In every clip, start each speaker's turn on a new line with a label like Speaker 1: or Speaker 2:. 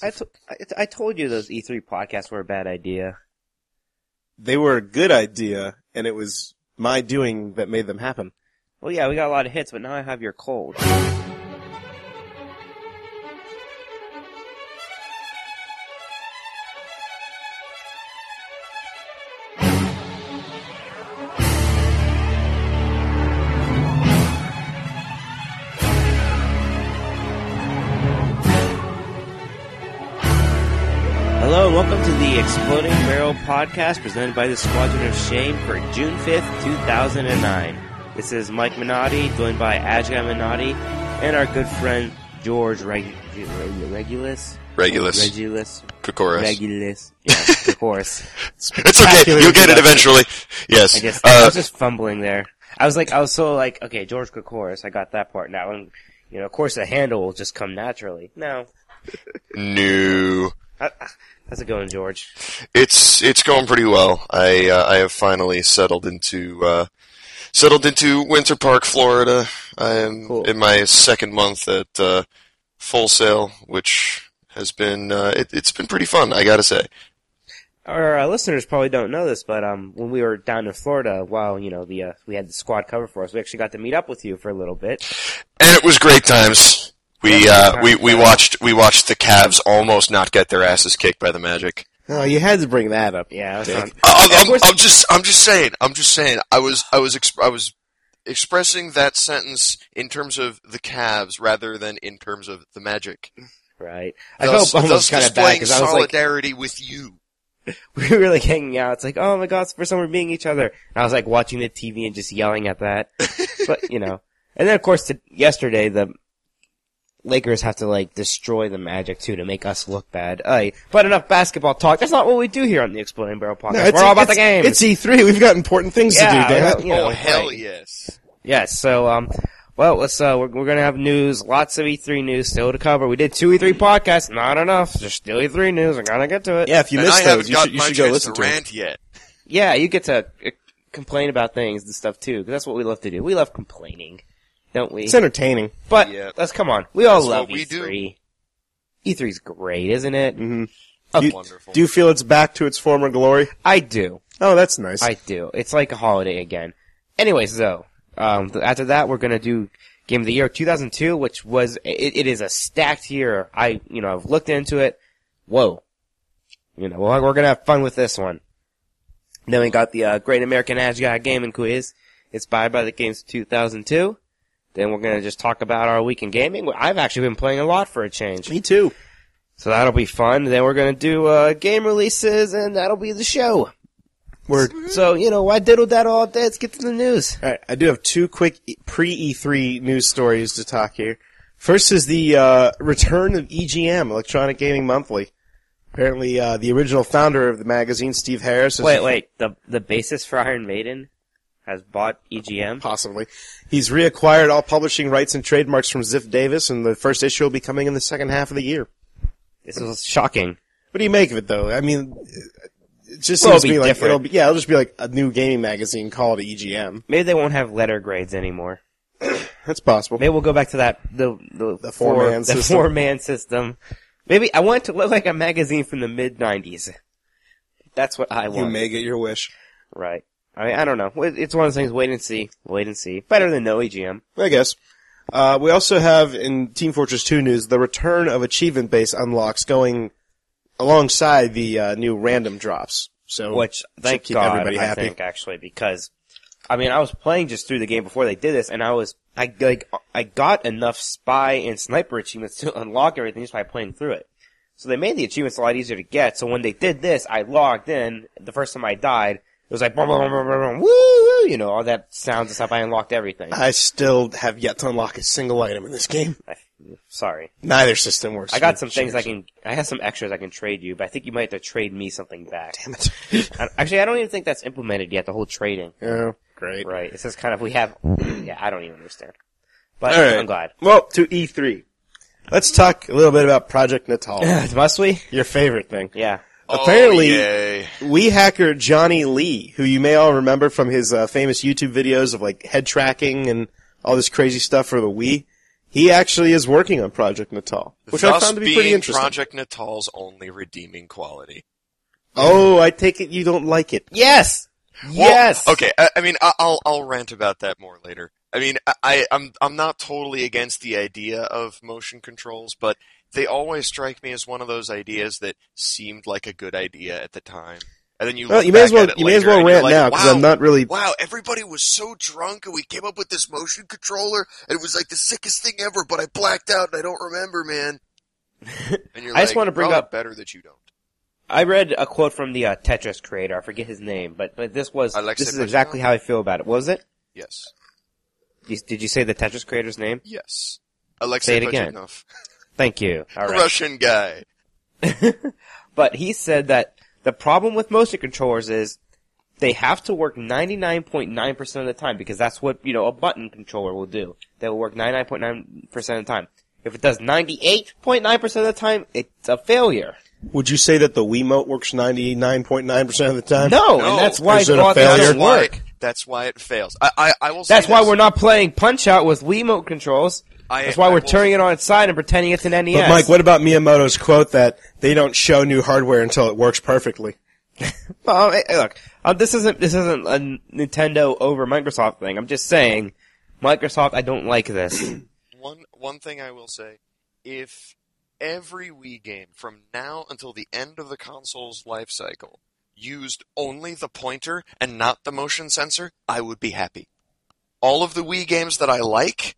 Speaker 1: I told you those E3 podcasts were a bad idea.
Speaker 2: They were a good idea, and it was my doing that made them happen.
Speaker 1: Well, yeah, we got a lot of hits, but now I have your cold. Hello, and welcome to the Exploding Barrel podcast presented by the Squadron of Shame for June 5th, 2009. This is Mike Minotti, joined by Ajay Minotti, and our good friend George Regulus.
Speaker 3: Kokoris.
Speaker 1: Yeah, Kokoris.
Speaker 3: It's okay, you'll get it eventually. Yes.
Speaker 1: I was just fumbling there. I was so okay, George Kokoris, I got that part now. And, of course the handle will just come naturally. No. How's it going, George?
Speaker 3: It's going pretty well. I have finally settled into Winter Park, Florida. I am in my second month at Full Sail, which has been it's been pretty fun, I gotta say.
Speaker 1: Our listeners probably don't know this, but when we were down in Florida, while we had the squad cover for us, we actually got to meet up with you for a little bit,
Speaker 3: and it was great times. We watched the Cavs almost not get their asses kicked by the Magic.
Speaker 2: Oh, you had to bring that up.
Speaker 1: Yeah,
Speaker 3: I'm just saying. I was expressing that sentence in terms of the Cavs rather than in terms of the Magic.
Speaker 1: Right. I felt almost kind of bad because I was
Speaker 3: solidarity with you.
Speaker 1: We were like hanging out. It's like, oh my god, it's the first time we're being each other. And I was like watching the TV and just yelling at that. But and then of course yesterday the Lakers have to destroy the Magic too to make us look bad. But enough basketball talk. That's not what we do here on the Exploding Barrel podcast.
Speaker 2: No,
Speaker 1: we're all about the game.
Speaker 2: It's E3. We've got important things to do, damn it.
Speaker 3: Oh hell yes.
Speaker 1: Yes. So well, let's we're gonna have news. Lots of E3 news still to cover. We did 2 E3 podcasts. Not enough. There's still E3 news. We're gonna get to it.
Speaker 2: Yeah, if you missed those, you should go listen to
Speaker 3: rant yet.
Speaker 1: Yeah, you get to complain about things and stuff too, because that's what we love to do. We love complaining. Don't we?
Speaker 2: It's entertaining.
Speaker 1: But, let's come on. We all love
Speaker 3: E3.
Speaker 1: E3. E3's great, isn't it?
Speaker 2: Mm-hmm.
Speaker 3: Wonderful.
Speaker 2: Do you feel it's back to its former glory?
Speaker 1: I do.
Speaker 2: Oh, that's nice.
Speaker 1: I do. It's like a holiday again. Anyways, though, after that, we're gonna do Game of the Year 2002, which was, it is a stacked year. I've looked into it. Whoa. We're gonna have fun with this one. Then we got the Great American Agile Gaming Quiz, inspired by the games of 2002. Then we're going to just talk about our week in gaming. I've actually been playing a lot for a change.
Speaker 2: Me too.
Speaker 1: So that'll be fun. Then we're going to do game releases, and that'll be the show.
Speaker 2: Word.
Speaker 1: So, why diddle that all day? Let's get to the news.
Speaker 2: All right, I do have 2 quick pre-E3 news stories to talk here. First is the return of EGM, Electronic Gaming Monthly. Apparently, the original founder of the magazine, Steve Harris.
Speaker 1: Wait. The bassist for Iron Maiden has bought EGM?
Speaker 2: Possibly. He's reacquired all publishing rights and trademarks from Ziff Davis, and the first issue will be coming in the second half of the year.
Speaker 1: This is shocking.
Speaker 2: What do you make of it, though? I mean, it just seems to me like it'll just be like a new gaming magazine called EGM.
Speaker 1: Maybe they won't have letter grades anymore.
Speaker 2: That's possible.
Speaker 1: Maybe we'll go back to that the four-man system. Maybe I want it to look like a magazine from the mid-90s. That's what I want.
Speaker 2: You may get your wish.
Speaker 1: Right. I don't know. It's one of those things, wait and see. Better than no EGM.
Speaker 2: I guess. We also have, in Team Fortress 2 news, the return of achievement-based unlocks going alongside the new random drops. So,
Speaker 1: which, thank
Speaker 2: keep
Speaker 1: God,
Speaker 2: everybody happy.
Speaker 1: I think, actually, because, I was playing just through the game before they did this, and I got enough spy and sniper achievements to unlock everything just by playing through it. So they made the achievements a lot easier to get, so when they did this, I logged in, the first time I died, it was like, boom, boom, boom, boom, boom, woo, all that sounds and stuff. I unlocked everything.
Speaker 2: I still have yet to unlock a single item in this game.
Speaker 1: Sorry.
Speaker 2: Neither system works.
Speaker 1: I got some things I have some extras I can trade you, but I think you might have to trade me something back.
Speaker 2: Damn it.
Speaker 1: Actually, I don't even think that's implemented yet, the whole trading.
Speaker 2: Oh, great.
Speaker 1: Right. It says kind of, I don't even understand. But
Speaker 2: all right.
Speaker 1: I'm glad.
Speaker 2: Well, to E3. Let's talk a little bit about Project Natal.
Speaker 1: Must we?
Speaker 2: Your favorite thing.
Speaker 1: Yeah.
Speaker 2: Apparently, Wii hacker Johnny Lee, who you may all remember from his famous YouTube videos of head tracking and all this crazy stuff for the Wii, He actually is working on Project Natal, which I found to be pretty interesting.
Speaker 3: Project Natal's only redeeming quality.
Speaker 2: Oh, I take it you don't like it.
Speaker 1: Yes!
Speaker 3: Well,
Speaker 1: Yes!
Speaker 3: okay, I mean, I'll rant about that more later. I mean, I'm not totally against the idea of motion controls, but they always strike me as one of those ideas that seemed like a good idea at the time. And then you may as well
Speaker 2: rant now, because I'm not really...
Speaker 3: Wow, everybody was so drunk and we came up with this motion controller and it was like the sickest thing ever, but I blacked out and I don't remember, man. And you're
Speaker 1: I just want to bring up...
Speaker 3: better that you don't.
Speaker 1: I read a quote from the Tetris creator. I forget his name, but this is exactly how I feel about it. Was it?
Speaker 3: Yes.
Speaker 1: Did you say the Tetris creator's name?
Speaker 3: Yes. Alexei
Speaker 1: Say it again.
Speaker 3: Pajitnov.
Speaker 1: Thank you. All right.
Speaker 3: Russian guy.
Speaker 1: But he said that the problem with motion controllers is they have to work 99.9% of the time, because that's what, a button controller will do. They will work 99.9% of the time. If it does 98.9% of the time, it's a failure.
Speaker 2: Would you say that the Wiimote works 99.9% of the time?
Speaker 1: No, and that's why
Speaker 2: it doesn't
Speaker 1: work.
Speaker 3: That's why it fails. I will say
Speaker 1: that's why we're not playing Punch-Out with Wiimote controls. That's why we're turning it on its side and pretending it's an NES.
Speaker 2: But Mike, what about Miyamoto's quote that they don't show new hardware until it works perfectly?
Speaker 1: Well, hey, look, this isn't a Nintendo over Microsoft thing. I'm just saying, Microsoft, I don't like this.
Speaker 3: One thing I will say, if every Wii game from now until the end of the console's life cycle used only the pointer and not the motion sensor, I would be happy. All of the Wii games that I like,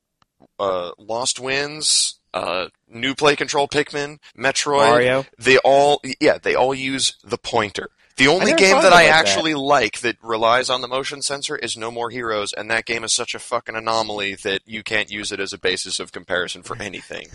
Speaker 3: Lost Winds, New Play Control Pikmin, Metroid,
Speaker 1: Mario,
Speaker 3: they all use the pointer. The only game that I actually like that relies on the motion sensor is No More Heroes, and that game is such a fucking anomaly that you can't use it as a basis of comparison for anything.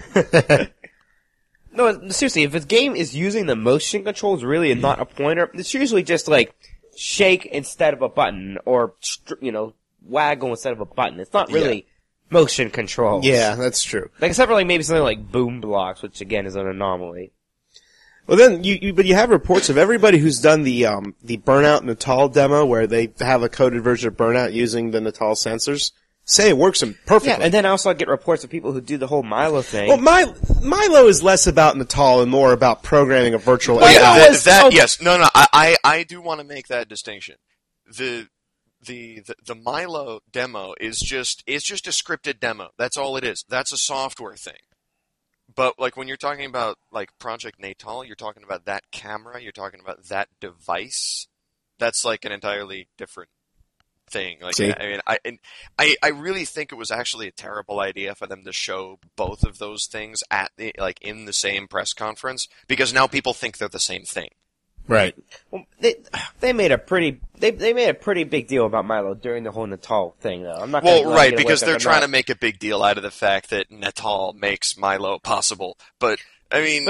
Speaker 1: No, seriously, if a game is using the motion controls really and not a pointer, it's usually just like shake instead of a button, or waggle instead of a button. It's not really motion controls.
Speaker 2: Yeah, that's true.
Speaker 1: Like, except for maybe something like Boom Blocks, which again is an anomaly.
Speaker 2: Well, then but you have reports of everybody who's done the Burnout Natal demo, where they have a coded version of Burnout using the Natal sensors, say it works perfectly.
Speaker 1: Yeah, and then also I get reports of people who do the whole Milo thing.
Speaker 2: Well, Milo is less about Natal and more about programming a virtual
Speaker 1: AI.
Speaker 3: Yes. No, I do want to make that distinction. The Milo demo is just a scripted demo. That's all it is. That's a software thing. But like when you're talking about like Project Natal, you're talking about that camera, you're talking about that device. That's like an entirely different thing. Like,
Speaker 2: see?
Speaker 3: I mean, I really think it was actually a terrible idea for them to show both of those things in the same press conference, because now people think they're the same thing.
Speaker 2: Right.
Speaker 1: Well, they made a pretty big deal about Milo during the whole Natal thing, though. I'm not.
Speaker 3: Well, because they're trying to make a big deal out of the fact that Natal makes Milo possible. But I mean,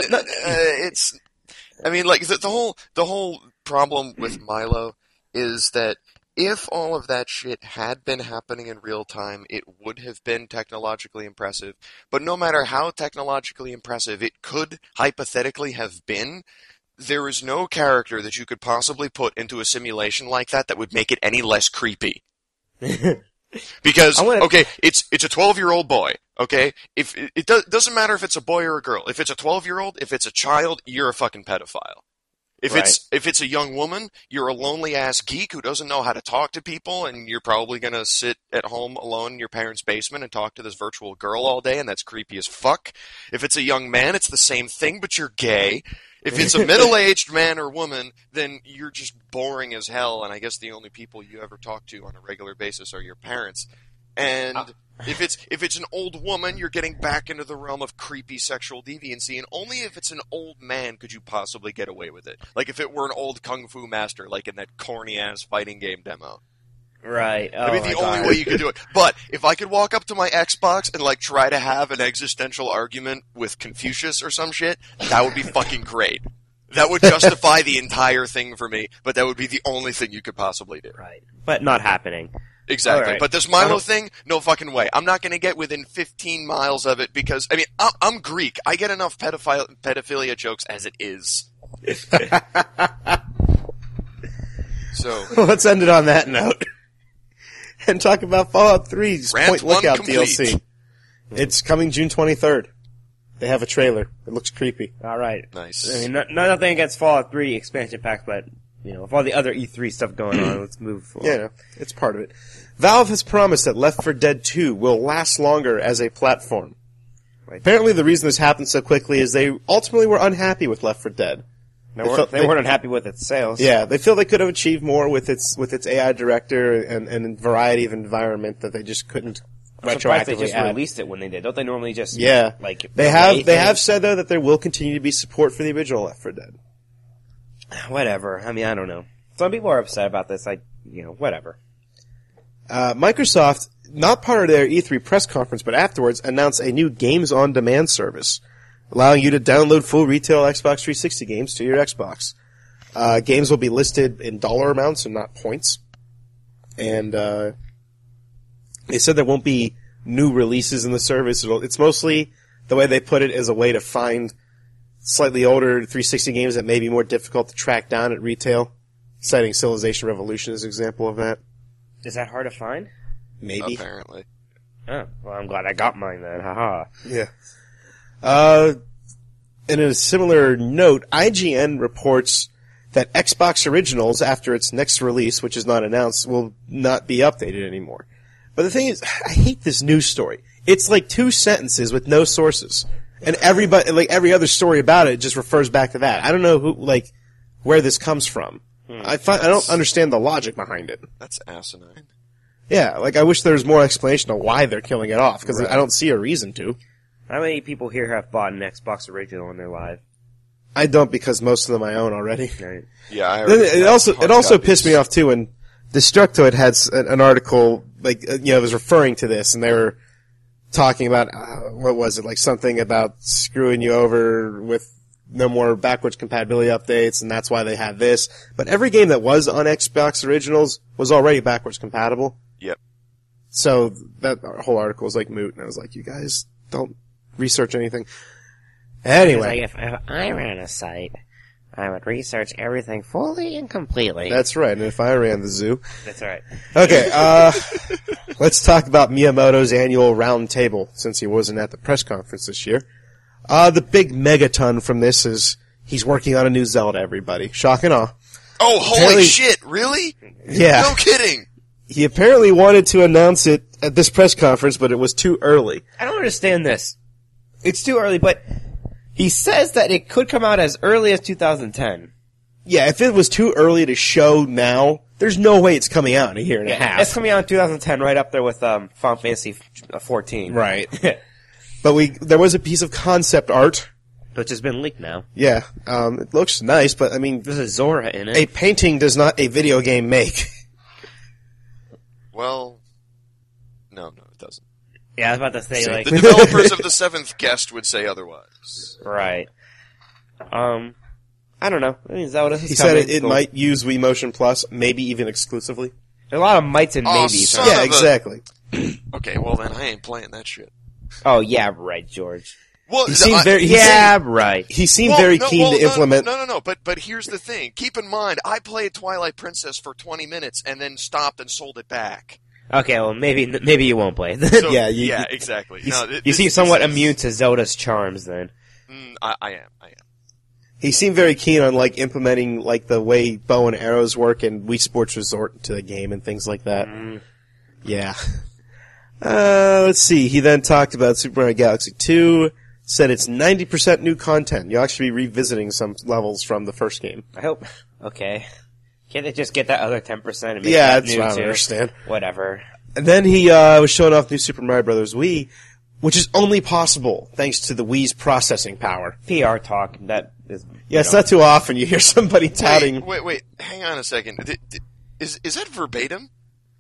Speaker 3: the whole problem with Milo is that if all of that shit had been happening in real time, it would have been technologically impressive. But no matter how technologically impressive it could hypothetically have been, there is no character that you could possibly put into a simulation like that would make it any less creepy. Because, okay, it's a 12-year-old boy, okay? If it doesn't matter if it's a boy or a girl. If it's a 12-year-old, if it's a child, you're a fucking pedophile. If it's a young woman, you're a lonely-ass geek who doesn't know how to talk to people, and you're probably gonna sit at home alone in your parents' basement and talk to this virtual girl all day, and that's creepy as fuck. If it's a young man, it's the same thing, but you're gay. If it's a middle-aged man or woman, then you're just boring as hell, and I guess the only people you ever talk to on a regular basis are your parents. And if it's an old woman, you're getting back into the realm of creepy sexual deviancy, and only if it's an old man could you possibly get away with it. Like if it were an old kung fu master, like in that corny-ass fighting game demo.
Speaker 1: Right.
Speaker 3: That'd be the only way you could do it. But if I could walk up to my Xbox and like try to have an existential argument with Confucius or some shit, that would be fucking great. That would justify the entire thing for me, but that would be the only thing you could possibly do.
Speaker 1: Right. But not happening.
Speaker 3: Exactly. Right. But this Milo thing, no fucking way. I'm not going to get within 15 miles of it because, I mean, I'm Greek. I get enough pedophilia jokes as it is. So
Speaker 2: let's end it on that note. And talk about Fallout 3's Point Lookout DLC. It's coming June 23rd. They have a trailer. It looks creepy.
Speaker 1: All right.
Speaker 3: Nice.
Speaker 1: I mean, nothing against Fallout 3 expansion packs, but, with all the other E3 stuff going on, let's move forward.
Speaker 2: Yeah, it's part of it. Valve has promised that Left 4 Dead 2 will last longer as a platform.
Speaker 1: Right.
Speaker 2: Apparently the reason this happened so quickly is they ultimately were unhappy with Left 4 Dead.
Speaker 1: They weren't unhappy with its sales.
Speaker 2: Yeah, they feel they could have achieved more with its AI director and variety of environment that they just couldn't
Speaker 1: I'm surprised they
Speaker 2: retroactively
Speaker 1: just
Speaker 2: add.
Speaker 1: released it when they did. Don't they normally just,
Speaker 2: Yeah. They
Speaker 1: delay
Speaker 2: have
Speaker 1: things?
Speaker 2: said though that there will continue to be support for the original Left 4 Dead.
Speaker 1: Whatever. I mean, I don't know. Some people are upset about this. Whatever.
Speaker 2: Microsoft, not part of their E3 press conference, but afterwards, announced a new Games on Demand service, allowing you to download full retail Xbox 360 games to your Xbox. Games will be listed in dollar amounts and not points. And they said there won't be new releases in the service. It's mostly, the way they put it, is a way to find slightly older 360 games that may be more difficult to track down at retail, citing Civilization Revolution as an example of that.
Speaker 1: Is that hard to find?
Speaker 2: Maybe.
Speaker 3: Apparently.
Speaker 1: Oh, well, I'm glad I got mine then. Haha.
Speaker 2: Yeah. In a similar note, IGN reports that Xbox Originals, after its next release, which is not announced, will not be updated anymore. But the thing is, I hate this news story. It's like 2 sentences with no sources. And every other story about it just refers back to that. I don't know where this comes from. I don't understand the logic behind it.
Speaker 3: That's asinine.
Speaker 2: Yeah, I wish there was more explanation of why they're killing it off, because I don't see a reason to.
Speaker 1: How many people here have bought an Xbox Original in their life?
Speaker 2: I don't, because most of them I own already.
Speaker 1: Right.
Speaker 3: Yeah, I
Speaker 2: Then
Speaker 3: already
Speaker 2: it
Speaker 3: have hard
Speaker 2: also
Speaker 3: copies.
Speaker 2: pissed me off too when Destructoid had an article was referring to this, and they were talking about what was it, something about screwing you over with no more backwards compatibility updates, and that's why they had this. But every game that was on Xbox Originals was already backwards compatible.
Speaker 3: Yep.
Speaker 2: So that whole article was moot, and I was like, you guys don't research anything. Anyway.
Speaker 1: If I ran a site, I would research everything fully and completely.
Speaker 2: That's right, and if I ran the zoo.
Speaker 1: That's right.
Speaker 2: Okay, let's talk about Miyamoto's annual round table, since he wasn't at the press conference this year. The big megaton from this is he's working on a new Zelda, everybody. Shock and awe.
Speaker 3: Oh, holy
Speaker 2: Apparently-
Speaker 3: shit, really?
Speaker 2: Yeah.
Speaker 3: No kidding!
Speaker 2: He apparently wanted to announce it at this press conference, but it was too early.
Speaker 1: I don't understand this. It's too early, but he says that it could come out as early as 2010.
Speaker 2: Yeah, if it was too early to show now, there's no way it's coming out in a year and a half.
Speaker 1: It's coming out in 2010, right up there with Final Fantasy 14.
Speaker 2: Right. But there was a piece of concept art.
Speaker 1: Which has been leaked now.
Speaker 2: Yeah, it looks nice, but I mean,
Speaker 1: There's a Zora in it.
Speaker 2: a painting does not a video game make.
Speaker 3: Well, no, it doesn't.
Speaker 1: Yeah, I was about to say,
Speaker 3: The developers of the Seventh Guest would say otherwise.
Speaker 1: right. I don't know. I mean, Zelda.
Speaker 2: He said it might use Wii Motion Plus, maybe even exclusively.
Speaker 1: There's a lot of mights and
Speaker 3: Oh,
Speaker 1: maybes.
Speaker 3: son
Speaker 1: huh?
Speaker 2: Yeah,
Speaker 3: of a-
Speaker 2: exactly.
Speaker 3: Okay, well then I ain't playing that shit.
Speaker 1: Oh, yeah, right, George.
Speaker 3: Well,
Speaker 2: He seemed very,
Speaker 1: Right.
Speaker 2: he seemed very keen to implement.
Speaker 3: No. But here's the thing. Keep in mind, I played Twilight Princess for 20 minutes and then stopped and sold it back.
Speaker 1: Okay, well, maybe you won't play.
Speaker 3: So,
Speaker 2: Yeah,
Speaker 3: exactly.
Speaker 1: you,
Speaker 3: No,
Speaker 1: you seem somewhat immune to Zelda's charms, then.
Speaker 3: I am.
Speaker 2: He seemed very keen on implementing the way bow and arrows work in Wii Sports Resort into the game and things like that. Yeah. Let's see. He then talked about Super Mario Galaxy 2. Said it's 90% new content. You'll actually be revisiting some levels from the first game.
Speaker 1: I hope. Okay. Can't they just get that other 10% and make
Speaker 2: Yeah,
Speaker 1: that
Speaker 2: that's
Speaker 1: new
Speaker 2: what I don't
Speaker 1: too?
Speaker 2: understand.
Speaker 1: Whatever.
Speaker 2: And then he was showing off new Super Mario Bros. Wii, which is only possible thanks to the Wii's processing power.
Speaker 1: PR talk. That is.
Speaker 2: Yeah, it's not too often you hear somebody touting.
Speaker 3: Wait. Hang on a second. Is that verbatim?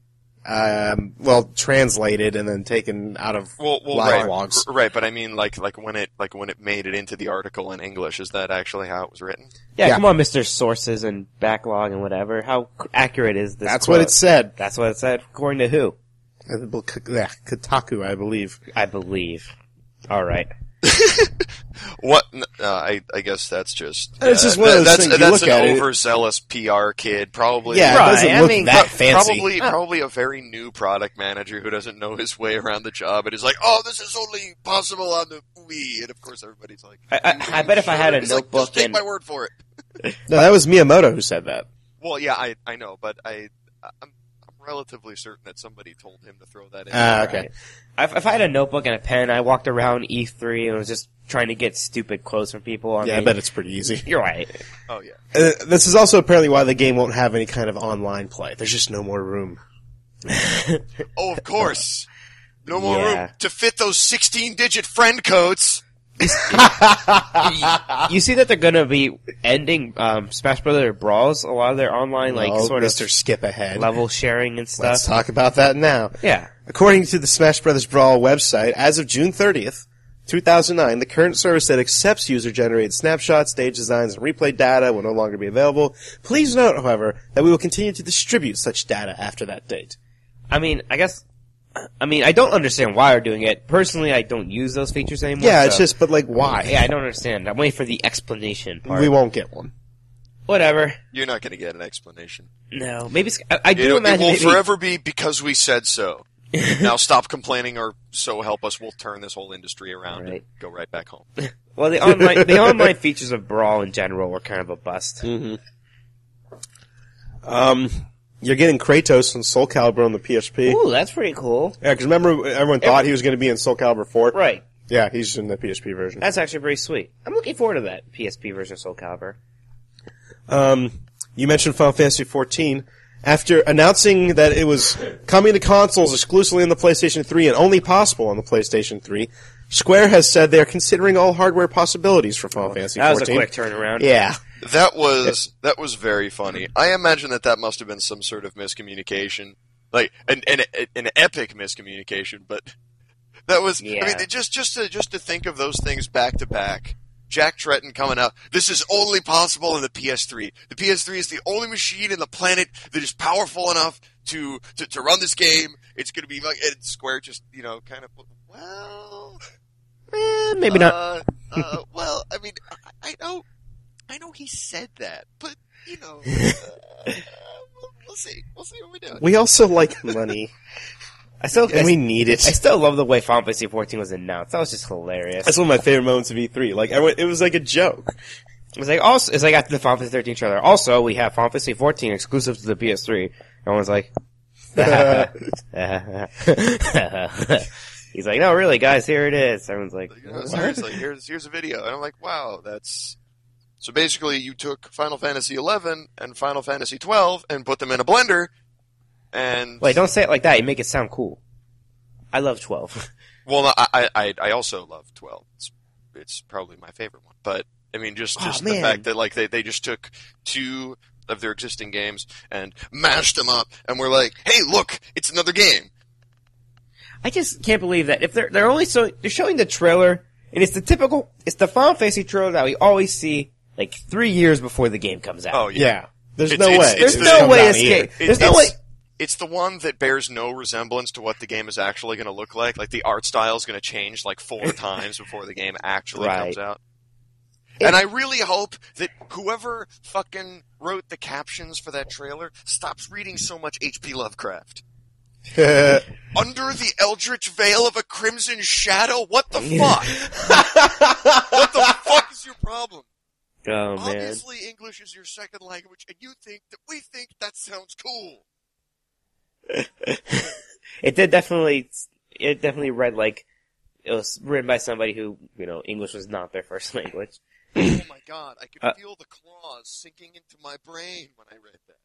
Speaker 2: Translated and then taken out of
Speaker 3: Well,
Speaker 2: live
Speaker 3: right,
Speaker 2: logs.
Speaker 3: right. But I mean, when it made it into the article in English, is that actually how it was written?
Speaker 1: Yeah,
Speaker 2: Yeah.
Speaker 1: come on, Mr. Sources and backlog and whatever. How accurate is this?
Speaker 2: That's
Speaker 1: quote?
Speaker 2: what it said.
Speaker 1: That's what it said. According to who?
Speaker 2: Kotaku, I believe.
Speaker 1: I believe. All right.
Speaker 3: What? I guess that's just.
Speaker 2: It's just one of those things you
Speaker 3: that's
Speaker 2: look
Speaker 3: an
Speaker 2: at it.
Speaker 3: overzealous PR kid, probably.
Speaker 2: Yeah,
Speaker 1: Right,
Speaker 2: it doesn't
Speaker 1: I
Speaker 2: look
Speaker 1: mean,
Speaker 2: that fancy.
Speaker 3: Probably a very new product manager who doesn't know his way around the job and is like, "Oh, this is only possible on the Wii," and of course everybody's like,
Speaker 1: I bet if I had a
Speaker 3: He's like,
Speaker 1: notebook
Speaker 3: just take
Speaker 1: and
Speaker 3: my word for it.
Speaker 2: No, that was Miyamoto who said that.
Speaker 3: Well, yeah, I know, but I'm relatively certain that somebody told him to throw that in.
Speaker 2: Okay.
Speaker 1: if I had a notebook and a pen, I walked around E3 and was just trying to get stupid quotes from people. I
Speaker 2: I bet it's pretty easy.
Speaker 1: you're right.
Speaker 3: Oh yeah.
Speaker 2: This is also apparently why the game won't have any kind of online play. There's just no more room.
Speaker 3: Oh, of course. No more
Speaker 1: Yeah.
Speaker 3: room to fit those 16-digit friend codes.
Speaker 1: You see that they're gonna be ending Smash Brothers Brawls, a lot of their online sort
Speaker 2: Mr.
Speaker 1: of
Speaker 2: Skip Ahead.
Speaker 1: level sharing and stuff.
Speaker 2: Let's talk about that now.
Speaker 1: Yeah.
Speaker 2: According to the Smash Brothers Brawl website, as of June 30th, 2009, the current service that accepts user-generated snapshots, stage designs, and replay data will no longer be available. Please note, however, that we will continue to distribute such data after that date.
Speaker 1: I don't understand why we're doing it. Personally, I don't use those features anymore.
Speaker 2: Yeah, it's
Speaker 1: so-
Speaker 2: just, but why?
Speaker 1: Yeah, I don't understand. I'm waiting for the explanation part.
Speaker 2: We won't get one.
Speaker 1: Whatever.
Speaker 3: You're not going to get an explanation.
Speaker 1: No, maybe I do
Speaker 3: It
Speaker 1: imagine
Speaker 3: will
Speaker 1: maybe-
Speaker 3: forever be because we said so. Now stop complaining, or so help us, we'll turn this whole industry around and
Speaker 1: Right.
Speaker 3: go right back home.
Speaker 1: Well, the online features of Brawl in general were kind of a bust.
Speaker 2: You're getting Kratos and Soul Calibur on the PSP.
Speaker 1: Ooh, that's pretty cool.
Speaker 2: Yeah, because remember, everyone thought he was going to be in Soul Calibur 4?
Speaker 1: Right.
Speaker 2: Yeah, he's in the PSP version.
Speaker 1: That's actually pretty sweet. I'm looking forward to that PSP version of Soul Calibur.
Speaker 2: You mentioned Final Fantasy XIV. After announcing that it was coming to consoles exclusively on the PlayStation 3 and only possible on the PlayStation 3, Square has said they're considering all hardware possibilities for Final Fantasy XIV.
Speaker 1: That was a quick turnaround.
Speaker 2: Yeah.
Speaker 3: That was very funny. I imagine that must have been some sort of miscommunication, like an epic miscommunication. But that was,
Speaker 1: Yeah.
Speaker 3: I mean, just to think of those things back to back. Jack Tretton coming out. This is only possible in the PS3. The PS3 is the only machine in the planet that is powerful enough to run this game. It's going to be like, and Square just, kind of, well,
Speaker 1: Maybe not.
Speaker 3: well, I mean, I know he said that, but we'll see. We'll see what we do.
Speaker 2: We also like money, and we need it.
Speaker 1: I still love the way Final Fantasy 14 was announced. That was just hilarious.
Speaker 2: That's one of my favorite moments of E3. Like, it was like a joke.
Speaker 1: It was like after the Final Fantasy 13 trailer. Also, we have Final Fantasy 14 exclusive to the PS3. Everyone's like, he's like, no, really, guys, here it is. Everyone's like,
Speaker 3: Seriously, here's a video, and I'm like, wow, that's. So basically, you took Final Fantasy 11 and Final Fantasy 12 and put them in a blender, and
Speaker 1: wait, don't say it like that. You make it sound cool. I love 12.
Speaker 3: well, no, I also love 12. It's probably my favorite one, but I mean, just the
Speaker 1: man.
Speaker 3: fact that like they just took two of their existing games and mashed them up, and we're like, hey, look, it's another game.
Speaker 1: I just can't believe that if they're showing the trailer, and it's the Final Fantasy trailer that we always see like 3 years before the game comes out.
Speaker 3: Oh yeah.
Speaker 2: Yeah. There's
Speaker 3: It's-
Speaker 2: no
Speaker 3: it's-
Speaker 2: way.
Speaker 3: it's-
Speaker 1: There's
Speaker 3: This
Speaker 1: no
Speaker 2: comes
Speaker 1: way
Speaker 2: out
Speaker 1: this
Speaker 2: either.
Speaker 1: game. There's no way.
Speaker 3: It's the one that bears no resemblance to what the game is actually going to look like. Like the art style is going to change like 4 times before the game actually
Speaker 1: Right.
Speaker 3: comes out. And I really hope that whoever fucking wrote the captions for that trailer stops reading so much H.P. Lovecraft. Under the eldritch veil of a crimson shadow? What the fuck? What the fuck is your problem?
Speaker 1: Oh man.
Speaker 3: Obviously English is your second language, and we think that sounds cool.
Speaker 1: It definitely read like it was written by somebody who, English was not their first language.
Speaker 3: Oh my god, I could feel the claws sinking into my brain when I read that.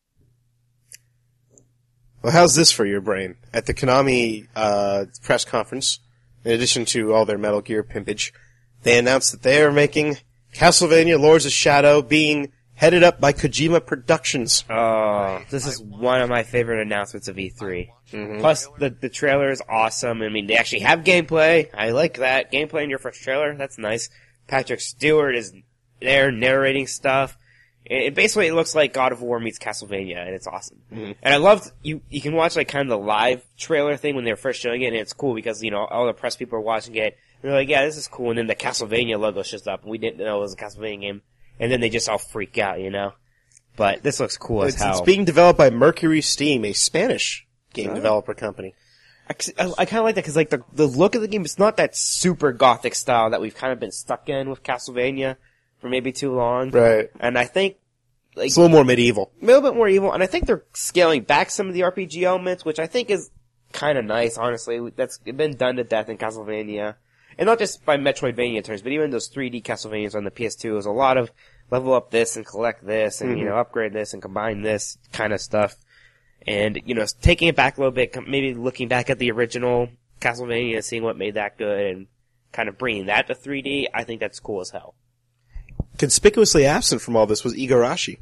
Speaker 2: Well, how's this for your brain? At the Konami press conference, in addition to all their Metal Gear pimpage, they announced that they are making Castlevania Lords of Shadow being headed up by Kojima Productions.
Speaker 1: Oh, this is one of my favorite announcements of E3. Plus, the trailer is awesome. I mean, they actually have gameplay. I like that. Gameplay in your first trailer. That's nice. Patrick Stewart is there narrating stuff. It basically looks like God of War meets Castlevania, and it's awesome. And I loved, you can watch like kind of the live trailer thing when they were first showing it, and it's cool because, all the press people are watching it, They're like, yeah, this is cool. And then the Castlevania logo shows up, and we didn't know it was a Castlevania game. And then they just all freak out, you know? But this looks cool as hell.
Speaker 2: It's being developed by Mercury Steam, a Spanish game developer company.
Speaker 1: I kind of like that because, like, the look of the game, it's not that super gothic style that we've kind of been stuck in with Castlevania for maybe too long.
Speaker 2: Right.
Speaker 1: And I think, like,
Speaker 2: it's a little more medieval.
Speaker 1: A little bit more evil, and I think they're scaling back some of the RPG elements, which I think is kind of nice, honestly. That's been done to death in Castlevania. And not just by Metroidvania terms, but even those 3D Castlevanias on the PS2 is a lot of level up this and collect this and, you know, upgrade this and combine this kind of stuff. And, you know, taking it back a little bit, maybe looking back at the original Castlevania, seeing what made that good and kind of bringing that to 3D, I think that's cool as hell.
Speaker 2: Conspicuously absent from all this was Igarashi.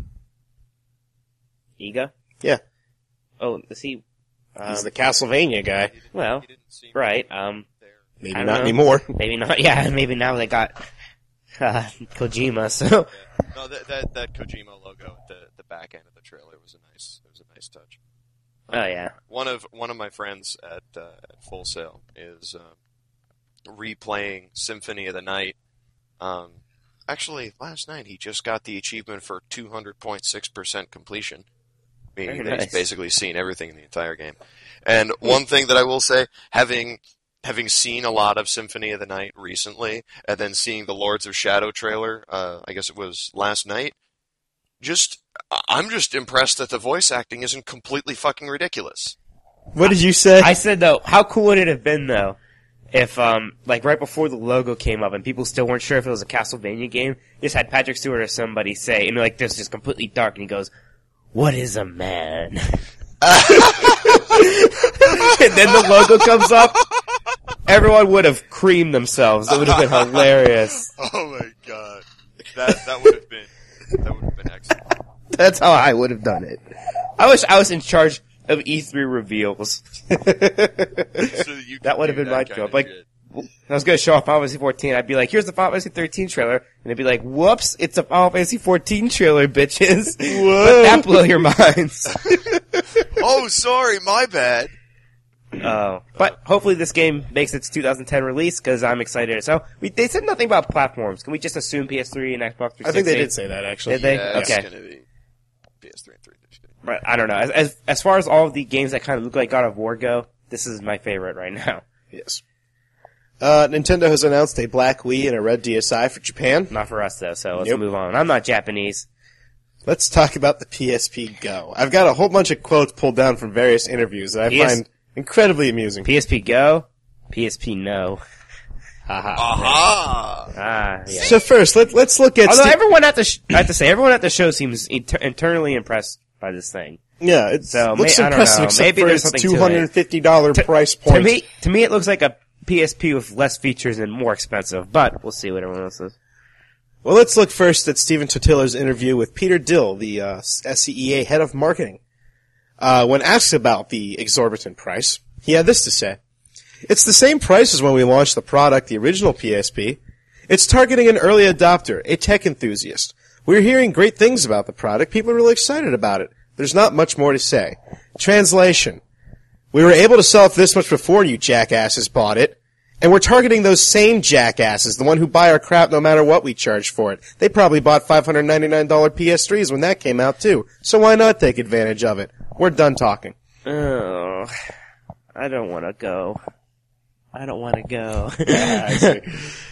Speaker 1: Iga?
Speaker 2: Yeah.
Speaker 1: Oh, is he?
Speaker 2: He's the Castlevania guy.
Speaker 1: Well, right.
Speaker 2: Maybe not anymore.
Speaker 1: Maybe not. Yeah, maybe now they got Kojima. So
Speaker 3: no, that Kojima logo at the back end of the trailer was a nice touch.
Speaker 1: Oh yeah.
Speaker 3: One of my friends at Full Sail is replaying Symphony of the Night. Actually, last night he just got the achievement for 200.6% completion, meaning that he's basically seen everything in the entire game. And one thing that I will say, having seen a lot of Symphony of the Night recently, and then seeing the Lords of Shadow trailer, I guess it was last night, I'm just impressed that the voice acting isn't completely fucking ridiculous.
Speaker 2: What did you say?
Speaker 1: I said, though, how cool would it have been, though, if, like, right before the logo came up and people still weren't sure if it was a Castlevania game, just had Patrick Stewart or somebody say, and like, this is just completely dark, and he goes, "What is a man?" And then the logo comes up. Everyone would have creamed themselves. It would have been hilarious.
Speaker 3: Oh my god, that would have been excellent.
Speaker 1: That's how I would have done it. I wish I was in charge of E3 reveals.
Speaker 3: So
Speaker 1: that would have been my job. Like, I was going to show off Final Fantasy 14. I'd be like, "Here's the Final Fantasy 13 trailer," and they'd be like, "Whoops, it's a Final Fantasy 14 trailer, bitches." Let that blow your minds.
Speaker 3: Oh, sorry, my bad.
Speaker 1: Oh, but hopefully this game makes its 2010 release because I'm excited. So they said nothing about platforms. Can we just assume PS3 and Xbox 360?
Speaker 2: I think they did say that actually.
Speaker 1: Did they?
Speaker 3: Yeah,
Speaker 1: okay.
Speaker 3: it's gonna be PS3 and 360.
Speaker 1: But I don't know. As far as all of the games that kind of look like God of War go, this is my favorite right now.
Speaker 2: Yes. Nintendo has announced a black Wii and a red DSi for Japan.
Speaker 1: Not for us though. So let's move on. I'm not Japanese.
Speaker 2: Let's talk about the PSP Go. I've got a whole bunch of quotes pulled down from various interviews that I find incredibly amusing.
Speaker 1: PSP Go, PSP No.
Speaker 2: Haha.
Speaker 3: Aha!
Speaker 1: Yeah.
Speaker 2: So first, let's look at.
Speaker 1: Although everyone at the show seems internally impressed by this thing.
Speaker 2: Yeah, it looks
Speaker 1: I don't
Speaker 2: impressive
Speaker 1: know.
Speaker 2: except
Speaker 1: Maybe
Speaker 2: for
Speaker 1: there's
Speaker 2: its
Speaker 1: something to it.
Speaker 2: $250 price point.
Speaker 1: To me, it looks like a PSP with less features and more expensive. But we'll see what everyone else says.
Speaker 2: Well, let's look first at Stephen Totilla's interview with Peter Dill, the SCEA head of marketing. When asked about the exorbitant price, he had this to say. "It's the same price as when we launched the product, the original PSP. It's targeting an early adopter, a tech enthusiast. We're hearing great things about the product. People are really excited about it. There's not much more to say." Translation. "We were able to sell it for this much before you jackasses bought it. And we're targeting those same jackasses, the one who buy our crap no matter what we charge for it. They probably bought $599 PS3s when that came out too. So why not take advantage of it? We're done talking."
Speaker 1: Oh, I don't want to go. I don't want to go.
Speaker 2: I see.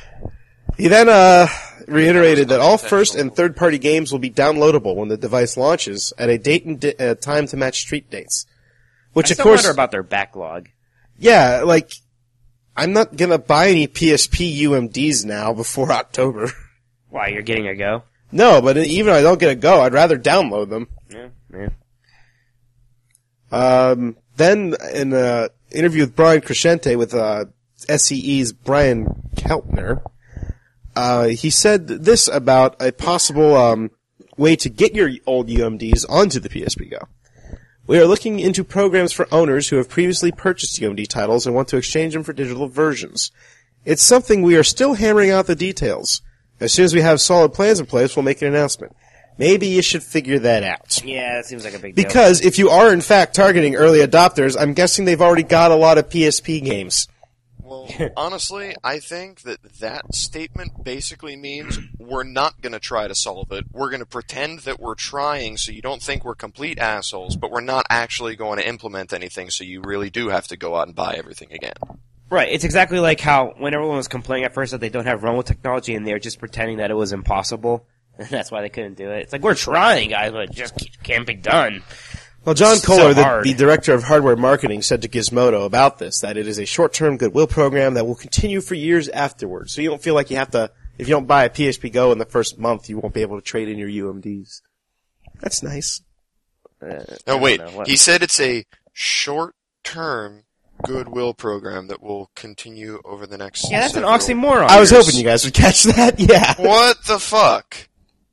Speaker 2: He then reiterated that all first and third-party games will be downloadable when the device launches at a date and time to match street dates. Which,
Speaker 1: I
Speaker 2: of
Speaker 1: still
Speaker 2: course,
Speaker 1: wonder about their backlog.
Speaker 2: Yeah, like, I'm not gonna buy any PSP UMDs now before October.
Speaker 1: Why, you're getting a Go?
Speaker 2: No, but even if I don't get a Go, I'd rather download them.
Speaker 1: Yeah.
Speaker 2: Then, in an interview with Brian Crescente with SCE's Brian Keltner, he said this about a possible way to get your old UMDs onto the PSP Go. "We are looking into programs for owners who have previously purchased UMD titles and want to exchange them for digital versions. It's something we are still hammering out the details. As soon as we have solid plans in place, we'll make an announcement. Maybe you should figure that out."
Speaker 1: Yeah, that seems like a big deal.
Speaker 2: Because if you are in fact targeting early adopters, I'm guessing they've already got a lot of PSP games.
Speaker 3: Well, honestly, I think that statement basically means we're not going to try to solve it. We're going to pretend that we're trying so you don't think we're complete assholes, but we're not actually going to implement anything, so you really do have to go out and buy everything again.
Speaker 1: Right. It's exactly like how when everyone was complaining at first that they don't have Rumble technology and they're just pretending that it was impossible, and that's why they couldn't do it. It's like, we're trying, guys, but it just can't be done.
Speaker 2: Well, John Kohler,
Speaker 1: so
Speaker 2: the director of hardware marketing, said to Gizmodo about this, that it is a short-term goodwill program that will continue for years afterwards. So you don't feel like you have to, if you don't buy a PSP Go in the first month, you won't be able to trade in your UMDs. That's nice.
Speaker 3: No, wait. He said it's a short-term goodwill program that will continue over the next
Speaker 1: Yeah, that's an
Speaker 3: several
Speaker 1: oxymoron.
Speaker 3: years.
Speaker 2: I was hoping you guys would catch that, yeah.
Speaker 3: What the fuck?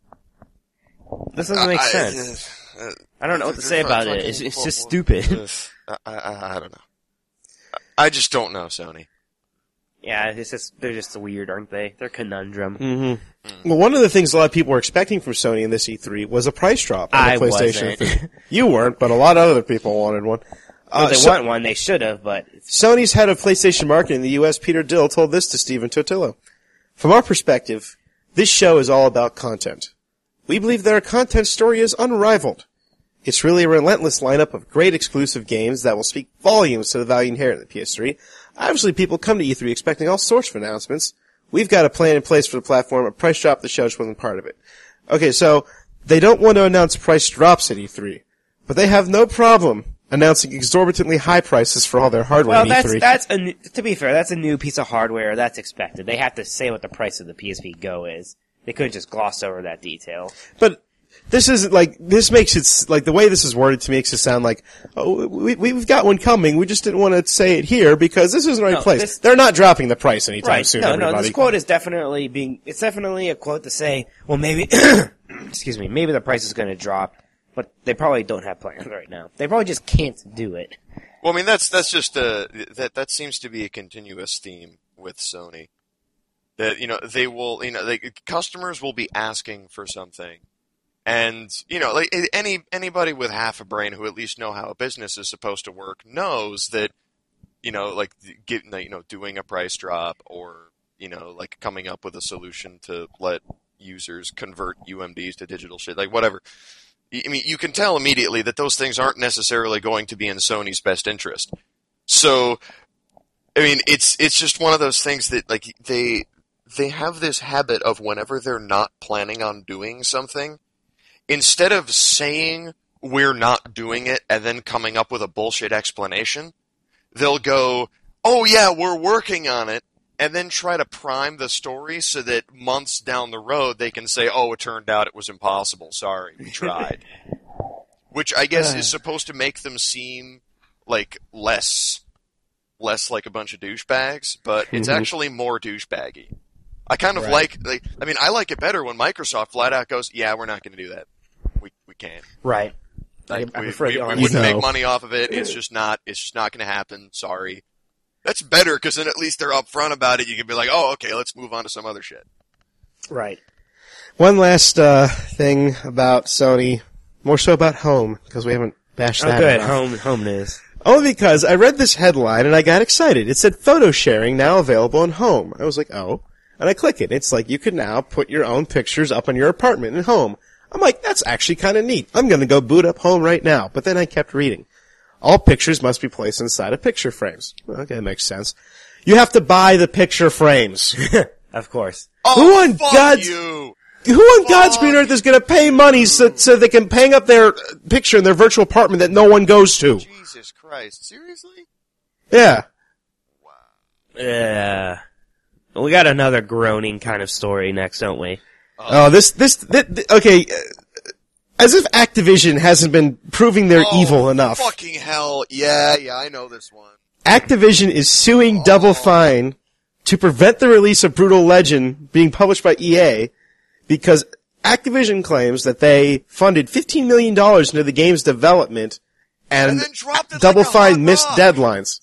Speaker 1: This doesn't make sense. I don't know what to say about it. It's just stupid.
Speaker 3: I don't know. I just don't know, Sony.
Speaker 1: Yeah, they're just weird, aren't they? They're conundrum.
Speaker 2: Mm-hmm. Well, one of the things a lot of people were expecting from Sony in this E3 was a price drop on the PlayStation.
Speaker 1: Wasn't.
Speaker 2: You weren't, but a lot of other people wanted one.
Speaker 1: If they want one, they should have, but...
Speaker 2: Sony's head of PlayStation marketing in the U.S., Peter Dill, told this to Stephen Totillo. From our perspective, this show is all about content. We believe that our content story is unrivaled. It's really a relentless lineup of great exclusive games that will speak volumes to the value inherent in the PS3. Obviously, people come to E3 expecting all sorts of announcements. We've got a plan in place for the platform. A price drop the show just wasn't part of it. Okay, so they don't want to announce price drops at E3, but they have no problem announcing exorbitantly high prices for all their hardware at E3.
Speaker 1: To be fair, that's a new piece of hardware. That's expected. They have to say what the price of the PSP Go is. They couldn't just gloss over that detail.
Speaker 2: But this isn't like, this makes it, like, the way this is worded to me makes it sound like, oh, we've got one coming, we just didn't want to say it here because this isn't the right place. They're not dropping the price anytime soon,
Speaker 1: No, this quote is definitely it's definitely a quote to say, well, maybe, excuse me, maybe the price is going to drop, but they probably don't have plans right now. They probably just can't do it.
Speaker 3: Well, I mean, that's just that seems to be a continuous theme with Sony. That, they will, customers will be asking for something. And, like, anybody with half a brain who at least know how a business is supposed to work knows that, like, doing a price drop or, like, coming up with a solution to let users convert UMDs to digital shit, like, whatever. I mean, you can tell immediately that those things aren't necessarily going to be in Sony's best interest. So, I mean, it's just one of those things that, like, they have this habit of whenever they're not planning on doing something, instead of saying we're not doing it and then coming up with a bullshit explanation, they'll go, oh yeah, we're working on it, and then try to prime the story so that months down the road they can say, oh, it turned out it was impossible. Sorry, we tried. Which I guess is supposed to make them seem like less like a bunch of douchebags, but it's actually more douchebaggy. I kind of I like it better when Microsoft flat out goes, yeah, we're not going to do that. We can't.
Speaker 1: Right.
Speaker 3: Like, we wouldn't make money off of it. It's just not going to happen. Sorry. That's better because then at least they're upfront about it. You can be like, oh, okay, let's move on to some other shit.
Speaker 2: Right. One last thing about Sony, more so about home, because we haven't bashed that
Speaker 1: enough. Home news.
Speaker 2: Only because I read this headline and I got excited. It said photo sharing now available in home. I was like, oh. And I click it. It's like you can now put your own pictures up on your apartment and home. I'm like, that's actually kind of neat. I'm going to go boot up home right now. But then I kept reading. All pictures must be placed inside of picture frames. Okay, that makes sense. You have to buy the picture frames.
Speaker 1: Of course.
Speaker 3: Oh,
Speaker 2: who on God's green earth is going to pay money so they can hang up their picture in their virtual apartment that no one goes to?
Speaker 3: Jesus Christ. Seriously?
Speaker 2: Yeah.
Speaker 3: Wow.
Speaker 1: Yeah. We got another groaning kind of story next, don't we?
Speaker 2: Oh, this okay. As if Activision hasn't been proving they're evil enough.
Speaker 3: Fucking hell. Yeah, I know this one.
Speaker 2: Activision is suing Double Fine to prevent the release of Brutal Legend being published by EA because Activision claims that they funded $15 million into the game's development and Double Fine missed deadlines.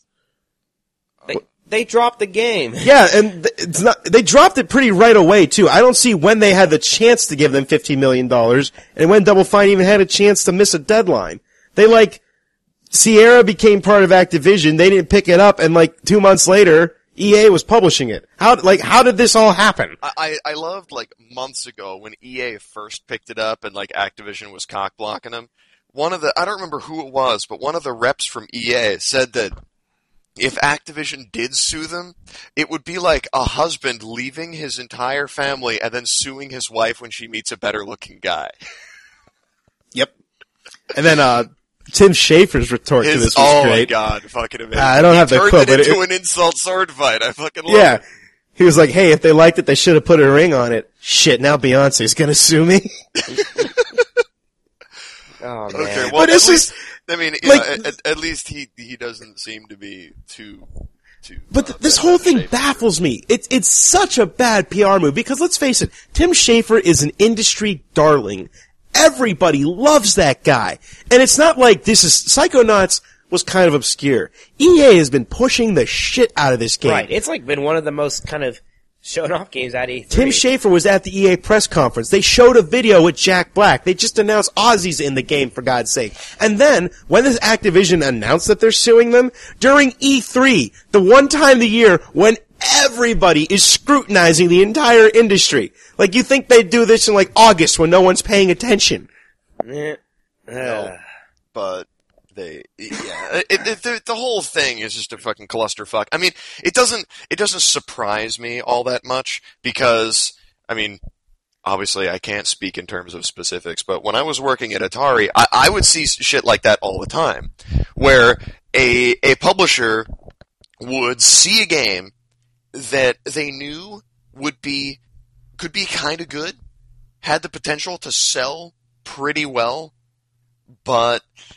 Speaker 1: They dropped the game.
Speaker 2: Yeah, and they dropped it pretty right away, too. I don't see when they had the chance to give them $15 million, and when Double Fine even had a chance to miss a deadline. Sierra became part of Activision, they didn't pick it up, and 2 months later, EA was publishing it. How did this all happen?
Speaker 3: I loved, like, months ago when EA first picked it up and, like, Activision was cock-blocking them. I don't remember who it was, but one of the reps from EA said that if Activision did sue them, it would be like a husband leaving his entire family and then suing his wife when she meets a better-looking guy.
Speaker 2: Yep. And then, Tim Schafer's retort to this was great.
Speaker 3: Oh my god, fucking amazing.
Speaker 2: I don't have the quote, but
Speaker 3: it turned into an insult sword fight. I fucking love
Speaker 2: yeah.
Speaker 3: it.
Speaker 2: He was like, hey, if they liked it, they should have put a ring on it. Shit, now Beyonce's gonna sue me.
Speaker 1: Oh, man.
Speaker 3: Okay, well,
Speaker 2: But it's just,
Speaker 3: I mean,
Speaker 2: like-
Speaker 3: at least he doesn't seem to be too.
Speaker 2: but this whole thing baffles me. It's such a bad PR move because let's face it, Tim Schafer is an industry darling. Everybody loves that guy. And it's not like Psychonauts was kind of obscure. EA has been pushing the shit out of this game.
Speaker 1: Right. It's like been one of the most kind of shown off games at E3.
Speaker 2: Tim Schafer was at the EA press conference. They showed a video with Jack Black. They just announced Ozzy's in the game, for God's sake. And then, when this Activision announced that they're suing them, during E3, the one time of the year when everybody is scrutinizing the entire industry. Like, you think they'd do this in, like, August when no one's paying attention.
Speaker 3: No, but the whole thing is just a fucking clusterfuck. I mean, it doesn't surprise me all that much because, I mean, obviously I can't speak in terms of specifics, but when I was working at Atari, I would see shit like that all the time, where a publisher would see a game that they knew could be kind of good, had the potential to sell pretty well, but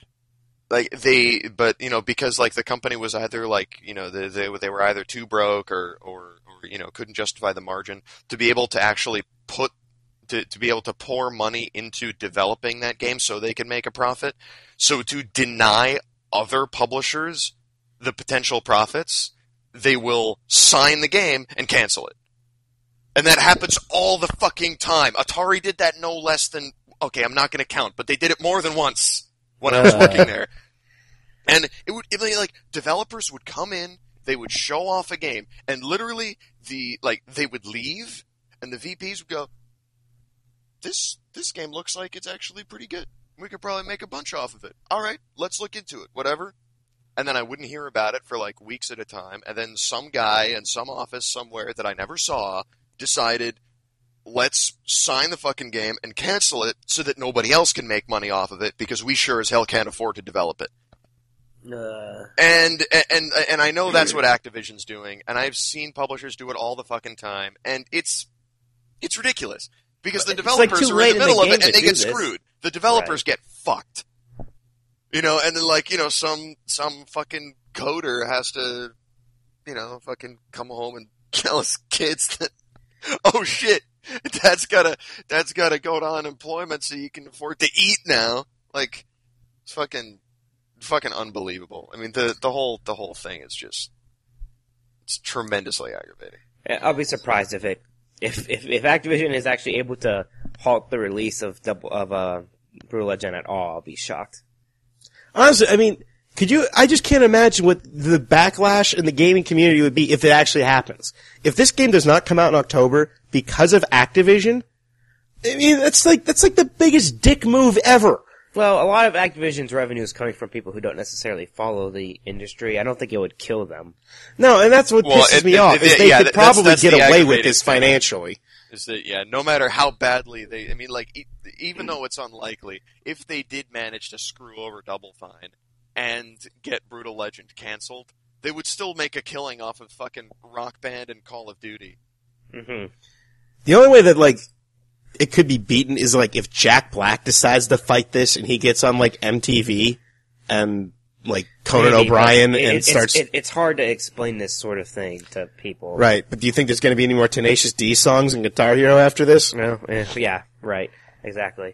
Speaker 3: because like the company was either like, you know, they were either too broke or you know, couldn't justify the margin to be able to actually to be able to pour money into developing that game so they can make a profit. So to deny other publishers the potential profits, they will sign the game and cancel it. And that happens all the fucking time. Atari did that no less than, okay, I'm not going to count, but they did it more than once when I was working there. And developers would come in, they would show off a game, and literally they would leave, and the VPs would go, this game looks like it's actually pretty good. We could probably make a bunch off of it. All right, let's look into it, whatever. And then I wouldn't hear about it for like weeks at a time, and then some guy in some office somewhere that I never saw decided, let's sign the fucking game and cancel it so that nobody else can make money off of it because we sure as hell can't afford to develop it. And I know that's what Activision's doing, and I've seen publishers do it all the fucking time, and it's ridiculous because the developers are in the middle of it and they get screwed. The developers get fucked. You know, and then like, you know, some fucking coder has to, you know, fucking come home and tell his kids that, oh shit, dad's gotta go to unemployment so you can afford to eat now. Like, it's fucking unbelievable. I mean, the whole thing is just, it's tremendously aggravating.
Speaker 1: I'll be surprised if Activision is actually able to halt the release of Brutal Legend at all. I'll be shocked.
Speaker 2: Honestly, I mean, I just can't imagine what the backlash in the gaming community would be if it actually happens. If this game does not come out in October because of Activision, I mean, that's like the biggest dick move ever.
Speaker 1: Well, a lot of Activision's revenue is coming from people who don't necessarily follow the industry. I don't think it would kill them.
Speaker 2: No, and that's what pisses me off, is they could probably get away with this financially.
Speaker 3: Is that, yeah, no matter how badly I mean, like, even though it's unlikely, if they did manage to screw over Double Fine and get Brutal Legend canceled, they would still make a killing off of fucking Rock Band and Call of Duty.
Speaker 1: Mm-hmm.
Speaker 2: The only way that, like, it could be beaten is, like, if Jack Black decides to fight this and he gets on, like, MTV and, like, Conan O'Brien and starts...
Speaker 1: It's hard to explain this sort of thing to people.
Speaker 2: Right, but do you think there's going to be any more Tenacious D songs in Guitar Hero after this?
Speaker 1: No, yeah, right, exactly.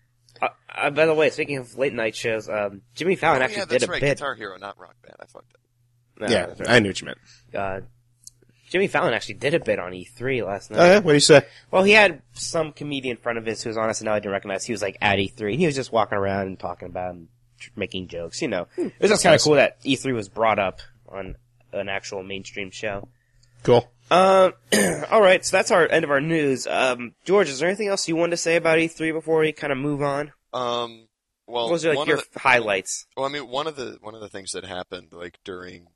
Speaker 1: By the way, speaking of late night shows, Jimmy Fallon actually did a bit.
Speaker 3: Guitar Hero, not Rock Band. I fucked up.
Speaker 1: No,
Speaker 2: yeah, right. I knew what you meant.
Speaker 1: Jimmy Fallon actually did a bit on E3 last night.
Speaker 2: Oh yeah? What do you say?
Speaker 1: Well, he had some comedian friend of his who was on SNL I didn't recognize. He was like at E3, and he was just walking around and talking about and making jokes, you know. It was just kind of cool that E3 was brought up on an actual mainstream show.
Speaker 2: Cool.
Speaker 1: All right, so that's our end of our news. George, is there anything else you wanted to say about E3 before we kind of move on?
Speaker 3: Well,
Speaker 1: what was your highlights?
Speaker 3: Well, I mean, one of the things that happened like during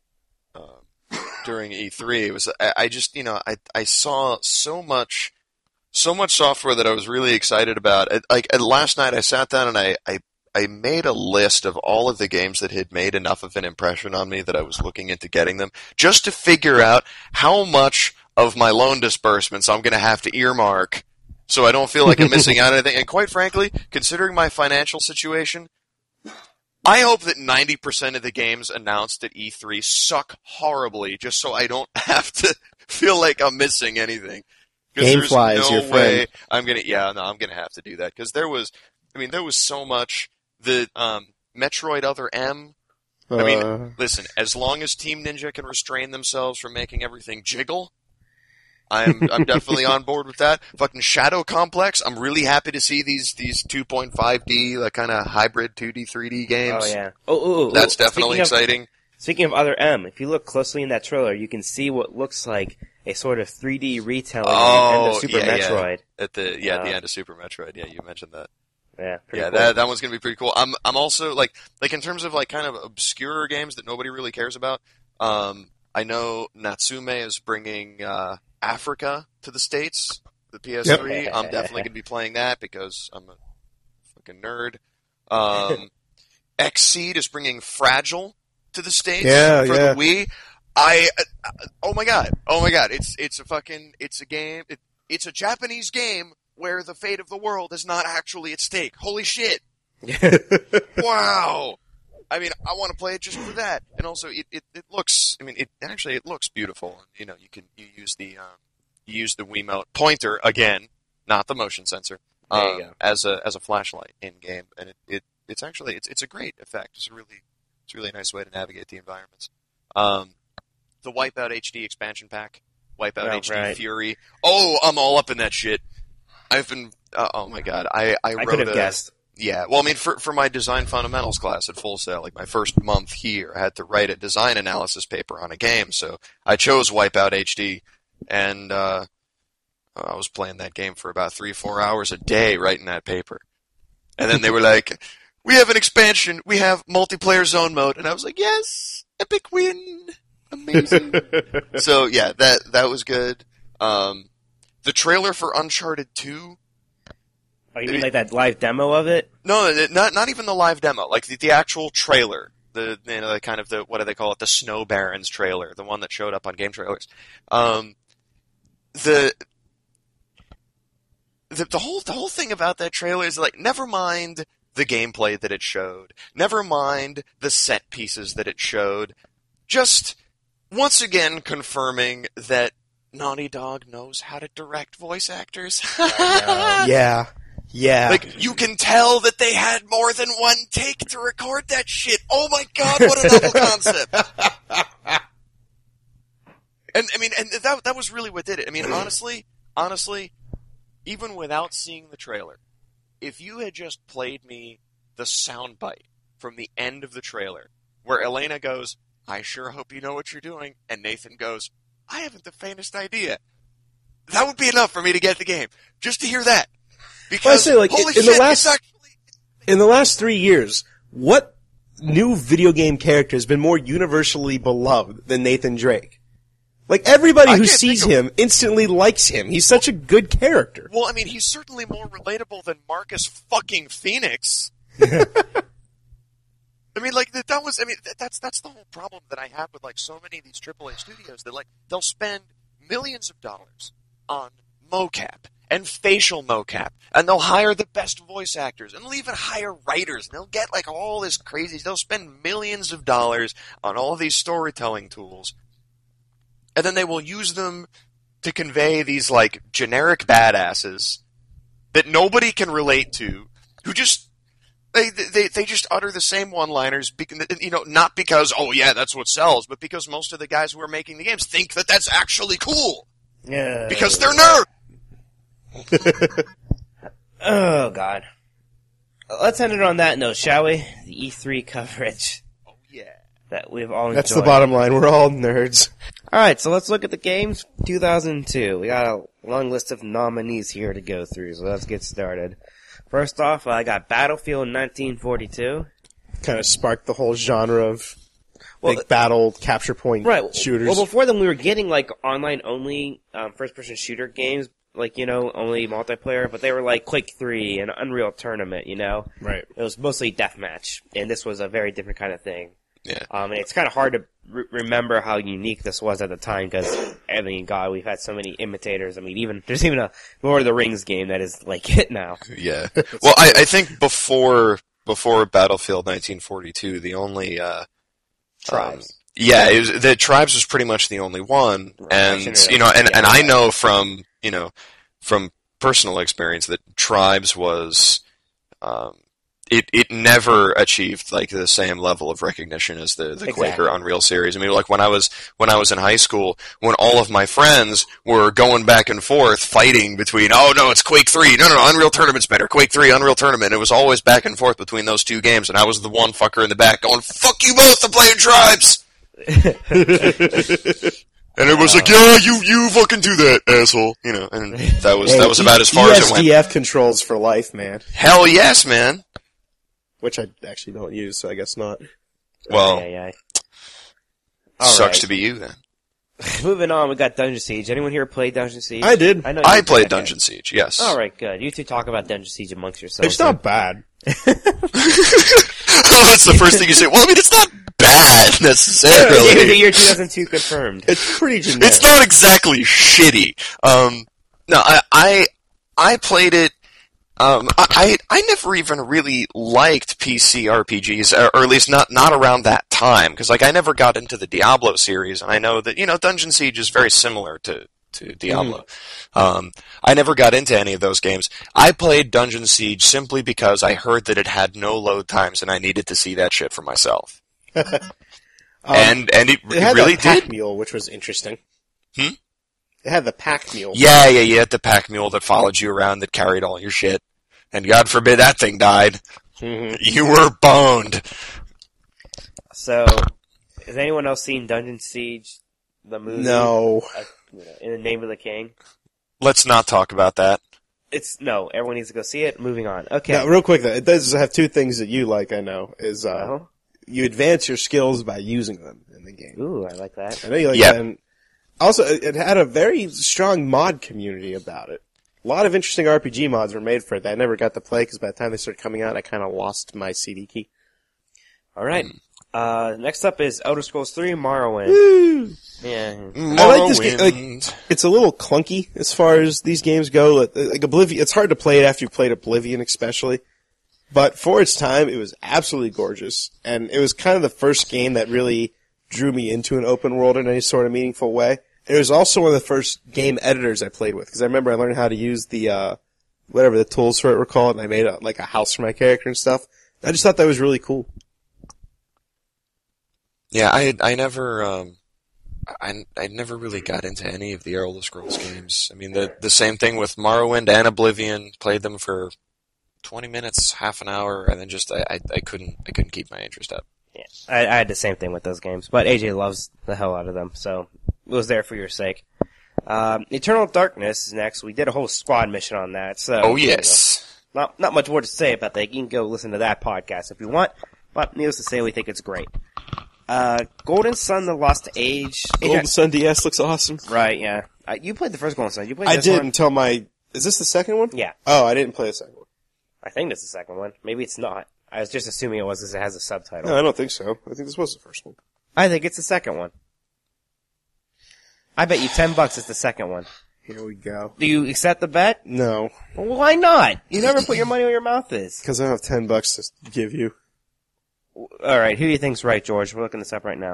Speaker 3: E3 was I just I saw so much software that I was really excited about. Last night I sat down and I made a list of all of the games that had made enough of an impression on me that I was looking into getting them, just to figure out how much of my loan disbursements I'm going to have to earmark so I don't feel like I'm missing out on anything. And quite frankly, considering my financial situation, I hope that 90% of the games announced at E3 suck horribly, just so I don't have to feel like I'm missing anything.
Speaker 2: Gamefly is your friend.
Speaker 3: I'm gonna have to do that, because there was so much. The Metroid Other M. I mean, listen, as long as Team Ninja can restrain themselves from making everything jiggle, I'm definitely on board with that. Fucking Shadow Complex. I'm really happy to see these 2.5D like kind of hybrid 2D 3D games.
Speaker 1: Oh yeah.
Speaker 3: That's definitely exciting.
Speaker 1: Speaking of Other M, if you look closely in that trailer, you can see what looks like a sort of 3D retelling at the end of Super Metroid.
Speaker 3: Yeah. At the end of Super Metroid. Yeah, you mentioned that.
Speaker 1: Yeah,
Speaker 3: cool. that one's gonna be pretty cool. I'm also like in terms of like kind of obscure games that nobody really cares about. I know Natsume is bringing Africa to the States, the PS3. Yep. I'm definitely gonna be playing that because I'm a fucking nerd. Xseed is bringing Fragile to the States for the Wii. Oh my god! It's a game. It's a Japanese game where the fate of the world is not actually at stake. Holy shit! Wow! I mean, I want to play it just for that. And also, it looks. I mean, it looks beautiful. You know, you use the Wiimote pointer again, not the motion sensor, as a flashlight in game, and it's actually a great effect. It's a really nice way to navigate the environments. The Wipeout HD expansion pack, Wipeout HD Fury. Oh, I'm all up in that shit. I've been. Oh my god, I
Speaker 1: could have guessed.
Speaker 3: Yeah, well, I mean, for my design fundamentals class at Full Sail, like my first month here, I had to write a design analysis paper on a game, so I chose Wipeout HD, and I was playing that game for about 3-4 hours a day writing that paper. And then they were like, "We have an expansion. We have multiplayer zone mode," and I was like, "Yes, epic win, amazing." So yeah, that was good. The trailer for Uncharted 2.
Speaker 1: Oh, you mean like that live demo of it?
Speaker 3: No, not even the live demo. Like the actual trailer. The kind of what do they call it? The Snow Barons trailer, the one that showed up on game trailers. The whole thing about that trailer is like, never mind the gameplay that it showed, never mind the set pieces that it showed, just once again confirming that Naughty Dog knows how to direct voice actors.
Speaker 2: Yeah.
Speaker 3: Like, you can tell that they had more than one take to record that shit. Oh my god, what a novel concept! And I mean, and that was really what did it. I mean, honestly, even without seeing the trailer, if you had just played me the soundbite from the end of the trailer, where Elena goes, "I sure hope you know what you're doing," and Nathan goes, "I haven't the faintest idea," that would be enough for me to get the game. Just to hear that. Because,
Speaker 2: well, I say, like,
Speaker 3: holy shit,
Speaker 2: in the last 3 years, what new video game character has been more universally beloved than Nathan Drake? Like, everybody who sees him instantly likes him. He's such a good character.
Speaker 3: Well, I mean, he's certainly more relatable than Marcus fucking Phoenix. I mean, like, that's the whole problem that I have with, like, so many of these AAA studios, that, like, they'll spend millions of dollars on mocap and facial mocap, and they'll hire the best voice actors, and they'll even hire writers, and they'll get, like, all this crazy, they'll spend millions of dollars on all of these storytelling tools, and then they will use them to convey these, like, generic badasses that nobody can relate to, who just, They just utter the same one-liners, not because, oh yeah, that's what sells, but because most of the guys who are making the games think that that's actually cool.
Speaker 1: Yeah.
Speaker 3: Because they're nerds!
Speaker 1: Oh, God. Let's end it on that note, shall we? The E3 coverage.
Speaker 3: Oh, yeah.
Speaker 1: that we've all enjoyed.
Speaker 2: That's the bottom line. We're all nerds.
Speaker 1: Alright, so let's look at the games. 2002. We got a long list of nominees here to go through, so let's get started. First off, I got Battlefield 1942.
Speaker 2: Kind of sparked the whole genre of big battle capture point shooters.
Speaker 1: Well, before then we were getting like online only first-person shooter games, like, you know, only multiplayer, but they were like Quake 3 and Unreal Tournament, you know?
Speaker 2: Right.
Speaker 1: It was mostly deathmatch, and this was a very different kind of thing.
Speaker 3: Yeah.
Speaker 1: And it's kind of hard to remember how unique this was at the time, because, I mean, God, we've had so many imitators. I mean, there's even a Lord of the Rings game that is like it now.
Speaker 3: Yeah. Well, I think before Battlefield 1942, the only,
Speaker 1: Tribes.
Speaker 3: the Tribes was pretty much the only one, and, you know, and I know from personal experience that Tribes was, it never achieved like the same level of recognition as the Quake or Unreal series. I mean, like when I was in high school, when all of my friends were going back and forth fighting between, oh no, it's Quake 3, no, Unreal Tournament's better, Quake 3, Unreal Tournament. It was always back and forth between those two games, and I was the one fucker in the back going, fuck you both, I'm playing Tribes! And it was like, yeah, you fucking do that, asshole. You know, and that was about as far as it went.
Speaker 2: ESDF controls for life, man.
Speaker 3: Hell yes, man.
Speaker 2: Which I actually don't use, so I guess not.
Speaker 3: Well, sucks to be you then.
Speaker 1: Moving on, we got Dungeon Siege. Anyone here play Dungeon Siege?
Speaker 2: I did.
Speaker 3: I played Dungeon Siege, yes.
Speaker 1: Alright, good. You two talk about Dungeon Siege amongst yourselves.
Speaker 2: It's not bad.
Speaker 3: Oh, that's the first thing you say. Well, I mean, it's not bad, necessarily.
Speaker 1: Game of the year 2002 confirmed.
Speaker 2: It's pretty generic.
Speaker 3: It's not exactly shitty. No, I played it. I never even really liked PC RPGs, or at least not around that time, because like I never got into the Diablo series, and I know that, you know, Dungeon Siege is very similar to Diablo. I never got into any of those games. I played Dungeon Siege simply because I heard that it had no load times, and I needed to see that shit for myself. And it
Speaker 2: had
Speaker 3: really
Speaker 2: the pack
Speaker 3: did.
Speaker 2: mule, which was interesting.
Speaker 3: Hmm?
Speaker 2: It had the pack mule.
Speaker 3: Yeah, you had the pack mule that followed you around that carried all your shit. And God forbid that thing died.
Speaker 2: Mm-hmm.
Speaker 3: You were boned.
Speaker 1: So, has anyone else seen Dungeon Siege, the movie?
Speaker 2: No.
Speaker 1: In the Name of the King?
Speaker 3: Let's not talk about that.
Speaker 1: No, everyone needs to go see it. Moving on. Okay.
Speaker 2: Now, real quick though, it does have two things that you like, I know, is, you advance your skills by using them in the game.
Speaker 1: Ooh, I like that.
Speaker 2: I know you like that. And also, it had a very strong mod community about it. A lot of interesting RPG mods were made for it that I never got to play because by the time they started coming out, I kind of lost my CD key.
Speaker 1: All right. Next up is Elder Scrolls 3 Morrowind.
Speaker 2: Woo!
Speaker 1: Yeah.
Speaker 2: I like this game. Like, it's a little clunky as far as these games go. Like Oblivion, it's hard to play it after you've played Oblivion, especially. But for its time, it was absolutely gorgeous, and it was kind of the first game that really drew me into an open world in any sort of meaningful way. It was also one of the first game editors I played with, because I remember I learned how to use the, whatever the tools for it were called, and I made a house for my character and stuff. I just thought that was really cool.
Speaker 3: Yeah, I never really got into any of the Elder Scrolls games. I mean, the same thing with Morrowind and Oblivion. Played them for 20 minutes, half an hour, and then just I couldn't keep my interest up.
Speaker 1: Yeah, I had the same thing with those games, but AJ loves the hell out of them, so it was there for your sake. Eternal Darkness is next. We did a whole squad mission on that, so...
Speaker 3: Oh, yes.
Speaker 1: Not much more to say about that. You can go listen to that podcast if you want, but needless to say, we think it's great. Golden Sun: The Lost Age.
Speaker 2: Golden Sun DS looks awesome.
Speaker 1: Right, yeah. You played the first Golden Sun. You played
Speaker 2: I
Speaker 1: this
Speaker 2: did
Speaker 1: one?
Speaker 2: until is this the second one?
Speaker 1: Yeah.
Speaker 2: Oh, I didn't play the second one.
Speaker 1: I think that's the second one. Maybe it's not. I was just assuming it was because it has a subtitle.
Speaker 2: No, I don't think so. I think this was the first one.
Speaker 1: I think it's the second one. I bet you $10 it's the second one.
Speaker 2: Here we go.
Speaker 1: Do you accept the bet?
Speaker 2: No.
Speaker 1: Well, why not? You never put your money where your mouth is.
Speaker 2: Because I don't have $10 to give you.
Speaker 1: Alright, who do you think's right, George? We're looking this up right now.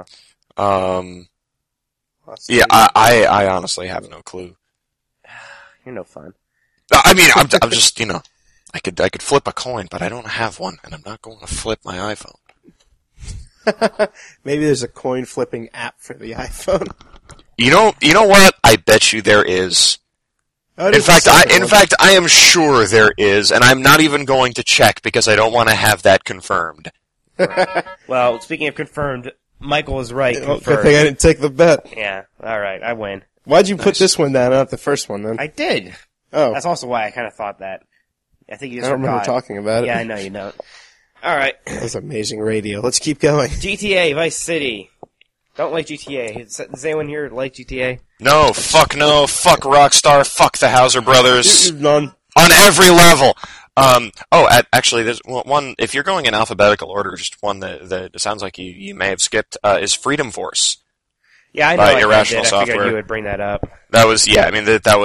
Speaker 3: Yeah, I honestly have no clue.
Speaker 1: You're no fun.
Speaker 3: I mean, I'm just, you know, I could flip a coin, but I don't have one, and I'm not going to flip my iPhone.
Speaker 2: Maybe there's a coin flipping app for the iPhone.
Speaker 3: You know what? I bet you there is.
Speaker 2: Oh,
Speaker 3: In fact, I am sure there is, and I'm not even going to check because I don't want to have that confirmed.
Speaker 1: Well, speaking of confirmed, Michael was right.
Speaker 2: Good thing I didn't take the bet.
Speaker 1: Yeah, alright, I win.
Speaker 2: Why'd you put this one down, not the first one, then?
Speaker 1: I did.
Speaker 2: Oh.
Speaker 1: That's also why I kind of thought that. I think you just
Speaker 2: I don't remember
Speaker 1: forgot.
Speaker 2: talking about it.
Speaker 1: Yeah, I know you don't. Alright.
Speaker 2: That was amazing radio. Let's keep going.
Speaker 1: GTA, Vice City. Don't like GTA. Does anyone here like GTA?
Speaker 4: No, fuck Rockstar, fuck the Hauser brothers.
Speaker 2: None.
Speaker 4: On every level. Actually, there's one, if you're going in alphabetical order, just one that sounds like you may have skipped, is Freedom Force.
Speaker 1: Yeah, I know.
Speaker 4: By Irrational
Speaker 1: I
Speaker 4: Software.
Speaker 1: figured you would bring that up.
Speaker 4: That was, yeah, I mean, that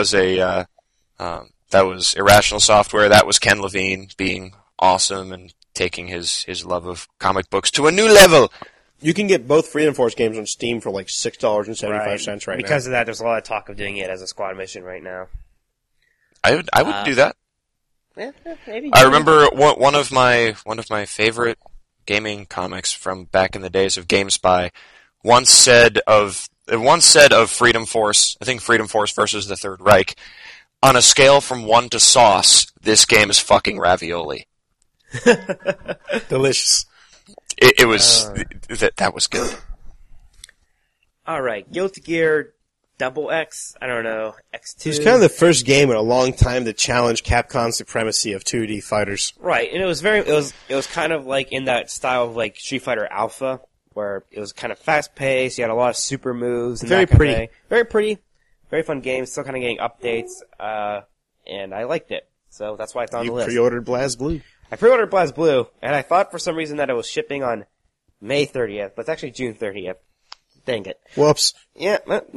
Speaker 4: was Irrational Software. That was Ken Levine being awesome and taking his love of comic books to a new level.
Speaker 2: You can get both Freedom Force games on Steam for like $6.75 right now.
Speaker 1: Because of that, there's a lot of talk of doing it as a squad mission right now.
Speaker 4: I would do that.
Speaker 1: Yeah, maybe.
Speaker 4: I remember one of my favorite gaming comics from back in the days of GameSpy once said of Freedom Force, I think Freedom Force versus the Third Reich, on a scale from 1 to sauce, this game is fucking ravioli.
Speaker 2: Delicious.
Speaker 4: It was that was good.
Speaker 1: All right, Guilty Gear Double X. I don't know, X2.
Speaker 2: It was kind of the first game in a long time to challenge Capcom's supremacy of 2D fighters.
Speaker 1: Right, and it was kind of like in that style of like Street Fighter Alpha, where it was kind of fast paced. You had a lot of super moves. And
Speaker 2: Very
Speaker 1: that kind
Speaker 2: pretty.
Speaker 1: of thing. Very pretty, very fun game. Still kind of getting updates, and I liked it. So that's why it's on the list.
Speaker 2: You pre-ordered BlazBlue.
Speaker 1: I pre-ordered BlazBlue, and I thought for some reason that it was shipping on May 30th, but it's actually June 30th. Dang it.
Speaker 2: Whoops.
Speaker 1: Yeah.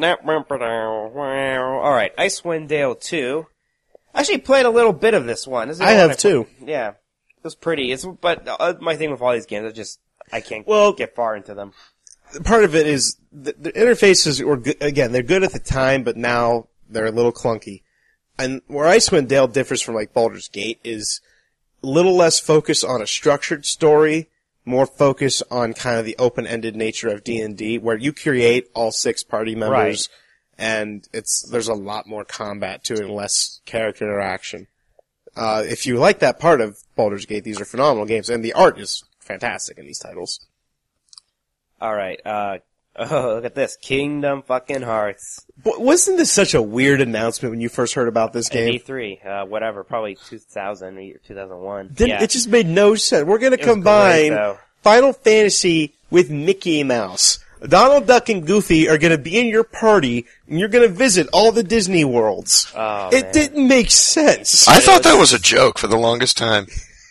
Speaker 1: Alright, Icewind Dale 2. I actually played a little bit of this one. This is
Speaker 2: I
Speaker 1: the one
Speaker 2: have too.
Speaker 1: Yeah. It was pretty. But my thing with all these games is I can't get far into them.
Speaker 2: Part of it is the interfaces were good, again, they're good at the time, but now they're a little clunky. And where Icewind Dale differs from like Baldur's Gate is a little less focus on a structured story, more focus on kind of the open-ended nature of D&D, where you create all 6 party members, and there's a lot more combat to it and less character interaction. If you like that part of Baldur's Gate, these are phenomenal games, and the art is fantastic in these titles.
Speaker 1: Alright, look at this. Kingdom fucking Hearts.
Speaker 2: Wasn't this such a weird announcement when you first heard about this game?
Speaker 1: E3, whatever, probably 2000 or 2001.
Speaker 2: It just made no sense. We're gonna combine Final Fantasy with Mickey Mouse. Donald Duck and Goofy are gonna be in your party, and you're gonna visit all the Disney worlds.
Speaker 1: Oh,
Speaker 2: it didn't make sense.
Speaker 3: I thought that was a joke for the longest time.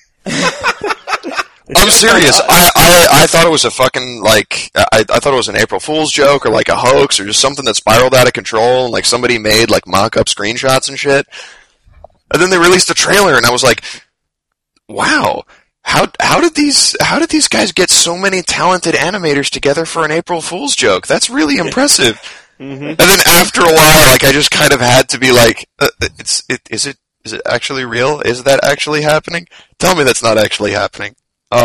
Speaker 3: I'm serious. I thought it was a fucking, like, I thought it was an April Fool's joke or like a hoax or just something that spiraled out of control and like somebody made like mock-up screenshots and shit. And then they released a trailer and I was like, wow, how did these guys get so many talented animators together for an April Fool's joke? That's really impressive. Mm-hmm. And then after a while, like, I just kind of had to be like, is it actually real? Is that actually happening? Tell me that's not actually happening.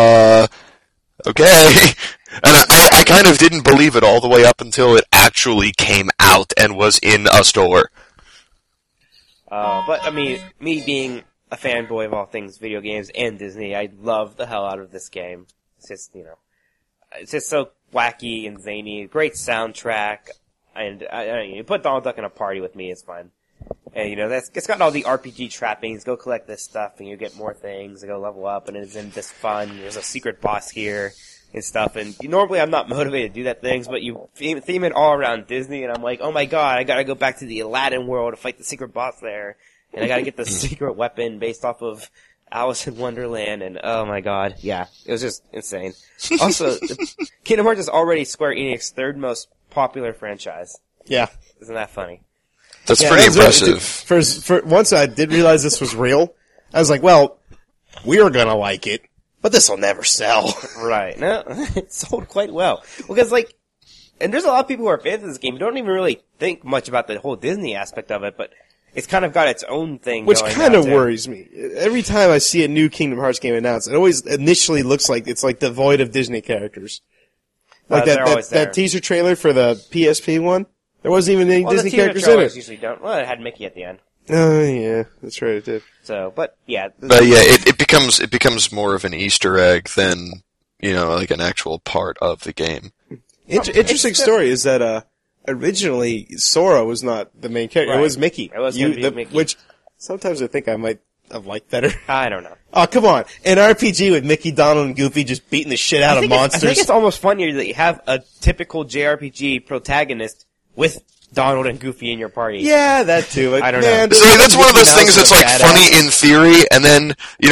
Speaker 3: Okay. And I kind of didn't believe it all the way up until it actually came out and was in a store.
Speaker 1: But, I mean, me being a fanboy of all things video games and Disney, I love the hell out of this game. It's just, it's just so wacky and zany. Great soundtrack. And, you put Donald Duck in a party with me, it's fun. And, it's got all the RPG trappings. Go collect this stuff and you get more things. Go level up and it's in this fun. There's a secret boss here and stuff. And normally I'm not motivated to do that things, but you theme it all around Disney and I'm like, oh my god, I gotta go back to the Aladdin world to fight the secret boss there. And I gotta get the secret weapon based off of Alice in Wonderland and oh my god. Yeah. It was just insane. Also, Kingdom Hearts is already Square Enix's third most popular franchise.
Speaker 2: Yeah.
Speaker 1: Isn't that funny?
Speaker 3: That's pretty impressive.
Speaker 2: For once I did realize this was real, I was like, well, we're gonna like it, but this will never sell.
Speaker 1: Right. No, it sold quite well. Because, and there's a lot of people who are fans of this game who don't even really think much about the whole Disney aspect of it, but it's kind of got its own thing
Speaker 2: Which
Speaker 1: going
Speaker 2: kind of
Speaker 1: too.
Speaker 2: worries me. Every time I see a new Kingdom Hearts game announced, it always initially looks like it's like devoid of Disney characters. Like that teaser trailer for the PSP one. There wasn't even any Disney characters in it.
Speaker 1: Usually don't. Well, it had Mickey at the end.
Speaker 2: Oh yeah, that's right, it did.
Speaker 1: So, but yeah.
Speaker 3: But yeah, it becomes more of an Easter egg than, like an actual part of the game.
Speaker 2: Interesting story is that originally Sora was not the main character.
Speaker 1: Right.
Speaker 2: It was Mickey.
Speaker 1: It was gonna be Mickey.
Speaker 2: Which sometimes I think I might have liked better.
Speaker 1: I don't know.
Speaker 2: Oh, come on. An RPG with Mickey, Donald, and Goofy just beating the shit out of monsters.
Speaker 1: I think it's almost funnier that you have a typical JRPG protagonist with Donald and Goofy in your party.
Speaker 2: Yeah, that too.
Speaker 1: I don't know.
Speaker 3: So that's one of those things that's like
Speaker 1: badass.
Speaker 3: funny in theory, and then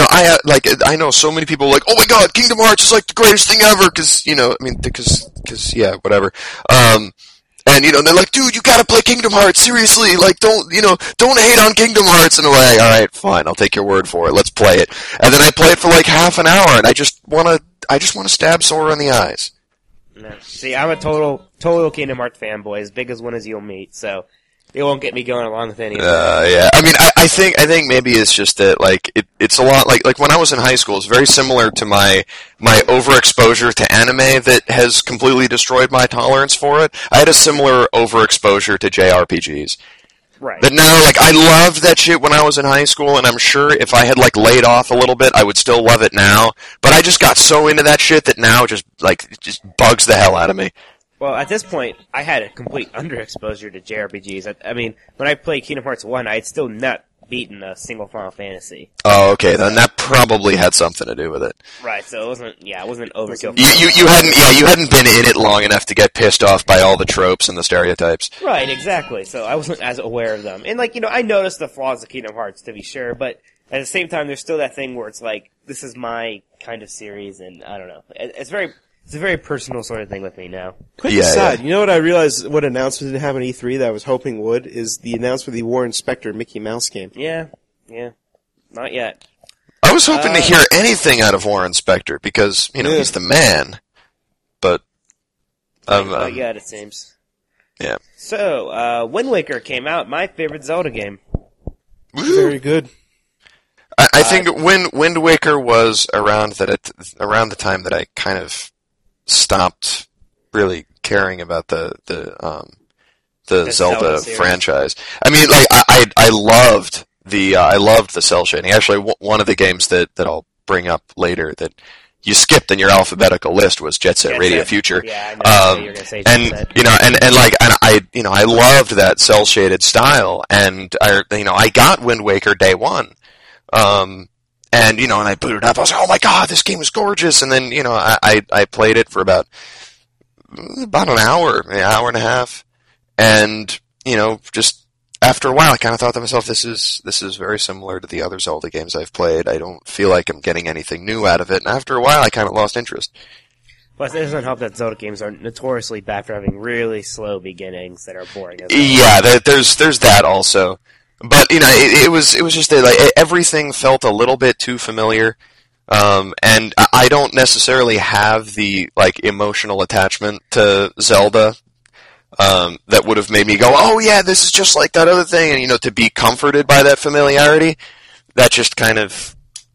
Speaker 3: I know so many people like, oh my god, Kingdom Hearts is like the greatest thing ever, because yeah, whatever. And they're like, dude, you gotta play Kingdom Hearts, seriously, like don't hate on Kingdom Hearts in a way. Alright, fine, I'll take your word for it, let's play it. And then I play it for like half an hour, and I just wanna stab Sora in the eyes.
Speaker 1: No. See, I'm a total Kingdom Hearts fanboy, as big as one as you'll meet, so it won't get me going along with any of that.
Speaker 3: Yeah. I mean, I think maybe it's just that, like, it's a lot, like when I was in high school, it's very similar to my overexposure to anime that has completely destroyed my tolerance for it. I had a similar overexposure to JRPGs.
Speaker 1: Right.
Speaker 3: But now, like, I loved that shit when I was in high school, and I'm sure if I had, like, laid off a little bit, I would still love it now. But I just got so into that shit that now it just bugs the hell out of me.
Speaker 1: Well, at this point, I had a complete underexposure to JRPGs. I mean, when I played Kingdom Hearts 1, I had still not beaten a single Final Fantasy.
Speaker 3: Oh, okay, then that probably had something to do with it.
Speaker 1: Right, so it wasn't overkill.
Speaker 3: You hadn't been in it long enough to get pissed off by all the tropes and the stereotypes.
Speaker 1: Right, exactly. So I wasn't as aware of them. And I noticed the flaws of Kingdom Hearts, to be sure, but at the same time, there's still that thing where it's like, this is my kind of series, and I don't know. It's a very personal sort of thing with me now.
Speaker 2: Quick aside, you know what I realized what announcement didn't have on E3 that I was hoping would, is the announcement of the Warren Spector Mickey Mouse game.
Speaker 1: Yeah. Not yet.
Speaker 3: I was hoping to hear anything out of Warren Spector, because, he's the man. But,
Speaker 1: yeah, it seems.
Speaker 3: Yeah.
Speaker 1: So, Wind Waker came out, my favorite Zelda game.
Speaker 2: Very good.
Speaker 3: I think Wind Waker was around the time that I kind of stopped really caring about the Zelda franchise. I mean, like I loved the cell shading. Actually, one of the games that I'll bring up later that you skipped in your alphabetical list was Jet Set Radio Future.
Speaker 1: Yeah, I know you were going to say Jet Set.
Speaker 3: I loved that cell shaded style, and I got Wind Waker day one. And I booted it up. I was like, oh my god, this game is gorgeous. And then, I played it for about an hour and a half. And, just after a while, I kind of thought to myself, this is very similar to the other Zelda games I've played. I don't feel like I'm getting anything new out of it. And after a while, I kind of lost interest.
Speaker 1: Plus, it doesn't help that Zelda games are notoriously bad for having really slow beginnings that are boring.
Speaker 3: Yeah, there's that also. But it was just that, like, everything felt a little bit too familiar, and I don't necessarily have the emotional attachment to Zelda that would have made me go, oh yeah, this is just like that other thing, and to be comforted by that familiarity. That just kind of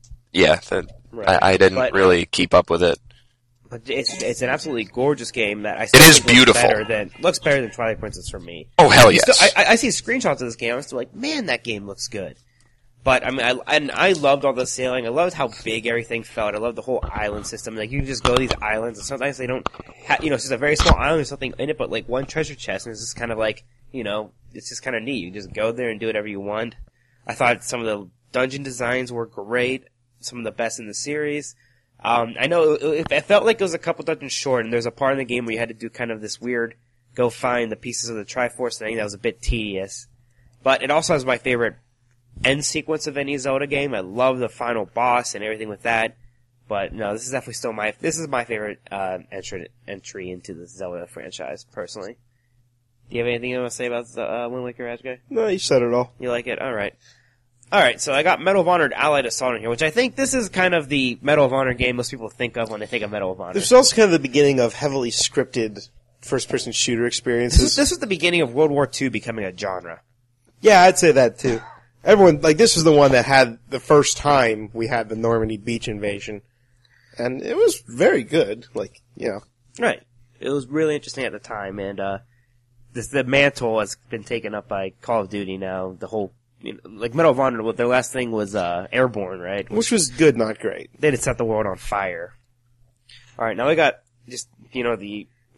Speaker 3: I didn't really keep up with it.
Speaker 1: But it's an absolutely gorgeous game that I
Speaker 3: still think beautiful.
Speaker 1: Looks better than Twilight Princess for me.
Speaker 3: Oh hell yes!
Speaker 1: I see screenshots of this game. I'm still like, man, that game looks good. But I mean, I loved all the sailing. I loved how big everything felt. I loved the whole island system. Like you can just go to these islands, and sometimes they don't. It's just a very small island. There's something in it, but like one treasure chest, and it's just kind of like it's just kind of neat. You just go there and do whatever you want. I thought some of the dungeon designs were great. Some of the best in the series. I know it felt like it was a couple dungeons short, and there's a part in the game where you had to do kind of this weird go find the pieces of the Triforce thing that was a bit tedious. But it also has my favorite end sequence of any Zelda game. I love the final boss and everything with that. But no, this is definitely still my favorite entry into the Zelda franchise, personally. Do you have anything you want to say about Wind Waker, Ajay?
Speaker 2: No, you said it all.
Speaker 1: You like it? Alright, so I got Medal of Honor Allied Assault in here, which I think this is kind of the Medal of Honor game most people think of when they think of Medal of Honor.
Speaker 2: This is also kind of the beginning of heavily scripted first-person shooter experiences.
Speaker 1: This was the beginning of World War II becoming a genre.
Speaker 2: Yeah, I'd say that too. Everyone, this was the one that had the first time we had the Normandy beach invasion. And it was very good,
Speaker 1: Right. It was really interesting at the time, and the mantle has been taken up by Call of Duty now, the whole Medal of Honor, their last thing was Airborne, right?
Speaker 2: Which was good, not great.
Speaker 1: They had set the world on fire. Alright, now we got just, the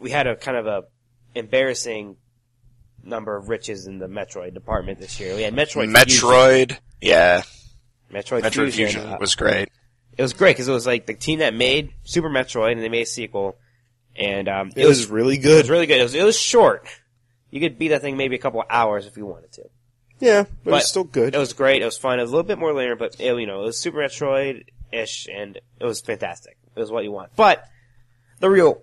Speaker 1: we had a kind of a embarrassing number of riches in the Metroid department this year. We had Metroid Fusion.
Speaker 4: Yeah.
Speaker 1: Metroid
Speaker 4: Fusion was great.
Speaker 1: It was great because it was like the team that made Super Metroid and they made a sequel. And
Speaker 2: it was really good.
Speaker 1: It was really good. It was short. You could beat that thing maybe a couple of hours if you wanted to.
Speaker 2: Yeah, but it was still good.
Speaker 1: It was great. It was fun. It was a little bit more linear, but it was Super Metroid-ish, and it was fantastic. It was what you want. But the real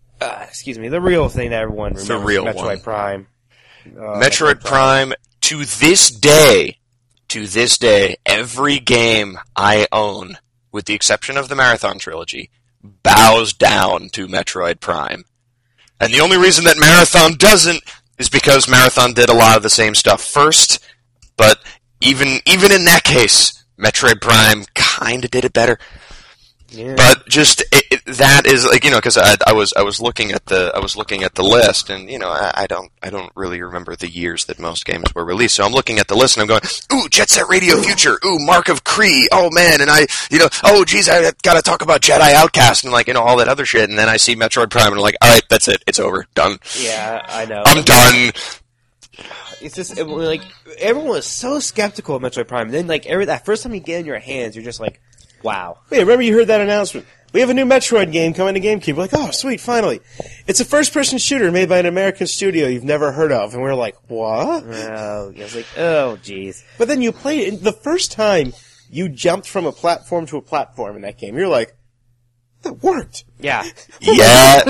Speaker 1: thing that everyone remembers, Metroid Prime.
Speaker 4: Metroid Prime, to this day, every game I own, with the exception of the Marathon Trilogy, bows down to Metroid Prime. And the only reason that Marathon doesn't is because Marathon did a lot of the same stuff first, but even in that case, Metroid Prime kinda did it better.
Speaker 1: Yeah.
Speaker 4: But just that is like, because I was looking at the list, and I don't really remember the years that most games were released. So I'm looking at the list and I'm going, ooh, Jet Set Radio Future, ooh, Mark of Kree, oh man, and oh geez, I got to talk about Jedi Outcast and all that other shit, and then I see Metroid Prime and I'm like, all right, that's it, it's over, done.
Speaker 1: Yeah, I know.
Speaker 4: I'm done.
Speaker 1: It's just everyone was so skeptical of Metroid Prime. And then that first time you get it in your hands, you're just like, wow.
Speaker 2: Wait, remember you heard that announcement? We have a new Metroid game coming to GameCube. We're like, oh, sweet, finally. It's a first-person shooter made by an American studio you've never heard of. And we're like, what?
Speaker 1: Oh, I was like, oh, jeez.
Speaker 2: But then you played it, and the first time you jumped from a platform to a platform in that game, you're like, that worked.
Speaker 1: Yeah.
Speaker 4: Yeah.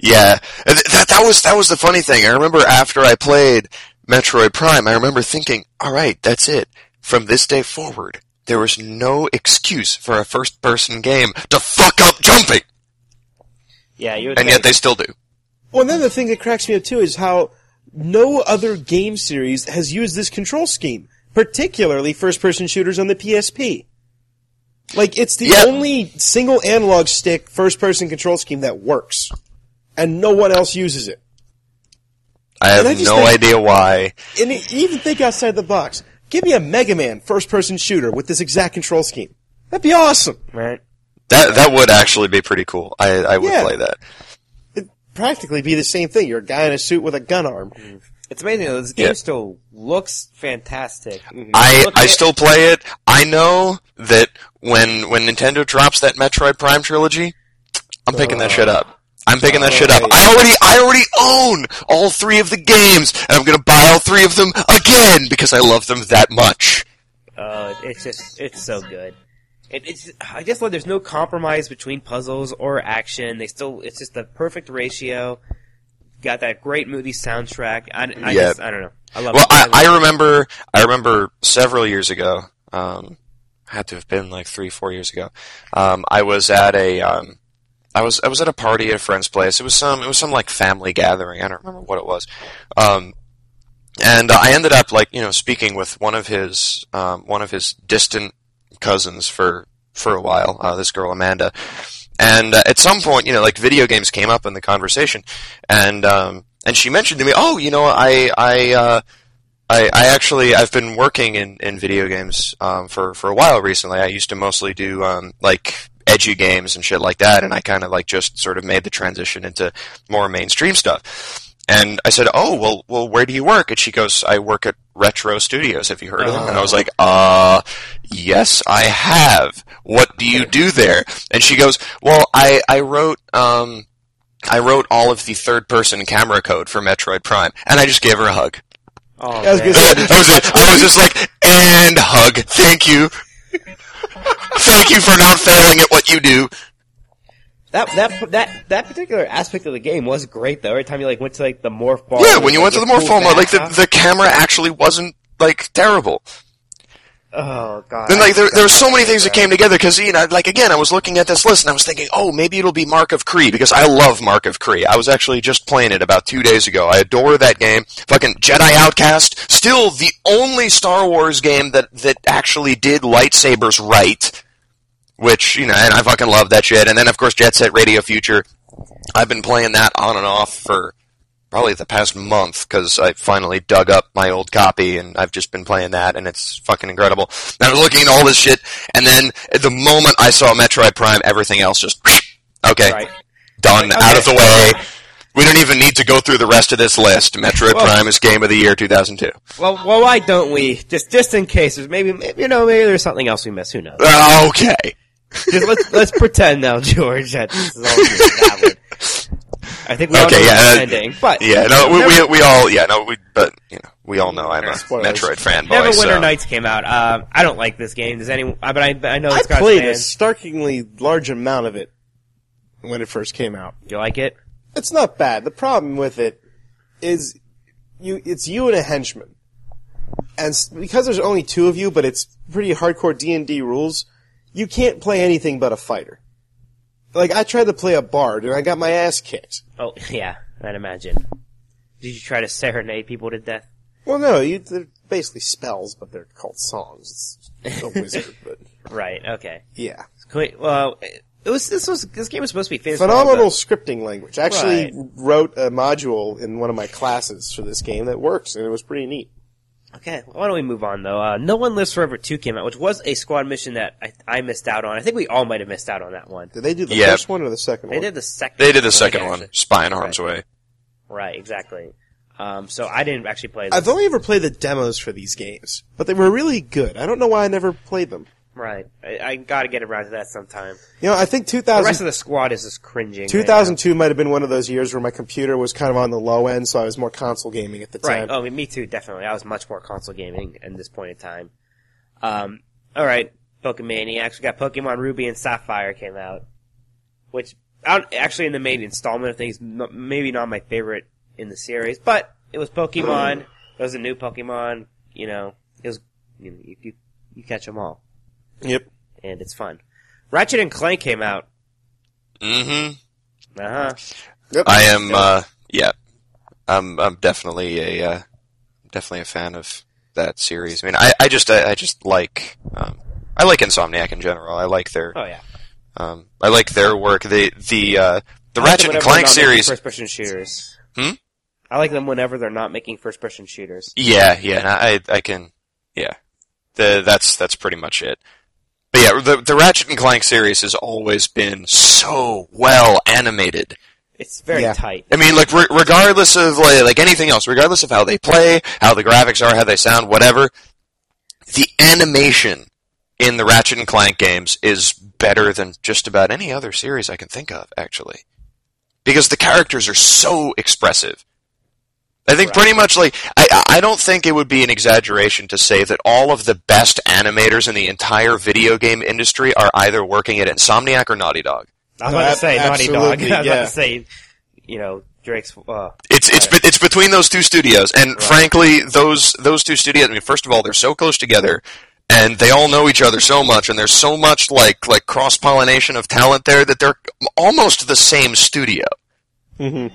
Speaker 4: That was the funny thing. I remember after I played Metroid Prime, I remember thinking, all right, that's it. From this day forward, there was no excuse for a first-person game to fuck up jumping.
Speaker 1: Yeah,
Speaker 4: and yet they still do.
Speaker 2: Well, and then the thing that cracks me up too is how no other game series has used this control scheme, particularly first-person shooters on the PSP. Like, it's the only single analog stick first-person control scheme that works, and no one else uses it.
Speaker 4: I have no idea why.
Speaker 2: And even think outside the box. Give me a Mega Man first-person shooter with this exact control scheme. That'd be awesome.
Speaker 1: Right.
Speaker 4: That would actually be pretty cool. I would play that.
Speaker 2: It'd practically be the same thing. You're a guy in a suit with a gun arm.
Speaker 1: It's amazing though. This game still looks fantastic.
Speaker 4: I still play it. I know that when Nintendo drops that Metroid Prime trilogy, I'm picking that shit up. I'm picking that shit up. I already own all 3 of the games, and I'm gonna buy all 3 of them again because I love them that much.
Speaker 1: It's so good. I just love there's no compromise between puzzles or action. It's just the perfect ratio. Got that great movie soundtrack. I don't know. I love it.
Speaker 4: Well, I remember several years ago, had to have been like 3-4 years ago. I was at I was at a party at a friend's place. It was some like family gathering. I don't remember what it was. And I ended up speaking with one of his distant cousins for a while, this girl Amanda. And at some point, video games came up in the conversation, and she mentioned to me, oh, I've been working in video games for a while recently. I used to mostly do edgy games and shit like that, and I kind of just sort of made the transition into more mainstream stuff. And I said, oh, well, where do you work? And she goes, I work at Retro Studios. Have you heard of them? And I was like, yes, I have. What do you do there? And she goes, well, I wrote all of the third-person camera code for Metroid Prime. And I just gave her a hug.
Speaker 1: Oh,
Speaker 2: that was good.
Speaker 4: I was just like, and hug. Thank you. Thank you for not failing at what you do.
Speaker 1: That particular aspect of the game was great though. Every time you went to the morph ball.
Speaker 4: Yeah, when you went to the morph ball mode, the camera actually wasn't terrible.
Speaker 1: Oh god.
Speaker 4: Then there were so many things that came together because again, I was looking at this list and I was thinking, oh, maybe it'll be Mark of Kree because I love Mark of Kree. I was actually just playing it about 2 days ago. I adore that game. Fucking Jedi Outcast, still the only Star Wars game that actually did lightsabers right. Which, and I fucking love that shit. And then, of course, Jet Set Radio Future. I've been playing that on and off for probably the past month, because I finally dug up my old copy, and I've just been playing that, and it's fucking incredible. And I was looking at all this shit, and then, at the moment I saw Metroid Prime, everything else just, okay, done, out of the way. We don't even need to go through the rest of this list. Metroid Prime is Game of the Year 2002.
Speaker 1: Well, why don't we? Just in case, there's maybe there's something else we missed. Who knows?
Speaker 4: Okay.
Speaker 1: Just let's pretend now, George, that this is all valid. I think we all know what's ending, but
Speaker 4: we all know I'm a Metroid fanboy.
Speaker 1: Neverwinter Nights came out. I don't like this game. Does anyone? But I know it's got
Speaker 2: played
Speaker 1: fans.
Speaker 2: a startlingly large amount of it when it first came out.
Speaker 1: Do you like it?
Speaker 2: It's not bad. The problem with it is it's you and a henchman. And because there's only two of you, but it's pretty hardcore D&D rules, you can't play anything but a fighter. Like, I tried to play a bard, and I got my ass kicked.
Speaker 1: Oh, yeah, I'd imagine. Did you try to serenade people to death?
Speaker 2: Well, no, they're basically spells, but they're called songs. It's a wizard, but...
Speaker 1: Right, okay.
Speaker 2: Yeah.
Speaker 1: Well, this game was supposed to be famous
Speaker 2: phenomenal scripting language. I actually wrote a module in one of my classes for this game that works, and it was pretty neat.
Speaker 1: Okay, why don't we move on, though? No One Lives Forever 2 came out, which was a squad mission that I missed out on. I think we all might have missed out on that one.
Speaker 2: Did they do the first one or the second one?
Speaker 1: They did the second
Speaker 4: one. They did the second one, Spy in Harm's Way.
Speaker 1: Right, exactly. So I didn't actually play this.
Speaker 2: I've only ever played the demos for these games, but they were really good. I don't know why I never played them.
Speaker 1: Right. I gotta get around to that sometime.
Speaker 2: You know, I think
Speaker 1: The rest of the squad is just cringing.
Speaker 2: 2002 might have been one of those years where my computer was kind of on the low end, so I was more console gaming at the time.
Speaker 1: Right. Oh, me too, definitely. I was much more console gaming at this point in time. Alright, Pokemaniacs. We got Pokemon Ruby and Sapphire came out. Which, actually in the main installment of things, maybe not my favorite in the series, but it was Pokemon. It was a new Pokemon, it was, you catch them all.
Speaker 2: Yep.
Speaker 1: And it's fun. Ratchet and Clank came out.
Speaker 4: Mm-hmm.
Speaker 1: Uh-huh.
Speaker 2: Yep.
Speaker 4: I am, I'm definitely a fan of that series. I mean, I just like, I like Insomniac in general. I like their, I like their work. The Ratchet and Clank series.
Speaker 1: First-person shooters. I like them whenever they're not making first-person shooters.
Speaker 4: Yeah, I can, that's pretty much it. But yeah, the Ratchet and Clank series has always been so well animated.
Speaker 1: It's very tight.
Speaker 4: I mean, like, regardless of, like anything else, regardless of how they play, how the graphics are, how they sound, whatever, the animation in the Ratchet and Clank games is better than just about any other series I can think of, actually. Because the characters are so expressive. I think pretty much, I don't think it would be an exaggeration to say that all of the best animators in the entire video game industry are either working at Insomniac or Naughty Dog.
Speaker 1: I was about to say Naughty Dog. I was about
Speaker 2: yeah.
Speaker 1: to say, Drake's.
Speaker 4: It's between those two studios, and frankly, those two studios. I mean, first of all, they're so close together, and they all know each other so much, and there's so much like cross pollination of talent there that they're almost the same studio.
Speaker 2: Mm-hmm.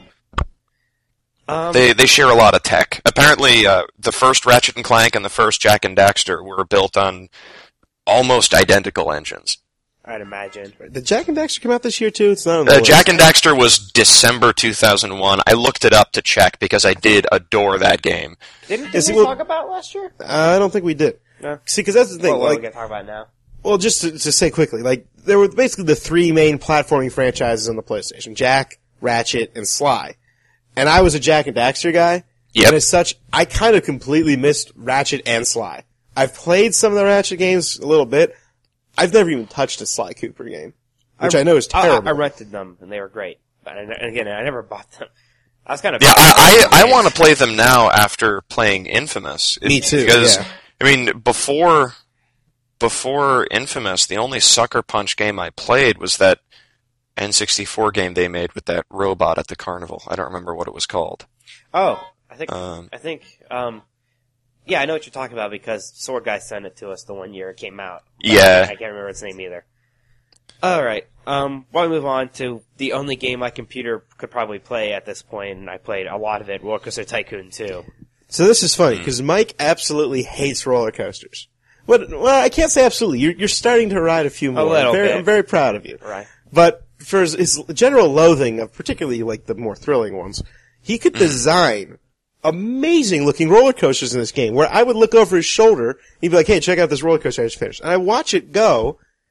Speaker 4: They share a lot of tech. Apparently, the first Ratchet and Clank and the first Jak and Daxter were built on almost identical engines.
Speaker 1: I'd imagine.
Speaker 2: Did Jak and Daxter come out this year too? It's not on the list.
Speaker 4: Jak and Daxter was December 2001. I looked it up to check because I did adore that game.
Speaker 1: Didn't we talk about last year?
Speaker 2: I don't think we did.
Speaker 1: No.
Speaker 2: See, because that's the thing.
Speaker 1: What are we going to talk about now?
Speaker 2: Well, just to say quickly, there were basically the three main platforming franchises on the PlayStation: Jak, Ratchet, and Sly. And I was a Jak and Daxter guy.
Speaker 4: Yep.
Speaker 2: And as such, I kind of completely missed Ratchet and Sly. I've played some of the Ratchet games a little bit. I've never even touched a Sly Cooper game, which I know is terrible.
Speaker 1: I rented them, and they were great. But again, I never bought them. I was kind of...
Speaker 4: Yeah, I want to play them now after playing Infamous.
Speaker 2: Me too,
Speaker 4: Because,
Speaker 2: yeah.
Speaker 4: I mean, before Infamous, the only Sucker Punch game I played was that N64 game they made with that robot at the carnival. I don't remember what it was called.
Speaker 1: Oh, I think, yeah, I know what you're talking about because Sword Guy sent it to us the one year it came out.
Speaker 4: Yeah.
Speaker 1: I can't remember its name either. Alright, why don't we move on to the only game my computer could probably play at this point, and I played a lot of it, Roller Coaster Tycoon 2.
Speaker 2: So this is funny, because Mike absolutely hates roller coasters. Well, I can't say absolutely. You're starting to ride a few more.
Speaker 1: A little bit.
Speaker 2: I'm very proud of you.
Speaker 1: Right.
Speaker 2: But for his general loathing of particularly the more thrilling ones, he could design amazing looking roller coasters in this game where I would look over his shoulder, he'd be like, hey, check out this roller coaster I just finished. And I watch it go,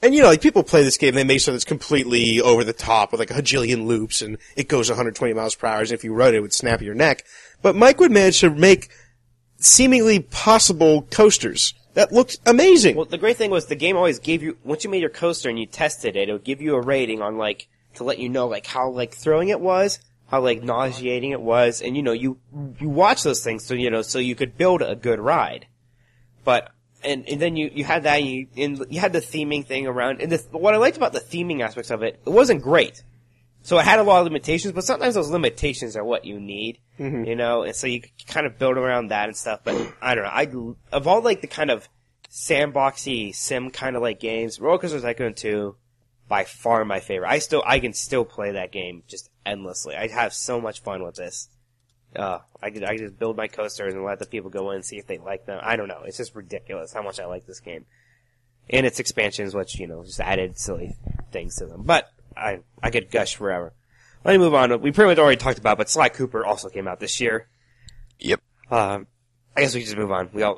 Speaker 2: And like people play this game, they make sure it's completely over the top with like a bajillion loops, and it goes 120 miles per hour. And if you rode it, it would snap your neck. But Mike would manage to make seemingly possible coasters that looked amazing.
Speaker 1: Well, the great thing was the game always gave you, once you made your coaster and you tested it, it would give you a rating on like, to let you know like how like thrilling it was, how like nauseating it was, and you watch those things so so you could build a good ride. But and then you had that, and you had the theming thing around, and what I liked about the theming aspects of it, it wasn't great. So it had a lot of limitations, but sometimes those limitations are what you need, and so you kind of build around that and stuff. But I don't know, of all like the kind of sandboxy sim kind of like games, Roller Coaster Tycoon 2, by far my favorite. I can still play that game just endlessly. I have so much fun with this. I just build my coasters and let the people go in and see if they like them. I don't know. It's just ridiculous how much I like this game. And its expansions, which, just added silly things to them. But I could gush forever. Let me move on. We pretty much already talked about, but Sly Cooper also came out this year.
Speaker 3: Yep.
Speaker 1: I guess we can just move on. We all,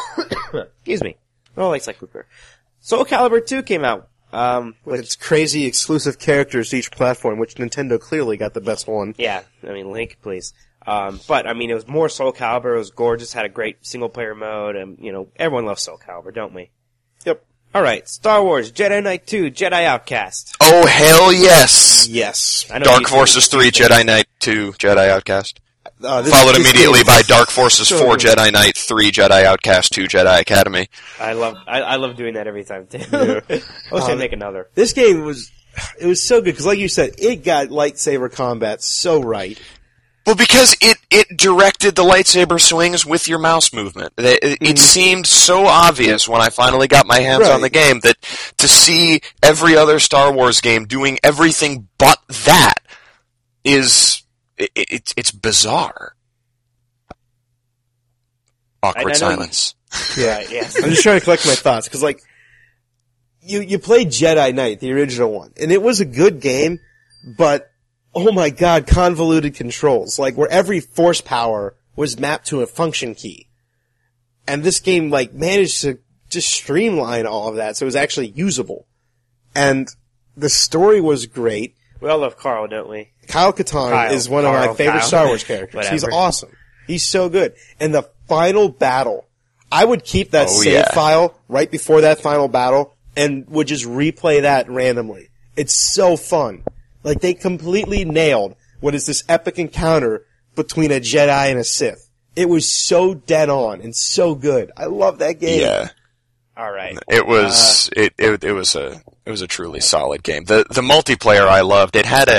Speaker 1: excuse me. We all like Sly Cooper. Soul Calibur 2 came out.
Speaker 2: With its crazy exclusive characters to each platform, which Nintendo clearly got the best one.
Speaker 1: Yeah, Link, please. But it was more Soul Calibur. It was gorgeous. Had a great single player mode, and everyone loves Soul Calibur, don't we?
Speaker 2: Yep.
Speaker 1: All right, Star Wars Jedi Knight 2, Jedi Outcast.
Speaker 3: Oh hell yes!
Speaker 2: Yes.
Speaker 3: Dark Forces 3, Jedi Knight 2, Jedi Outcast.
Speaker 2: This
Speaker 3: Followed immediately by Dark Forces
Speaker 2: so
Speaker 3: 4,
Speaker 2: good.
Speaker 3: Jedi Knight 3, Jedi Outcast 2, Jedi Academy.
Speaker 1: I love doing that every time too. I wish I'd make another.
Speaker 2: This game was so good because, like you said, it got lightsaber combat so right.
Speaker 3: Well, because it directed the lightsaber swings with your mouse movement. It seemed so obvious when I finally got my hands on the game that to see every other Star Wars game doing everything but that is it's bizarre. Awkward silence.
Speaker 2: Yeah, yes. I'm just trying to collect my thoughts because, like, you played Jedi Knight, the original one, and it was a good game, but oh my god, convoluted controls, like where every force power was mapped to a function key. And this game, like, managed to just streamline all of that so it was actually usable. And the story was great.
Speaker 1: We all love Carl, don't we?
Speaker 2: Kyle Katarn is one of my favorite Star Wars characters. He's awesome. He's so good. And the final battle, I would keep that save file right before that final battle and would just replay that randomly. It's so fun. Like, they completely nailed what is this epic encounter between a Jedi and a Sith. It was so dead on and so good. I love that game.
Speaker 3: Yeah.
Speaker 1: All right.
Speaker 3: It was it was a truly solid game. The multiplayer I loved. It had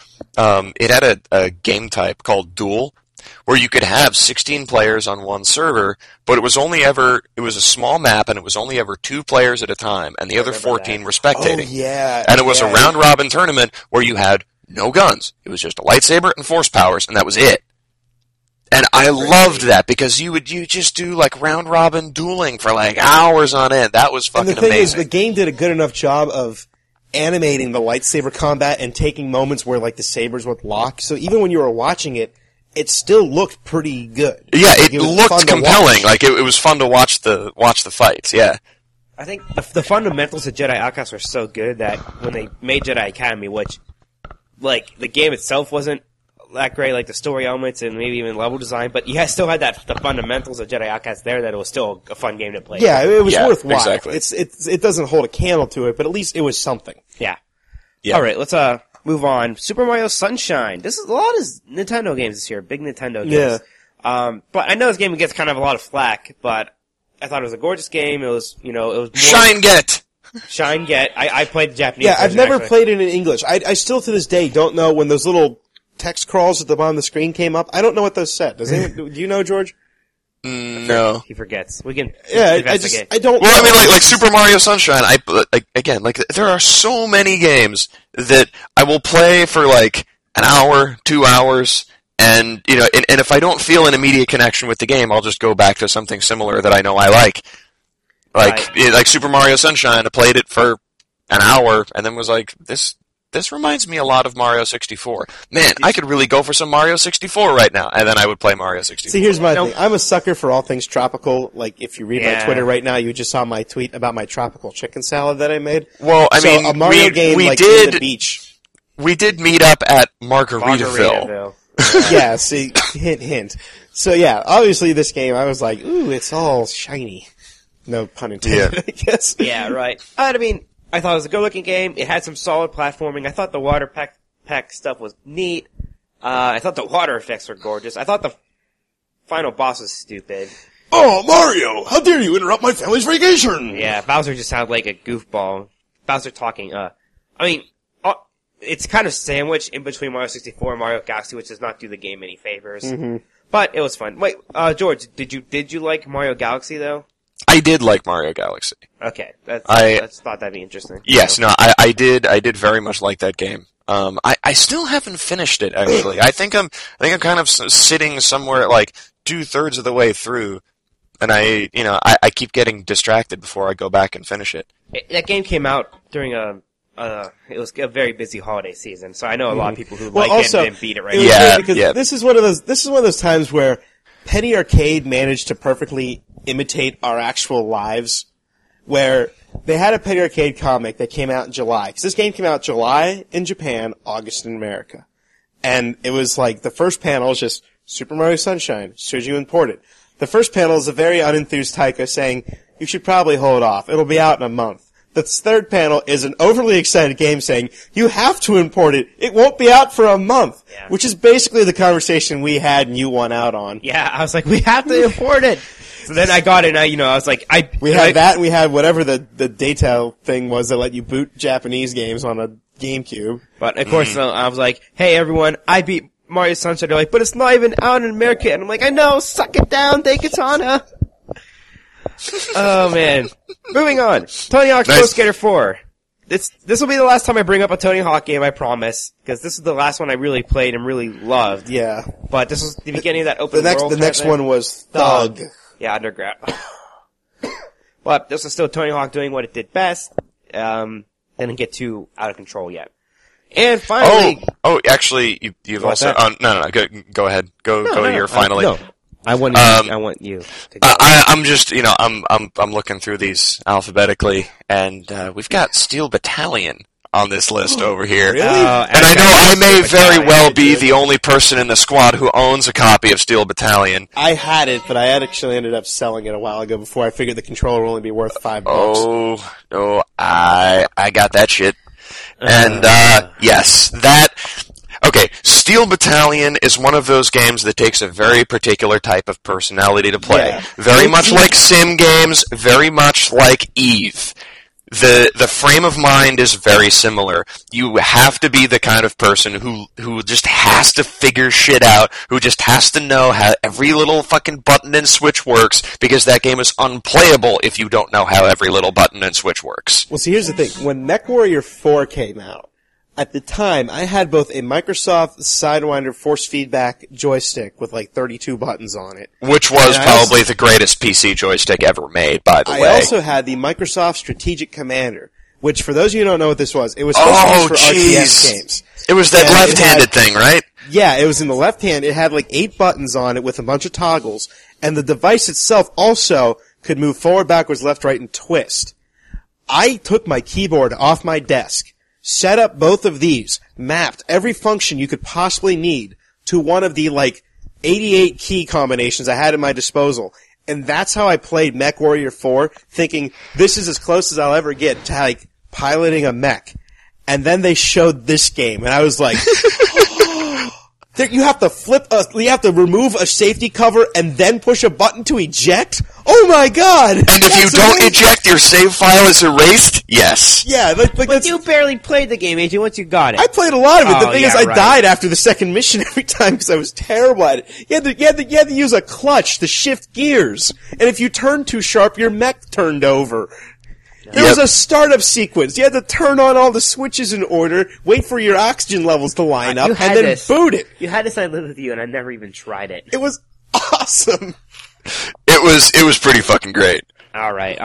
Speaker 3: a game type called Duel, where you could have 16 players on one server, but it was a small map and it was only ever 2 players at a time, and the other 14 were spectating.
Speaker 2: Oh, yeah.
Speaker 3: And it was a round robin tournament where you had no guns. It was just a lightsaber and force powers, and that was it. And I loved that because you just do like round robin dueling for like hours on end. That was fucking amazing.
Speaker 2: And the thing is, the game did a good enough job of animating the lightsaber combat and taking moments where like the sabers would lock. So even when you were watching it, it still looked pretty good.
Speaker 3: Yeah, it looked compelling. Like it was fun to watch the fights. Yeah.
Speaker 1: I think the fundamentals of Jedi Outcast were so good that when they made Jedi Academy, which, like, the game itself wasn't that great, like the story elements and maybe even level design, but you still had the fundamentals of Jedi Outcast there that it was still a fun game to play.
Speaker 2: Yeah, it was worthwhile.
Speaker 3: Exactly.
Speaker 2: It doesn't hold a candle to it, but at least it was something.
Speaker 1: Yeah. Alright, let's move on. Super Mario Sunshine. This is a lot of Nintendo games this year, big Nintendo games.
Speaker 2: Yeah.
Speaker 1: But I know this game gets kind of a lot of flack, but I thought it was a gorgeous game. It was, it was more
Speaker 3: Shine Get!
Speaker 1: Shine Get. I played the Japanese
Speaker 2: Yeah, I've
Speaker 1: version,
Speaker 2: never
Speaker 1: actually.
Speaker 2: played it in English. I still to this day don't know when those little text crawls at the bottom of the screen came up. I don't know what those said. Does anyone, do you know, George?
Speaker 3: No.
Speaker 1: He forgets. We can
Speaker 2: investigate. I don't.
Speaker 3: Well, I mean, like Super Mario Sunshine. There are so many games that I will play for like an hour, 2 hours, and and if I don't feel an immediate connection with the game, I'll just go back to something similar that I know I like. Like Super Mario Sunshine. I played it for an hour and then was like, this
Speaker 4: this reminds me a lot of Mario 64. Man, I could really go for some Mario 64 right now, and then I would play Mario 64.
Speaker 2: See, here's my thing. I'm a sucker for all things tropical. Like, if you read my Twitter right now, you just saw my tweet about my tropical chicken salad that I made.
Speaker 4: Well, I mean,
Speaker 2: a Mario game
Speaker 4: we
Speaker 2: like
Speaker 4: did,
Speaker 2: in the beach.
Speaker 4: We did meet up at Margaritaville.
Speaker 2: Yeah, see, hint. So yeah, obviously this game, I was like, ooh, it's all shiny. No pun intended, I guess.
Speaker 1: Yeah, right. I mean, I thought it was a good-looking game. It had some solid platforming. I thought the water pack stuff was neat. I thought the water effects were gorgeous. I thought the final boss was stupid.
Speaker 2: Oh, Mario! How dare you interrupt my family's vacation!
Speaker 1: Yeah, Bowser just sounded like a goofball. Bowser talking, I mean, it's kind of sandwiched in between Mario 64 and Mario Galaxy, which does not do the game any favors.
Speaker 2: Mm-hmm.
Speaker 1: But it was fun. Wait, George, did you like Mario Galaxy though?
Speaker 4: I did like Mario Galaxy.
Speaker 1: Okay, I just thought that'd be interesting.
Speaker 4: Yes, no, I did very much like that game. I still haven't finished it actually. I think I'm kind of sitting somewhere like 2/3 of the way through, and I keep getting distracted before I go back and finish it.
Speaker 1: That game came out during it was a very busy holiday season, so I know a lot of people who like it and didn't beat it right now.
Speaker 2: Yeah, because this is one of those times where Penny Arcade managed to perfectly imitate our actual lives, where they had a Penny Arcade comic that came out in July. Because this game came out July in Japan, August in America. And it was like, the first panel is just Super Mario Sunshine, should you import it? The first panel is a very unenthused Taika saying, you should probably hold off, it'll be out in a month. The third panel is an overly excited game saying, you have to import it, it won't be out for a month. Yeah. Which is basically the conversation we had and you won out on.
Speaker 1: Yeah, I was like, we have to import it. So then I got it and I was like,
Speaker 2: we had that and we had whatever the data thing was that let you boot Japanese games on a GameCube.
Speaker 1: But of course, I was like, hey everyone, I beat Mario Sunshine. They're like, but it's not even out in America. And I'm like, I know, suck it down, Daikatana. Oh man. Moving on. Tony Hawk's Pro Skater 4. This will be the last time I bring up a Tony Hawk game, I promise. Because this is the last one I really played and really loved.
Speaker 2: Yeah.
Speaker 1: But this was the beginning of that open world.
Speaker 2: The next one was Thug.
Speaker 1: Yeah, Underground. But this is still Tony Hawk doing what it did best. Didn't get too out of control yet. And finally...
Speaker 4: actually, you've also... No, go ahead. Go to your finally.
Speaker 1: No. I want you to go.
Speaker 4: I'm just, I'm looking through these alphabetically, and we've got Steel Battalion on this list over here.
Speaker 2: Really?
Speaker 4: And I know I may very well be the only person in the squad who owns a copy of Steel Battalion.
Speaker 2: I had it, but I had actually ended up selling it a while ago before I figured the controller would only be worth $5.
Speaker 4: Oh, no, I got that shit. And, yes, that... Okay, Steel Battalion is one of those games that takes a very particular type of personality to play. Yeah. Very much like sim games, very much like Eve. The frame of mind is very similar. You have to be the kind of person who just has to figure shit out, who just has to know how every little fucking button and switch works, because that game is unplayable if you don't know how every little button and switch works.
Speaker 2: Well, see, here's the thing. When MechWarrior 4 came out, at the time, I had both a Microsoft Sidewinder force feedback joystick with like 32 buttons on it.
Speaker 4: Which was probably the greatest PC joystick ever made, by the way.
Speaker 2: I also had the Microsoft Strategic Commander, which for those of you who don't know what this was, it was supposed to be for RTS games.
Speaker 4: It was that left-handed thing, right?
Speaker 2: Yeah, it was in the left hand. It had like 8 buttons on it with a bunch of toggles, and the device itself also could move forward, backwards, left, right, and twist. I took my keyboard off my desk, set up both of these, mapped every function you could possibly need to one of the, 88 key combinations I had at my disposal. And that's how I played MechWarrior 4, thinking this is as close as I'll ever get to, piloting a mech. And then they showed this game, and I was like, you have to remove a safety cover and then push a button to eject? Oh my god!
Speaker 4: And if you don't eject, your save file is erased? Yes.
Speaker 2: Yeah,
Speaker 1: but you barely played the game, AJ, once you got it.
Speaker 2: I played a lot of it. The thing is, I died after the second mission every time because I was terrible at it. You had to use a clutch to shift gears. And if you turned too sharp, your mech turned over. There was a startup sequence. You had to turn on all the switches in order, wait for your oxygen levels to line up, and then boot it.
Speaker 1: You had this, I lived with you, and I never even tried it.
Speaker 2: It was awesome.
Speaker 4: It was pretty fucking great.
Speaker 1: All right.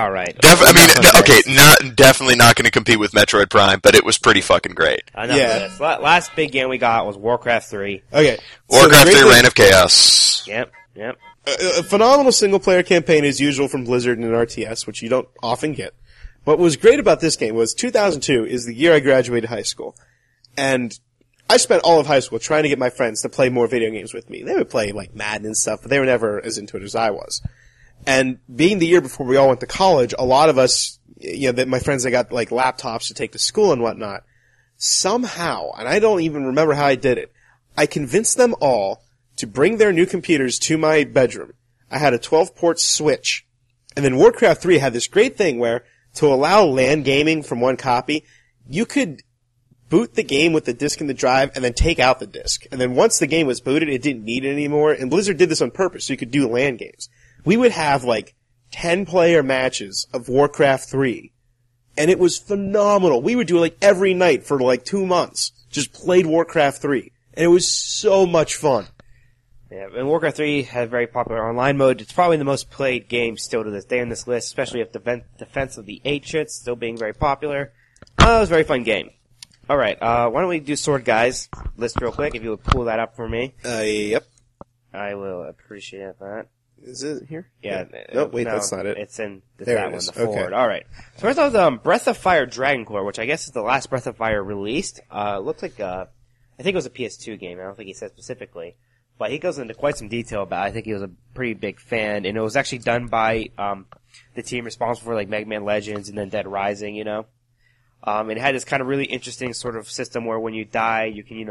Speaker 3: Definitely not going to compete with Metroid Prime, but it was pretty fucking great.
Speaker 1: Enough of this. Last big game we got was Warcraft 3.
Speaker 2: Okay.
Speaker 3: Warcraft 3 Reign of Chaos.
Speaker 1: Yep.
Speaker 2: A phenomenal single-player campaign as usual from Blizzard in an RTS, which you don't often get. What was great about this game was 2002 is the year I graduated high school. And I spent all of high school trying to get my friends to play more video games with me. They would play like Madden and stuff, but they were never as into it as I was. And being the year before we all went to college, a lot of us, my friends that got like laptops to take to school and whatnot, somehow, and I don't even remember how I did it, I convinced them all to bring their new computers to my bedroom. I had a 12-port switch. And then Warcraft 3 had this great thing where, to allow LAN gaming from one copy, you could boot the game with the disc in the drive and then take out the disc. And then once the game was booted, it didn't need it anymore. And Blizzard did this on purpose, so you could do LAN games. We would have like 10-player matches of Warcraft 3. And it was phenomenal. We would do it like every night for like 2 months. Just played Warcraft 3. And it was so much fun.
Speaker 1: Yeah, and Warcraft 3 had a very popular online mode. It's probably the most played game still to this day on this list, especially with Defense of the Ancients still being very popular. It was a very fun game. Alright, why don't we do Sword Guys list real quick, if you would pull that up for me.
Speaker 2: Yep.
Speaker 1: I will appreciate that.
Speaker 2: Is it here?
Speaker 1: Yeah.
Speaker 2: No, wait, that's not it.
Speaker 1: It's in
Speaker 2: there
Speaker 1: that
Speaker 2: it
Speaker 1: one,
Speaker 2: is.
Speaker 1: the forward.
Speaker 2: Okay.
Speaker 1: Alright. So first off, Breath of Fire Dragon Core, which I guess is the last Breath of Fire released. Looks like, I think it was a PS2 game. I don't think he said specifically. But he goes into quite some detail about it. I think he was a pretty big fan. And it was actually done by, the team responsible for like Mega Man Legends and then Dead Rising, It had this kind of really interesting sort of system where when you die, you can,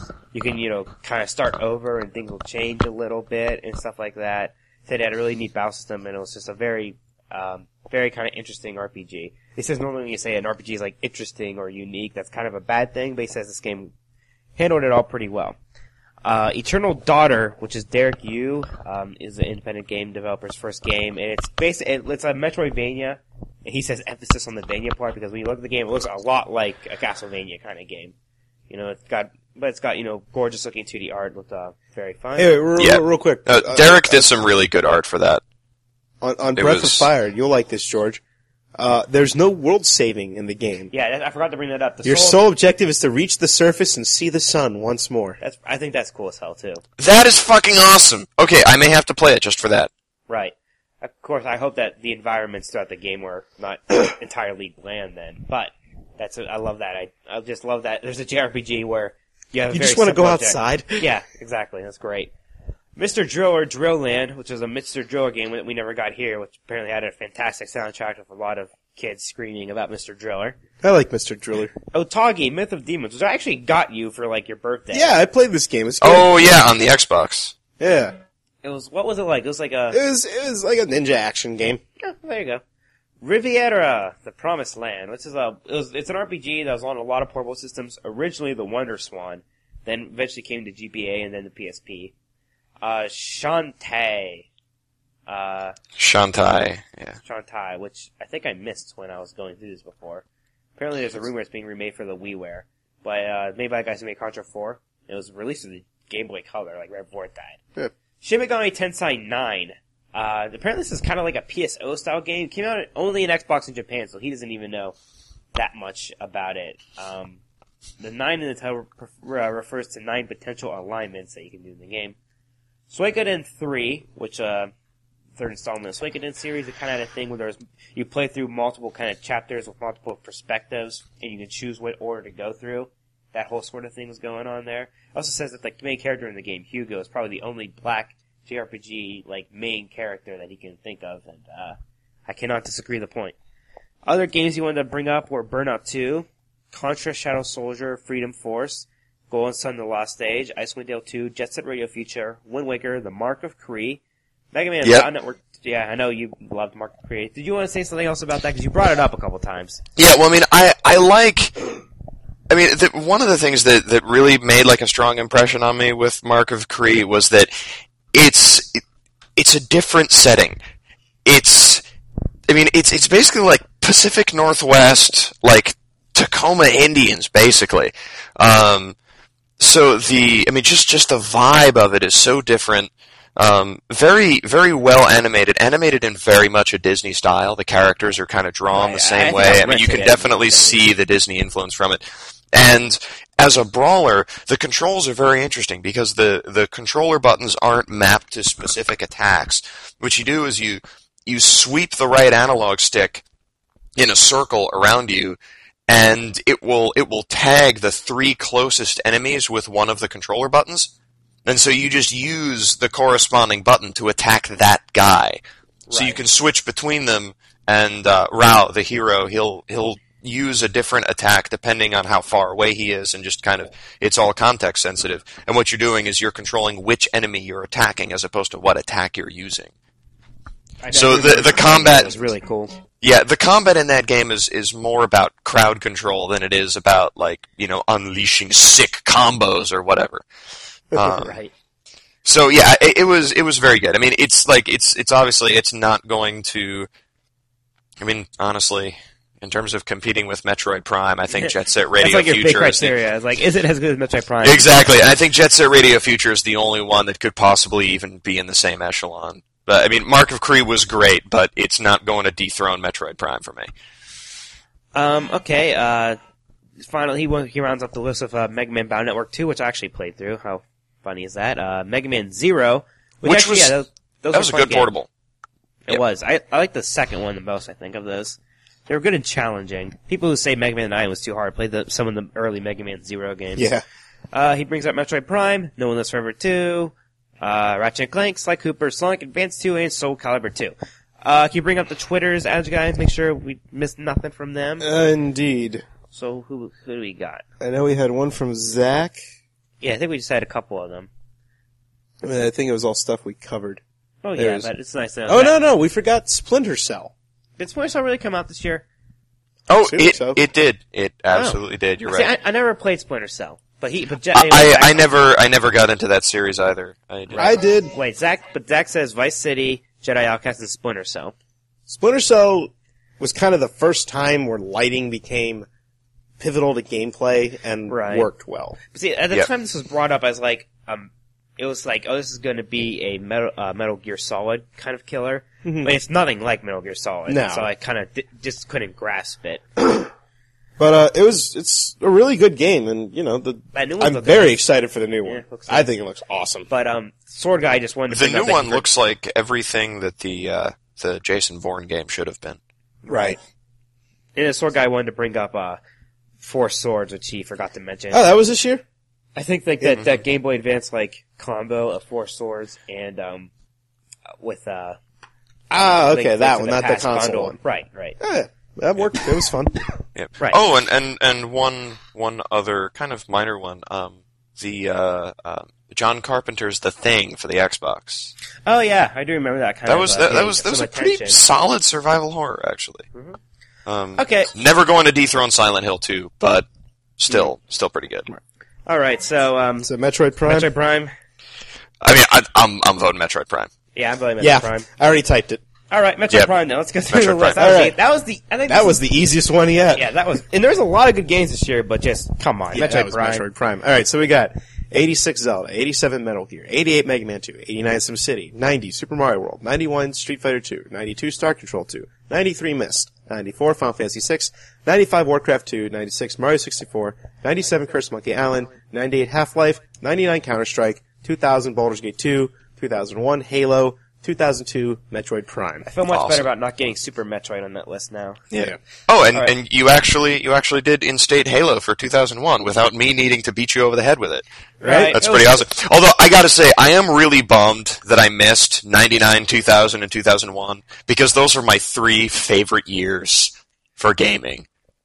Speaker 1: kind of start over and things will change a little bit and stuff like that. It had a really neat battle system and it was just a very kind of interesting RPG. He says normally when you say an RPG is like interesting or unique, that's kind of a bad thing, but he says this game handled it all pretty well. Eternal Daughter, which is Derek Yu, is an independent game developer's first game, and it's a Metroidvania. And he says emphasis on the Vania part because when you look at the game, it looks a lot like a Castlevania kind of game. It's got gorgeous looking 2D art, looked very fun.
Speaker 2: Hey, real quick.
Speaker 3: Derek did some really good art for that.
Speaker 2: On Breath of Fire, you'll like this, George. There's no world saving in the game.
Speaker 1: Yeah, I forgot to bring that up.
Speaker 2: Your sole objective is to reach the surface and see the sun once more.
Speaker 1: I think that's cool as hell, too.
Speaker 3: That is fucking awesome. Okay, I may have to play it just for that.
Speaker 1: Right. Of course, I hope that the environments throughout the game were not entirely bland then, but I love that. I just love that. There's a JRPG where you have
Speaker 2: you just want to go outside?
Speaker 1: Yeah, exactly. That's great. Mr. Driller Drill Land, which was a Mr. Driller game that we never got here, which apparently had a fantastic soundtrack with a lot of kids screaming about Mr. Driller.
Speaker 2: I like Mr. Driller.
Speaker 1: Otage, Myth of Demons, which I actually got you for like your birthday.
Speaker 2: Yeah, I played this game. It's good.
Speaker 3: Oh yeah, on the Xbox.
Speaker 2: Yeah.
Speaker 1: What was it like? It was like a...
Speaker 2: It was like a ninja action game.
Speaker 1: Yeah, there you go. Riviera, The Promised Land, which is it's an RPG that was on a lot of portable systems. Originally the Wonder Swan, then eventually came to GBA and then the PSP. Shantae.
Speaker 3: Shantae, yeah.
Speaker 1: Shantae, which I think I missed when I was going through this before. Apparently there's a rumor it's being remade for the WiiWare. But, made by the guys who made Contra 4. It was released in the Game Boy Color, like right before it died.
Speaker 2: Yeah.
Speaker 1: Shin Megami Tensei 9. Apparently this is kind of like a PSO style game. It came out only in Xbox in Japan, so he doesn't even know that much about it. The 9 in the title refers to 9 potential alignments that you can do in the game. Suikoden 3, which, third installment of the Suikoden series, it kind of had a thing where you play through multiple kind of chapters with multiple perspectives, and you can choose what order to go through. That whole sort of thing was going on there. It also says that the main character in the game, Hugo, is probably the only black JRPG, main character that he can think of, and, I cannot disagree with the point. Other games he wanted to bring up were Burnout 2, Contra Shadow Soldier, Freedom Force, Golden Sun The Lost Age, Icewind Dale 2, Jet Set Radio Future, Wind Waker, The Mark of Kree, Mega Man
Speaker 3: Yep.
Speaker 1: Network. Yeah, I know you loved Mark of Kree. Did you want to say something else about that? Because you brought it up a couple times.
Speaker 3: Yeah, well, one of the things that really made a strong impression on me with Mark of Kree was that it's a different setting. It's basically like Pacific Northwest, like Tacoma Indians, basically. So just the vibe of it is so different.
Speaker 4: Very, very well animated in very much a Disney style. The characters are kind of drawn the same way. I mean, you can definitely see the Disney influence from it. And as a brawler, the controls are very interesting because the controller buttons aren't mapped to specific attacks. What you do is you sweep the right analog stick in a circle around you, and it will tag the 3 closest enemies with one of the controller buttons. And so you just use the corresponding button to attack that guy. Right. So you can switch between them, and Rao, the hero, he'll use a different attack depending on how far away he is, and just kind of, it's all context sensitive. And what you're doing is you're controlling which enemy you're attacking as opposed to what attack you're using. So the combat
Speaker 1: is really cool.
Speaker 4: Yeah, the combat in that game is more about crowd control than it is about, like, unleashing sick combos or whatever.
Speaker 1: Right.
Speaker 4: So yeah, it was very good. I mean, it's obviously, it's not going to, I mean, honestly, in terms of competing with Metroid Prime, I think Jet Set Radio
Speaker 1: That's like
Speaker 4: Future
Speaker 1: your big criteria. It's like, is it as good as Metroid Prime?
Speaker 4: Exactly, and I think Jet Set Radio Future is the only one that could possibly even be in the same echelon. But I mean, Mark of Kree was great, but it's not going to dethrone Metroid Prime for me.
Speaker 1: Okay, finally, he rounds up the list of Mega Man Battle Network 2, which I actually played through. How funny is that? Mega Man Zero,
Speaker 4: which actually, was that was a good portable.
Speaker 1: It was. I like the second one the most, I think, of those. They were good and challenging. People who say Mega Man 9 was too hard played some of the early Mega Man Zero games.
Speaker 2: Yeah.
Speaker 1: He brings up Metroid Prime, No One Lives Forever 2, Ratchet & Clank, Sly Cooper, Sonic Advance 2, and Soul Calibur 2. Can you bring up the Twitters, as guys, make sure we missed nothing from them?
Speaker 2: Indeed.
Speaker 1: So who do we got?
Speaker 2: I know we had one from Zach.
Speaker 1: Yeah, I think we just had a couple of them.
Speaker 2: I think it was all stuff we covered.
Speaker 1: Oh yeah, but it's nice to know.
Speaker 2: Oh no, we forgot Splinter Cell.
Speaker 1: Did Splinter Cell really come out this year?
Speaker 4: Oh, it did. It absolutely did. You're right.
Speaker 1: I never played Splinter Cell, but
Speaker 4: I never got into that series either.
Speaker 2: I did.
Speaker 1: Wait, Zach says Vice City, Jedi Outcast, and Splinter Cell.
Speaker 2: Splinter Cell was kind of the first time where lighting became pivotal to gameplay and worked well.
Speaker 1: But see, at the time this was brought up as like, it was like, oh, this is going to be a Metal Gear Solid kind of killer, but it's nothing like Metal Gear Solid.
Speaker 2: No.
Speaker 1: So I kind of just couldn't grasp it.
Speaker 2: But it's a really good game, and I'm very excited for the new one. I think it looks awesome.
Speaker 1: But Sword Guy just wanted to
Speaker 4: the new one looks like everything that the Jason Bourne game should have been.
Speaker 2: Right.
Speaker 1: And the Sword Guy wanted to bring up 4 swords, which he forgot to mention.
Speaker 2: Oh, that was this year?
Speaker 1: I think like that Game Boy Advance like combo of 4 swords and with
Speaker 2: okay, that one, not the console
Speaker 1: bundle.
Speaker 2: one.
Speaker 1: Right.
Speaker 2: Yeah, that worked. It was fun.
Speaker 4: Yep.
Speaker 1: Right.
Speaker 4: Oh, and one other kind of minor one. The John Carpenter's The Thing for the Xbox.
Speaker 1: Oh yeah, I do remember that kind of.
Speaker 4: That was a pretty solid survival horror, actually.
Speaker 1: Mm-hmm. Okay.
Speaker 4: Never going to dethrone Silent Hill 2, but still pretty good.
Speaker 1: All right, so
Speaker 2: Metroid Prime.
Speaker 1: Metroid Prime.
Speaker 4: I mean, I'm voting Metroid Prime.
Speaker 1: Yeah, I'm voting Metroid Prime.
Speaker 2: I already typed it.
Speaker 1: All right, Metroid Prime. Now let's go through the list.
Speaker 2: That was the easiest one yet.
Speaker 1: Yeah, that was. And there's a lot of good games this year, but just come on,
Speaker 2: Metroid Prime. All right, so we got 86 Zelda, 87 Metal Gear, 88 Mega Man 2, 89 SimCity, 90 Super Mario World, 91 Street Fighter 2, 92 Star Control 2, 93 Myst, 94 Final Fantasy 6, 95 Warcraft 2, 96 Mario 64, 97 Cursed Monkey Island, 98 Half-Life, 99 Counter-Strike, 2000 Baldur's Gate 2, 2001 Halo, 2002 Metroid Prime.
Speaker 1: I feel much better about not getting Super Metroid on that list now.
Speaker 2: Yeah.
Speaker 4: Oh, and you actually did instate Halo for 2001 without me needing to beat you over the head with it.
Speaker 1: Right.
Speaker 4: That's pretty awesome. Although I gotta say, I am really bummed that I missed 99, 2000, and 2001 because those are my 3 favorite years for gaming.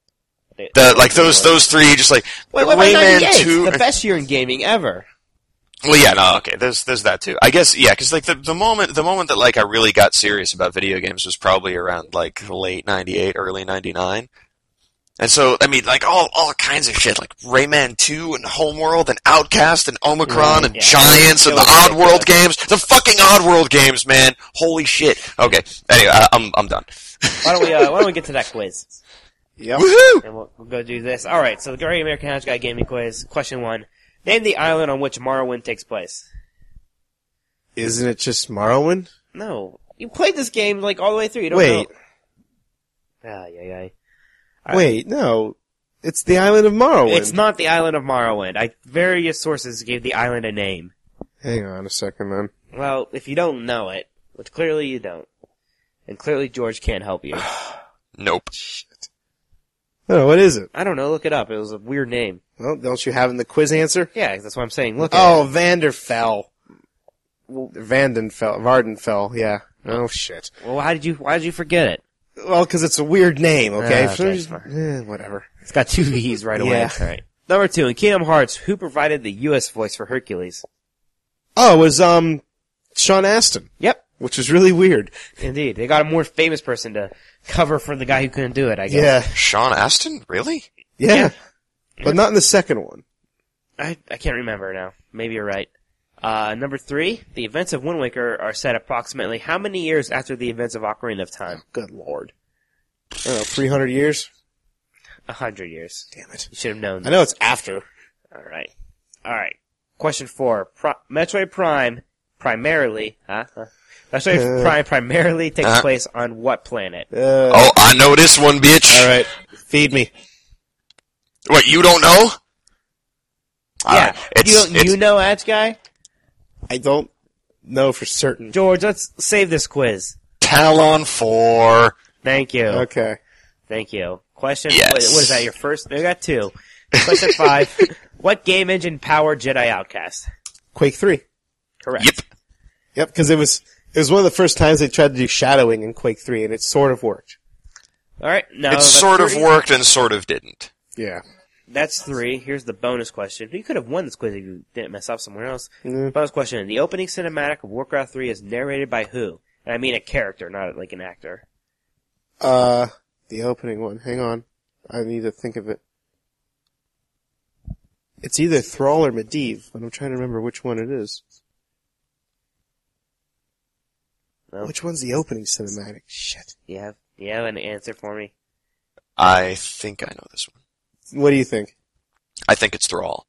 Speaker 4: Those 3, just like Rayman 2,
Speaker 1: the best year in gaming ever.
Speaker 4: Well, yeah, no, okay, there's that too. I guess, yeah, because like the moment that like I really got serious about video games was probably around like late '98, early '99, and so I mean, like all kinds of shit, like Rayman 2 and Homeworld and Outcast and Omicron and Giants and the Oddworld games, the fucking Oddworld games, man, holy shit. Okay, anyway, I'm done.
Speaker 1: Why don't we get to that quiz?
Speaker 2: Yep.
Speaker 4: Woohoo!
Speaker 1: And we'll go do this. All right, so the Great American House Guy Gaming Quiz. Question 1. Name the island on which Morrowind takes place.
Speaker 2: Isn't it just Morrowind?
Speaker 1: No. You played this game, like, all the way through. You don't
Speaker 2: Wait.
Speaker 1: know.
Speaker 2: Wait, no. It's the island of Morrowind.
Speaker 1: It's not the island of Morrowind. Various sources gave the island a name.
Speaker 2: Hang on a second, then.
Speaker 1: Well, if you don't know it, which clearly you don't, and clearly George can't help you.
Speaker 4: Nope.
Speaker 2: Shit. Oh, what is it?
Speaker 1: I don't know, look it up. It was a weird name.
Speaker 2: Well, don't you have in the quiz answer?
Speaker 1: Yeah, that's what I'm saying. Look at
Speaker 2: Oh,
Speaker 1: it.
Speaker 2: Vanderfell. Vardenfell, yeah. Oh, shit.
Speaker 1: Well, why did you forget it?
Speaker 2: Well, because it's a weird name, okay?
Speaker 1: Okay,
Speaker 2: So, whatever.
Speaker 1: It's got 2 V's right away.
Speaker 2: Yeah.
Speaker 1: All right. Number 2, in Kingdom Hearts, who provided the U.S. voice for Hercules?
Speaker 2: Oh, it was, Sean Astin,
Speaker 1: Yep,
Speaker 2: which was really weird.
Speaker 1: indeed. They got a more famous person to cover for the guy who couldn't do it, I guess.
Speaker 2: Yeah.
Speaker 4: Sean Astin? Really?
Speaker 2: Yeah. But not in the second one.
Speaker 1: I can't remember now. Maybe you're right. Number 3, the events of Wind Waker are set approximately how many years after the events of Ocarina of Time?
Speaker 2: Good lord. I don't know, 300 years?
Speaker 1: 100 years.
Speaker 2: Damn it.
Speaker 1: You should have known
Speaker 2: I
Speaker 1: that.
Speaker 2: know it's after.
Speaker 1: Alright. Question 4. Metroid Prime primarily, Metroid Prime primarily takes place on what planet?
Speaker 4: Oh, I know this one, bitch.
Speaker 2: Alright. Feed me.
Speaker 4: What, you don't know?
Speaker 1: Yeah.
Speaker 4: It's
Speaker 1: You know, Edge Guy?
Speaker 2: I don't know for certain.
Speaker 1: George, let's save this quiz.
Speaker 4: Talon 4.
Speaker 1: Thank you.
Speaker 2: Okay.
Speaker 1: Thank you. Question,
Speaker 4: Yes.
Speaker 1: what is that, your first? I got 2. Question 5. What game engine powered Jedi Outcast?
Speaker 2: Quake 3.
Speaker 1: Correct.
Speaker 4: Yep.
Speaker 2: Yep, because it was one of the first times they tried to do shadowing in Quake 3, and it sort of worked.
Speaker 1: Alright, now
Speaker 4: It
Speaker 1: that's
Speaker 4: sort of
Speaker 1: 3.
Speaker 4: worked and sort of didn't.
Speaker 2: Yeah.
Speaker 1: That's 3. Here's the bonus question. You could have won this quiz if you didn't mess up somewhere else.
Speaker 2: Mm.
Speaker 1: Bonus question. The opening cinematic of Warcraft 3 is narrated by who? And I mean a character, not like an actor.
Speaker 2: The opening one. Hang on. I need to think of it. It's either Thrall or Medivh, but I'm trying to remember which one it is.
Speaker 1: Well,
Speaker 2: Which one's the opening cinematic? Shit.
Speaker 1: you have an answer for me?
Speaker 4: I think I know this one.
Speaker 2: What do you think?
Speaker 4: I think it's Thrall.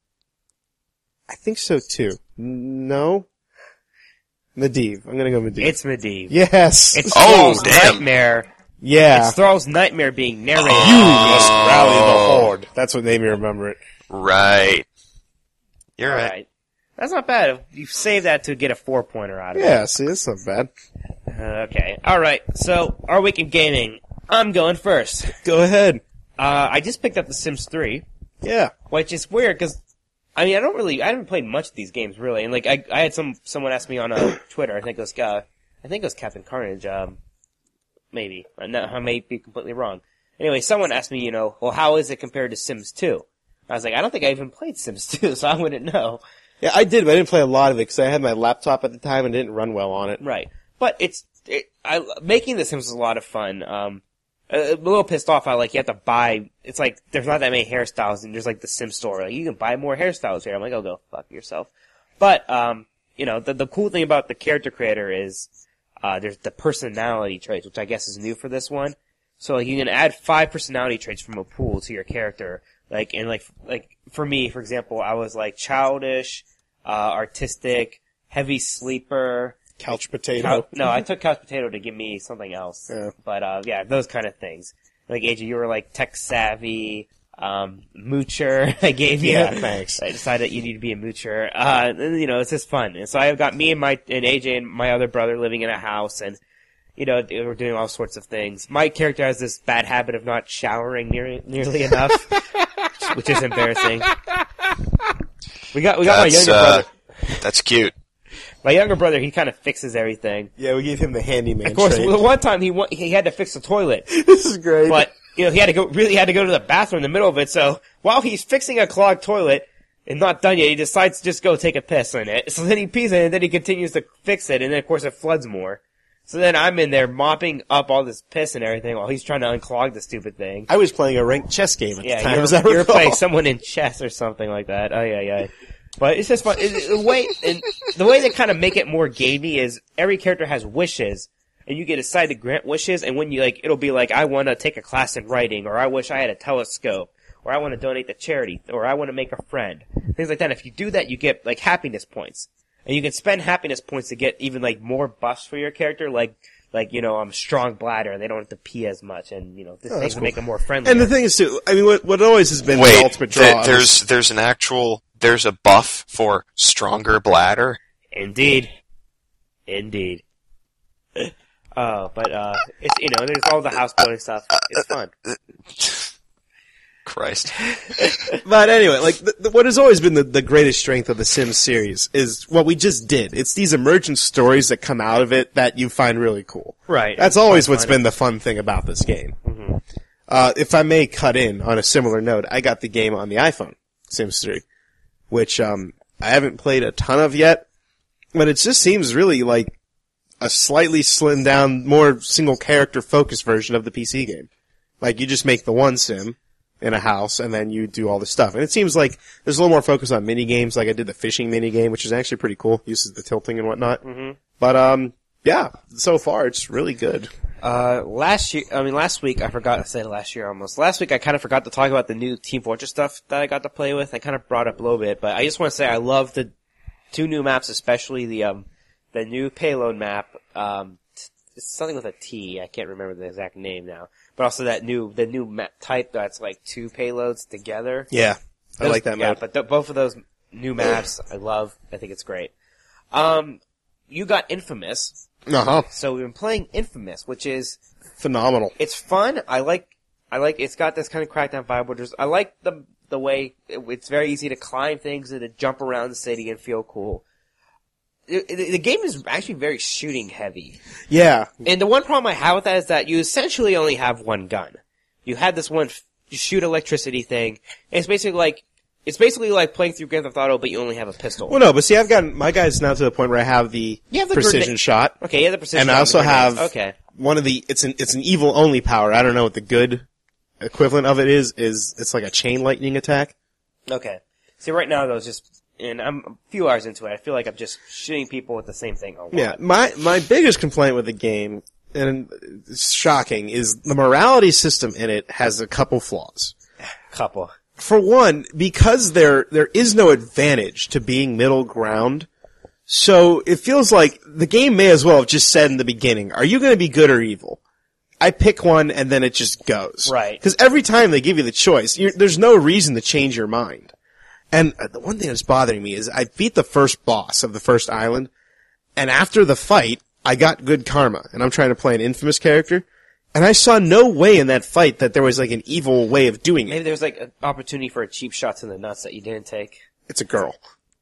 Speaker 2: I think so too. No? Medivh. I'm gonna go Medivh.
Speaker 1: It's Medivh.
Speaker 2: Yes!
Speaker 1: It's
Speaker 4: Oh,
Speaker 1: Thrall's
Speaker 4: damn.
Speaker 1: nightmare.
Speaker 2: yeah.
Speaker 1: It's Thrall's nightmare being narrated.
Speaker 2: You must rally the Horde. That's what made me remember it.
Speaker 4: Right. You're right.
Speaker 1: Alright. That's not bad. You save that to get a 4-pointer out of it.
Speaker 2: Yeah, see, that's not bad.
Speaker 1: Okay. Alright, so, our week of gaming. I'm going first.
Speaker 2: Go ahead.
Speaker 1: I just picked up The Sims 3,
Speaker 2: Yeah.
Speaker 1: which is weird, because, I mean, I haven't played much of these games, really, and like, I had someone ask me on, Twitter, I think it was Captain Carnage, maybe. No, I may be completely wrong. Anyway, someone asked me, well, how is it compared to Sims 2? I was like, I don't think I even played Sims 2, so I wouldn't know.
Speaker 2: Yeah, I did, but I didn't play a lot of it because I had my laptop at the time and it didn't run well on it.
Speaker 1: Right. But making The Sims was a lot of fun. A little pissed off how, like, you have to buy, it's like, there's not that many hairstyles and there's like the Sims store. Like, you can buy more hairstyles here. I'm like, oh, go fuck yourself. But, the cool thing about the character creator is, there's the personality traits, which I guess is new for this one. So, like, you can add 5 personality traits from a pool to your character. Like, for me, for example, I was like childish, artistic, heavy sleeper.
Speaker 2: Couch potato.
Speaker 1: No, I took Couch Potato to give me something else.
Speaker 2: Yeah.
Speaker 1: But, those kind of things. Like, AJ, you were like tech savvy, moocher, I gave you.
Speaker 2: Yeah, thanks.
Speaker 1: I decided you need to be a moocher. It's just fun. And so I've got me and AJ and my other brother living in a house and, we're doing all sorts of things. My character has this bad habit of not showering nearly enough, which is embarrassing. We got my younger brother.
Speaker 4: That's cute.
Speaker 1: My younger brother, he kind of fixes everything.
Speaker 2: Yeah, we gave him the handyman
Speaker 1: Of course,
Speaker 2: trait.
Speaker 1: the one time he had to fix the toilet,
Speaker 2: This is great.
Speaker 1: but he had to go to the bathroom in the middle of it. So while he's fixing a clogged toilet and not done yet, he decides to just go take a piss in it. So then he pees in it, and then he continues to fix it, and then of course it floods more. So then I'm in there mopping up all this piss and everything while he's trying to unclog the stupid thing.
Speaker 2: I was playing a ranked chess game at the time. as I
Speaker 1: You're
Speaker 2: recall.
Speaker 1: playing someone in chess or something like that. Oh yeah. But it's just fun. The way they kind of make it more gamey is every character has wishes, and you get decide to grant wishes, and when you it'll be like, I want to take a class in writing, or I wish I had a telescope, or I want to donate to charity, or I want to make a friend. Things like that. If you do that, you get happiness points. And you can spend happiness points to get even, like, more buffs for your character, like, strong bladder, and they don't have to pee as much, and, this thing can make them more friendly.
Speaker 2: And the thing is, too, I mean, what always has been the ultimate draw.
Speaker 3: There's a buff for stronger bladder?
Speaker 1: Indeed. But it's, there's all the house building stuff. It's fun.
Speaker 3: Christ.
Speaker 2: But anyway, like, what has always been the greatest strength of the Sims series is what we just did. It's these emergent stories that come out of it that you find really cool.
Speaker 1: Right.
Speaker 2: That's always what's been the fun thing about this game.
Speaker 1: Mm-hmm.
Speaker 2: If I may cut in on a similar note, I got the game on the iPhone, Sims 3, which, I haven't played a ton of yet, but it just seems really like a slightly slimmed down, more single character focused version of the PC game. Like, you just make the one Sim in a house, and then you do all this stuff. And it seems like there's a little more focus on mini games, like I did the fishing mini game, which is actually pretty cool. Uses the tilting and whatnot.
Speaker 1: Mm-hmm.
Speaker 2: But, yeah, so far it's really good.
Speaker 1: Last week, I forgot to say last year almost. Last week I kind of forgot to talk about the new Team Fortress stuff that I got to play with. I kind of brought up a little bit, but I just want to say I love the 2 new maps, especially the new payload map. It's something with a T. I can't remember the exact name now. But also the new map type that's like 2 payloads together.
Speaker 2: Yeah, I like that map.
Speaker 1: Yeah, but both of those new maps I love. I think it's great. You got Infamous.
Speaker 2: Uh-huh.
Speaker 1: So we've been playing Infamous, which is
Speaker 2: phenomenal.
Speaker 1: It's fun. I like it's got this kind of Crackdown vibe, which is, I like the way it's very easy to climb things and to jump around the city and feel cool. The game is actually very shooting heavy.
Speaker 2: Yeah.
Speaker 1: And the one problem I have with that is that you essentially only have one gun. You had this one shoot electricity thing, and it's basically like playing through Grand Theft Auto, but you only have a pistol.
Speaker 2: Well, no, but see, I've gotten, my guy's now to the point where I have the precision shot.
Speaker 1: Okay, yeah, the precision
Speaker 2: and
Speaker 1: shot.
Speaker 2: I also have
Speaker 1: okay.
Speaker 2: one of the, it's an evil only power. I don't know what the good equivalent of it is it's like a chain lightning attack.
Speaker 1: Okay. See, right now though, it's just, and I'm a few hours into it, I feel like I'm just shooting people with the same thing a lot.
Speaker 2: Yeah, my biggest complaint with the game, and it's shocking, is the morality system in it has a couple flaws.
Speaker 1: Couple.
Speaker 2: For one, because there is no advantage to being middle ground, so it feels like the game may as well have just said in the beginning, are you going to be good or evil? I pick one and then it just goes.
Speaker 1: Right.
Speaker 2: Because every time they give you the choice, there's no reason to change your mind. And the one thing that's bothering me is I beat the first boss of the first island, and after the fight, I got good karma, and I'm trying to play an Infamous character, and I saw no way in that fight that there was like an evil way of doing it.
Speaker 1: Maybe there's like an opportunity for a cheap shot to the nuts that you didn't take.
Speaker 2: It's a girl.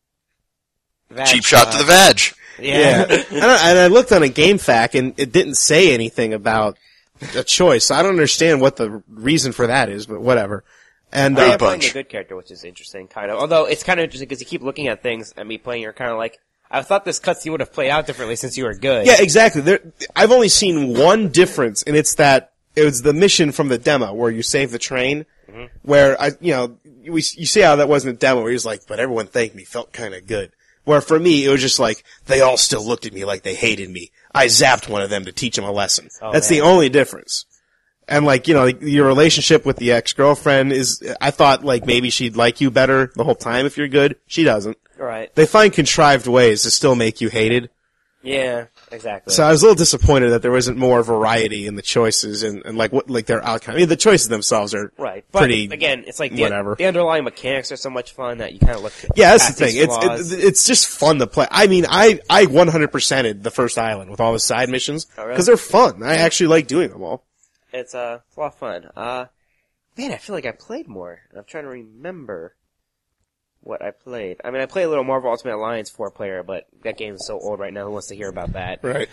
Speaker 3: Cheap shot to the vag.
Speaker 1: Yeah.
Speaker 2: And I looked on a GameFAQ, and it didn't say anything about a choice. I don't understand what the reason for that is, but whatever. And
Speaker 1: I'm playing a good character, which is interesting, kind of. Although it's kind of interesting because you keep looking at things and me playing, you're kind of like, I thought this cutscene would have played out differently since you were good.
Speaker 2: Yeah, exactly. I've only seen one difference, and it's that it was the mission from the demo where you save the train, where you see how that wasn't a demo where he was like, but everyone thanked me, felt kind of good. Where for me, it was just like, they all still looked at me like they hated me. I zapped one of them to teach them a lesson. That's the only difference. And like, your relationship with the ex-girlfriend I thought like maybe she'd like you better the whole time if you're good. She doesn't.
Speaker 1: Right.
Speaker 2: They find contrived ways to still make you hated.
Speaker 1: Yeah, exactly.
Speaker 2: So I was a little disappointed that there wasn't more variety in the choices and like their outcome. I mean, the choices themselves are
Speaker 1: right. But
Speaker 2: pretty,
Speaker 1: again, it's like
Speaker 2: whatever.
Speaker 1: The underlying mechanics are so much fun that you kind of look at.
Speaker 2: Yeah, that's the thing. It's just fun to play. I mean, I 100%ed the first island with all the side missions because they're fun. I actually like doing them all.
Speaker 1: It's a lot of fun. Man, I feel like I played more. I'm trying to remember what I played. I mean, I played a little Marvel Ultimate Alliance 4-player, but that game is so old right now. Who wants to hear about that?
Speaker 2: Right.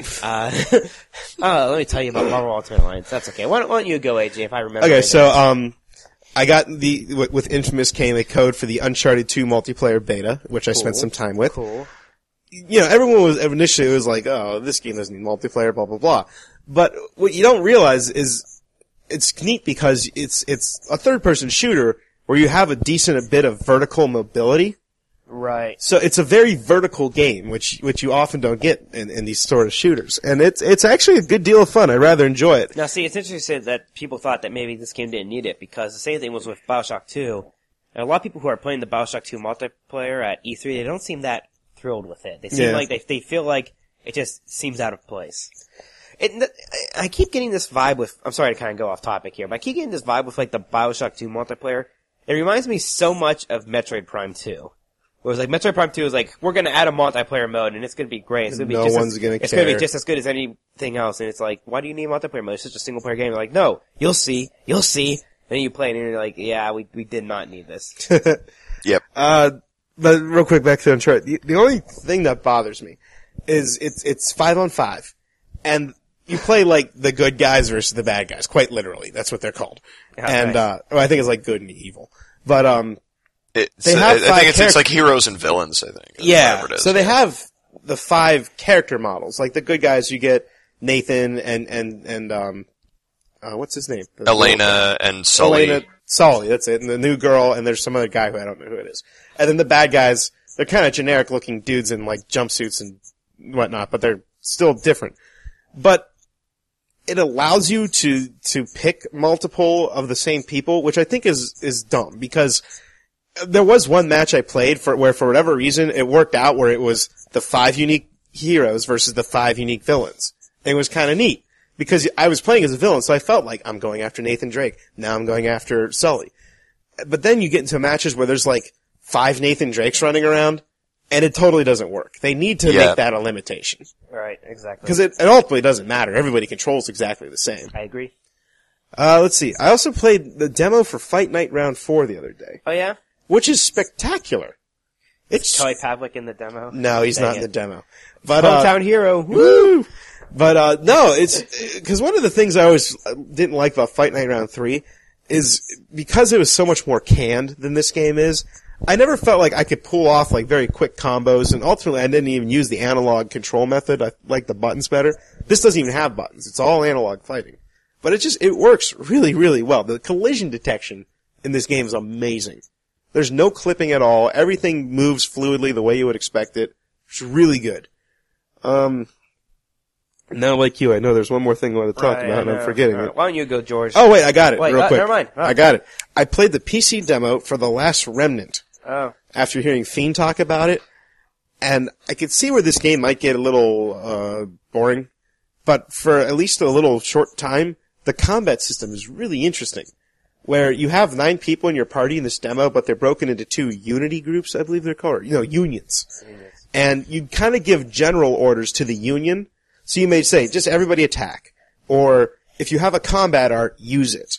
Speaker 1: Let me tell you about Marvel Ultimate Alliance. That's okay. Why don't you go, AJ, if I remember?
Speaker 2: Okay, so I got with Infamous came a code for the Uncharted 2 multiplayer beta, which I spent some time with.
Speaker 1: Cool.
Speaker 2: Everyone was initially it was like, oh, this game doesn't need multiplayer, blah blah blah. But what you don't realize is it's neat because it's a third-person shooter where you have a decent bit of vertical mobility.
Speaker 1: Right.
Speaker 2: So it's a very vertical game, which you often don't get in these sort of shooters. And it's actually a good deal of fun. I rather enjoy it.
Speaker 1: Now see, it's interesting that people thought that maybe this game didn't need it because the same thing was with BioShock 2. And a lot of people who are playing the BioShock 2 multiplayer at E3, they don't seem that thrilled with it. They seem like they feel like it just seems out of place. I keep getting this vibe with, I'm sorry to kind of go off topic here, but I keep getting this vibe with like the BioShock 2 multiplayer. It reminds me so much of Metroid Prime 2. Where it was like, Metroid Prime 2 is like, we're gonna add a multiplayer mode and it's gonna be great. It's gonna be
Speaker 2: no
Speaker 1: just
Speaker 2: one's gonna care.
Speaker 1: It's gonna be just as good as anything else. And it's like, why do you need multiplayer mode? It's just a single player game. They're like, no, you'll see. Then you play it and you're like, yeah, we did not need this.
Speaker 3: Yep.
Speaker 2: But real quick, back to Uncharted. The only thing that bothers me is it's 5-on-5. And you play like the good guys versus the bad guys, quite literally. That's what they're called. And, I think it's like good and evil. But, I
Speaker 3: think it's like heroes and villains, I think.
Speaker 2: Yeah. So they have the 5 character models. Like the good guys, you get Nathan and what's his name?
Speaker 3: Elena and Sully.
Speaker 2: Sully, that's it. And the new girl, and there's some other guy who I don't know who it is. And then the bad guys, they're kind of generic looking dudes in like jumpsuits and whatnot, but they're still different. But it allows you to pick multiple of the same people, which I think is dumb, because there was one match I played where for whatever reason it worked out where it was the 5 unique heroes versus the 5 unique villains. And it was kind of neat because I was playing as a villain, so I felt like I'm going after Nathan Drake. Now I'm going after Sully. But then you get into matches where there's like 5 Nathan Drakes running around, and it totally doesn't work. They need to make that a limitation.
Speaker 1: Right, exactly.
Speaker 2: Because it ultimately doesn't matter. Everybody controls exactly the same.
Speaker 1: I agree.
Speaker 2: Let's see. I also played the demo for Fight Night Round 4 the other day.
Speaker 1: Oh yeah?
Speaker 2: Which is spectacular.
Speaker 1: It's Charlie Pavlik in the demo.
Speaker 2: No, he's not in the demo. But
Speaker 1: hometown hero.
Speaker 2: Woo! But no, it's because one of the things I always didn't like about Fight Night Round 3 is because it was so much more canned than this game is. I never felt like I could pull off like very quick combos, and ultimately I didn't even use the analog control method. I like the buttons better. This doesn't even have buttons. It's all analog fighting. But it works really, really well. The collision detection in this game is amazing. There's no clipping at all. Everything moves fluidly the way you would expect it. It's really good. Now, like you, I know there's one more thing I want to talk about, and I'm forgetting it.
Speaker 1: Why don't you go, George?
Speaker 2: Oh, wait, I got it, real quick.
Speaker 1: Never mind.
Speaker 2: I got it. I played the PC demo for The Last Remnant.
Speaker 1: Oh.
Speaker 2: After hearing Fiend talk about it, and I could see where this game might get a little, boring, but for at least a little short time, the combat system is really interesting. Where you have 9 people in your party in this demo, but they're broken into 2 unity groups, I believe they're called. Unions. And you kind of give general orders to the union. So you may say, just everybody attack. Or, if you have a combat art, use it.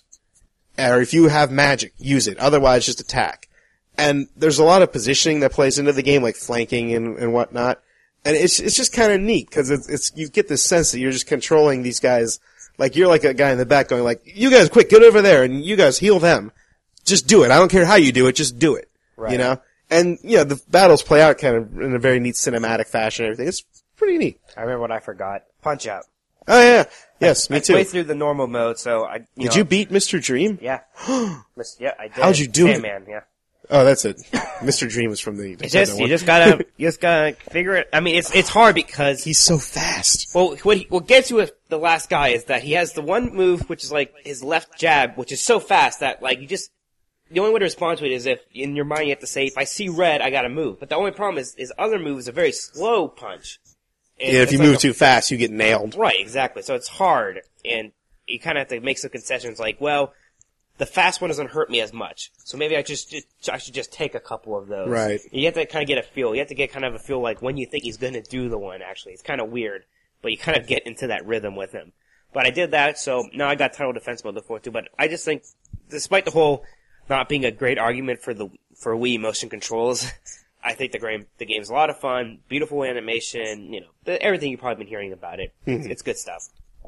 Speaker 2: Or if you have magic, use it. Otherwise, just attack. And there's a lot of positioning that plays into the game, like flanking and whatnot. And it's just kind of neat, because you get this sense that you're just controlling these guys. Like, you're like a guy in the back going like, you guys quick, get over there, and you guys heal them. Just do it. I don't care how you do it, just do it. Right. You know? And, the battles play out kind of in a very neat cinematic fashion and everything. It's pretty neat.
Speaker 1: I remember what I forgot. Punch Out.
Speaker 2: Oh, yeah. Yes, me too.
Speaker 1: I played through the normal mode, so
Speaker 2: Did you beat Mr. Dream?
Speaker 1: Yeah. Yeah, I did.
Speaker 2: How'd you do it?
Speaker 1: Sandman, yeah.
Speaker 2: Oh, that's it. Mr. Dream was from the
Speaker 1: you just gotta figure it. I mean, it's hard because
Speaker 2: he's so fast.
Speaker 1: Well, what gets you with the last guy is that he has the one move, which is like his left jab, which is so fast that like the only way to respond to it is if in your mind you have to say, if I see red, I gotta move. But the only problem is his other move is a very slow punch.
Speaker 2: And if you move too fast, you get nailed.
Speaker 1: Right, exactly. So it's hard, and you kind of have to make some concessions like, well, the fast one doesn't hurt me as much. So maybe I should just take a couple of those.
Speaker 2: Right.
Speaker 1: You have to kind of get a feel. You have to get kind of a feel like when you think he's going to do the one, actually. It's kind of weird, but you kind of get into that rhythm with him. But I did that, so now I got Total Defense Mode before too. But I just think, despite the whole not being a great argument for Wii motion controls, I think the game's a lot of fun, beautiful animation, everything you've probably been hearing about it.
Speaker 2: Mm-hmm.
Speaker 1: It's good stuff.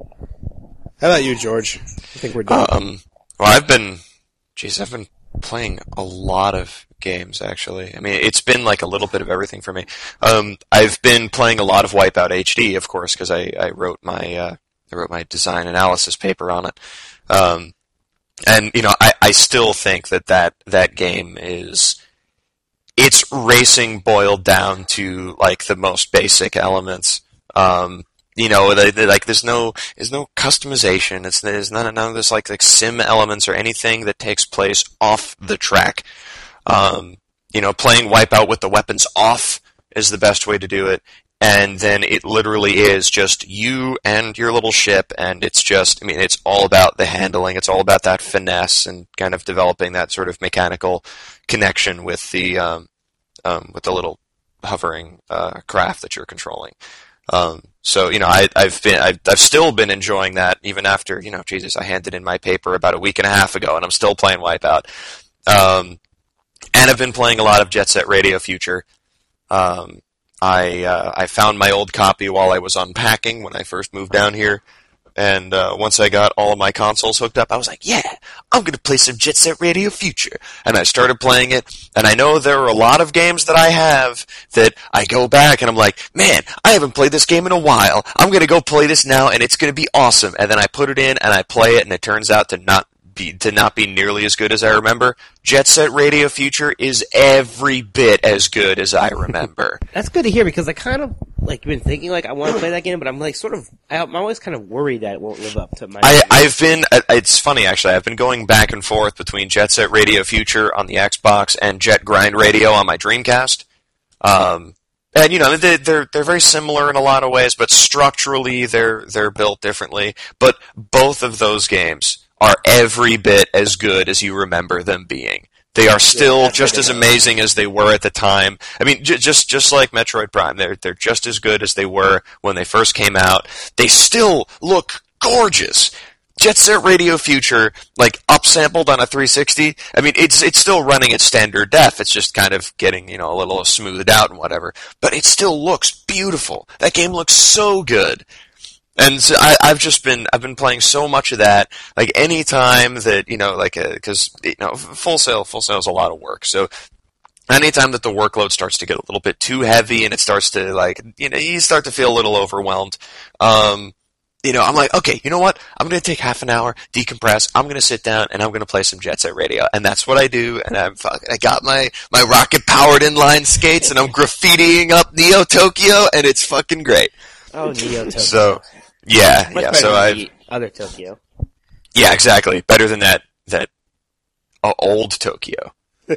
Speaker 2: How about you, George? I think we're done.
Speaker 3: Well, I've been playing a lot of games, actually. I mean, it's been like a little bit of everything for me. I've been playing a lot of Wipeout HD, of course, because I wrote my design analysis paper on it. And I still think that game it's racing boiled down to like the most basic elements. There's no customization. There's none of this like sim elements or anything that takes place off the track. Playing Wipeout with the weapons off
Speaker 4: is the best way to do it. And then it literally is just you and your little ship, and it's just, I mean, it's all about the handling, it's all about that finesse and kind of developing that sort of mechanical connection with the little hovering craft that you're controlling. So, you know, I've still been enjoying that even after, you know, Jesus, I handed in my paper about a week and a half ago, and I'm still playing Wipeout. And I've been playing a lot of Jet Set Radio Future. I found my old copy while I was unpacking when I first moved down here, and once I got all of my consoles hooked up, I was like, yeah, I'm going to play some Jet Set Radio Future. And I started playing it, and I know there are a lot of games that I have that I go back and I'm like, man, I haven't played this game in a while. I'm going to go play this now, and it's going to be awesome. And then I put it in, and I play it, and it turns out to not be nearly as good as I remember. Jet Set Radio Future is every bit as good as I remember.
Speaker 1: That's good to hear, because I kind of been thinking I want to play that game, but I'm I'm always kind of worried that it won't live up to my.
Speaker 4: It's funny actually. I've been going back and forth between Jet Set Radio Future on the Xbox and Jet Grind Radio on my Dreamcast. And you know, they're very similar in a lot of ways, but structurally they're built differently. But both of those games are every bit as good as you remember them being. They are still just as amazing as they were at the time. I mean, just like Metroid Prime, they're just as good as they were when they first came out. They still look gorgeous. Jet Set Radio Future, upsampled on a 360. I mean, it's still running at standard def. It's just kind of getting, you know, a little smoothed out and whatever. But it still looks beautiful. That game looks so good. And so I've been playing so much of that. Any time that, you know, cause, you know, Full Sail is a lot of work. So anytime that the workload starts to get a little bit too heavy and it starts to you know, you start to feel a little overwhelmed, you know, I'm like, okay, you know what? I'm going to take half an hour, decompress. I'm going to sit down and I'm going to play some Jet Set Radio. And that's what I do. And I got my rocket powered inline skates and I'm graffitiing up Neo Tokyo and it's fucking great.
Speaker 1: Oh, Neo Tokyo.
Speaker 4: So, yeah. So
Speaker 1: the other Tokyo.
Speaker 4: Yeah, exactly. Better than that old Tokyo.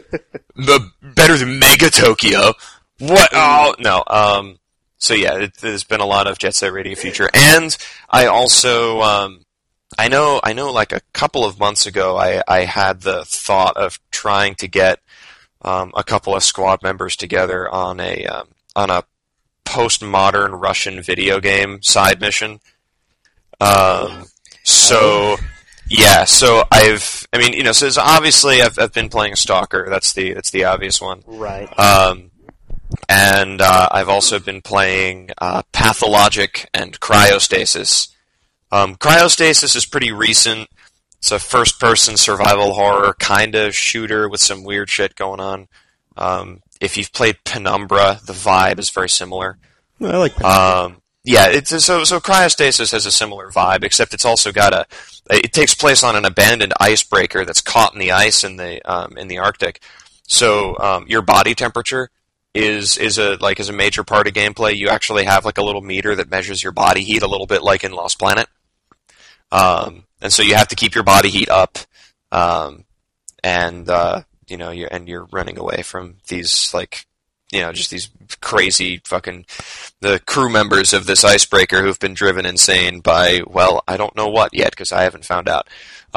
Speaker 4: Better than Mega Tokyo. What? Oh, no. So yeah, there's been a lot of Jet Set Radio Future, and I also, I know, a couple of months ago, I had the thought of trying to get a couple of squad members together on a postmodern Russian video game side mission. So obviously I've been playing Stalker. That's the obvious one.
Speaker 1: Right.
Speaker 4: And I've also been playing Pathologic and Cryostasis. Cryostasis is pretty recent. It's a first-person survival horror kind of shooter with some weird shit going on. If you've played Penumbra, the vibe is very similar.
Speaker 2: I like Penumbra.
Speaker 4: So Cryostasis has a similar vibe, except it's also got it takes place on an abandoned icebreaker that's caught in the ice in the Arctic. So your body temperature is a major part of gameplay. You actually have a little meter that measures your body heat, a little bit like in Lost Planet. And so you have to keep your body heat up, you know, you're running away from these just these crazy the crew members of this icebreaker who've been driven insane by, well, I don't know what yet because I haven't found out.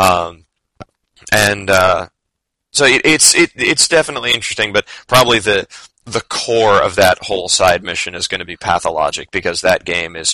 Speaker 4: So it's definitely interesting, but probably the core of that whole side mission is going to be Pathologic, because that game is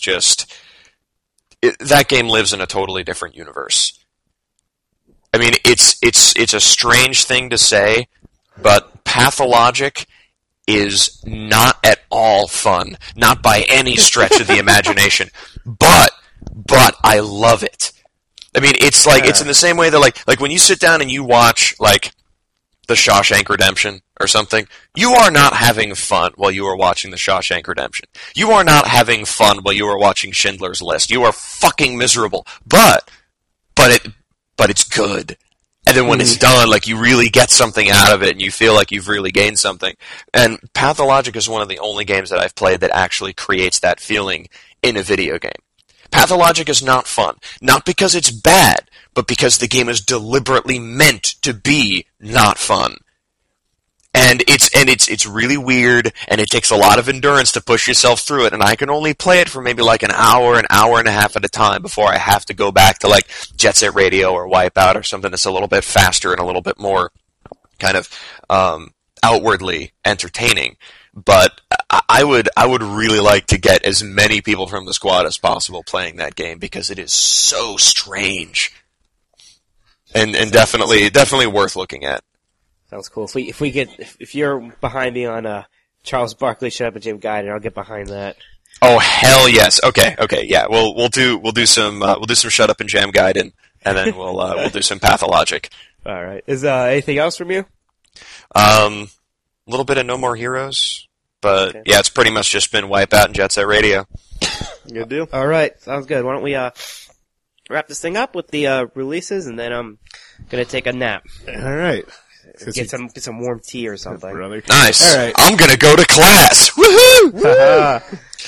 Speaker 4: that game lives in a totally different universe. I mean, it's a strange thing to say, but Pathologic is not at all fun, not by any stretch of the imagination. But I love it. I mean, it's it's in the same way that like when you sit down and you watch The Shawshank Redemption or something, you are not having fun while you are watching The Shawshank Redemption. You are not having fun while you are watching Schindler's List. You are fucking miserable. But it's good. And then when it's done, you really get something out of it, and you feel like you've really gained something. And Pathologic is one of the only games that I've played that actually creates that feeling in a video game. Pathologic is not fun. Not because it's bad, but because the game is deliberately meant to be not fun. And it's really weird, and it takes a lot of endurance to push yourself through it, and I can only play it for maybe like an hour and a half at a time before I have to go back to like Jet Set Radio or Wipeout or something that's a little bit faster and a little bit more kind of outwardly entertaining. But I would really like to get as many people from the squad as possible playing that game because it is so strange. And definitely worth looking at.
Speaker 1: Sounds cool. If you're behind me on Charles Barkley Shut Up and Jim Guide, I'll get behind that.
Speaker 4: Oh hell yes. Okay, yeah. We'll do some Shut Up and Jam Guide and then we'll do some Pathologic.
Speaker 1: All right. Is anything else from you?
Speaker 4: A little bit of No More Heroes, but okay. Yeah, it's pretty much just been Wipeout and Jet Set Radio.
Speaker 2: Good deal.
Speaker 1: All right, sounds good. Why don't we wrap this thing up with the releases, and then I'm gonna take a nap.
Speaker 2: All right.
Speaker 1: Get some warm tea or something.
Speaker 2: Brother.
Speaker 4: Nice.
Speaker 2: All right.
Speaker 4: I'm gonna go to class. Woohoo!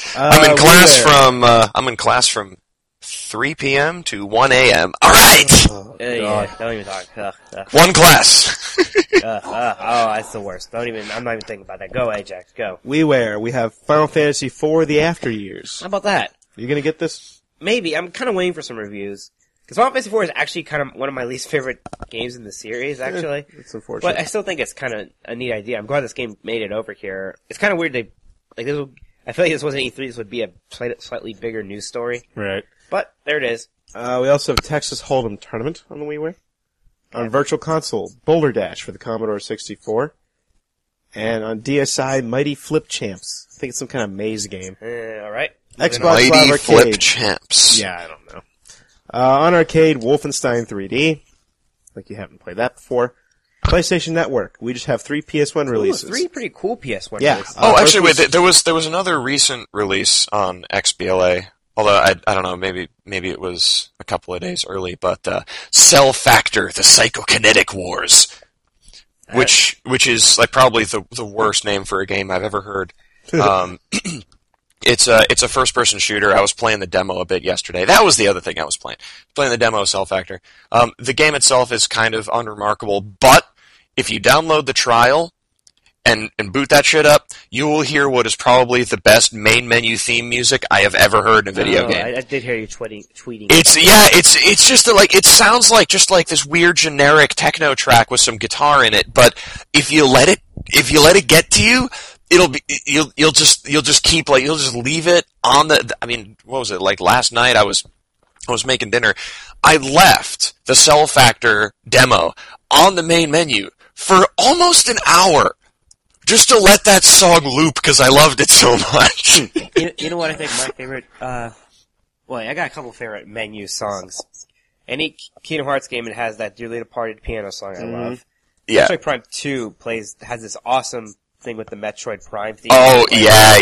Speaker 4: I'm in class from 3 p.m. to 1 a.m. All right.
Speaker 1: Yeah, don't even talk.
Speaker 4: One class.
Speaker 1: That's the worst. I'm not even thinking about that. Go, Ajax. Go.
Speaker 2: We have Final Fantasy IV: The After Years.
Speaker 1: How about that?
Speaker 2: You gonna get this?
Speaker 1: Maybe. I'm kind of waiting for some reviews. Because Final Fantasy IV is actually kind of one of my least favorite games in the series, actually.
Speaker 2: It's unfortunate.
Speaker 1: But I still think it's kind of a neat idea. I'm glad this game made it over here. It's kind of weird I feel like this wasn't E3, this would be a slightly bigger news story.
Speaker 2: Right.
Speaker 1: But, there it is.
Speaker 2: We also have Texas Hold'em Tournament on the WiiWare. On Virtual Console, Boulder Dash for the Commodore 64. And on DSi, Mighty Flip Champs. I think it's some kind of maze game.
Speaker 1: Alright.
Speaker 2: Xbox
Speaker 4: Mighty
Speaker 2: Live Arcade.
Speaker 4: Flip Champs.
Speaker 2: Yeah, I don't know. On arcade, Wolfenstein 3D. Like you haven't played that before. PlayStation Network. We just have 3 PS1 releases.
Speaker 1: 3 pretty cool PS1
Speaker 2: yeah.
Speaker 1: releases.
Speaker 4: Actually, wait. There was another recent release on XBLA. Although I don't know, maybe it was a couple of days early. But Cell Factor: The Psychokinetic Wars, which is like probably the worst name for a game I've ever heard. It's a first-person shooter. I was playing the demo a bit yesterday. That was the other thing I was playing. Playing the demo of Cell Factor. The game itself is kind of unremarkable, but if you download the trial and boot that shit up, you will hear what is probably the best main menu theme music I have ever heard in a video game.
Speaker 1: I did hear you tweeting.
Speaker 4: It's just it sounds like just like this weird generic techno track with some guitar in it, but if you let it get to you, you'll just leave it on what was it, like last night I was making dinner. I left the Cell Factor demo on the main menu for almost an hour just to let that song loop because I loved it so much.
Speaker 1: You know what I think my favorite, I got a couple favorite menu songs. Any Kingdom Hearts game that has that Dearly Departed piano song I love.
Speaker 4: Yeah.
Speaker 1: Metroid Prime 2 has this awesome thing with the Metroid Prime theme.
Speaker 4: Oh, yeah.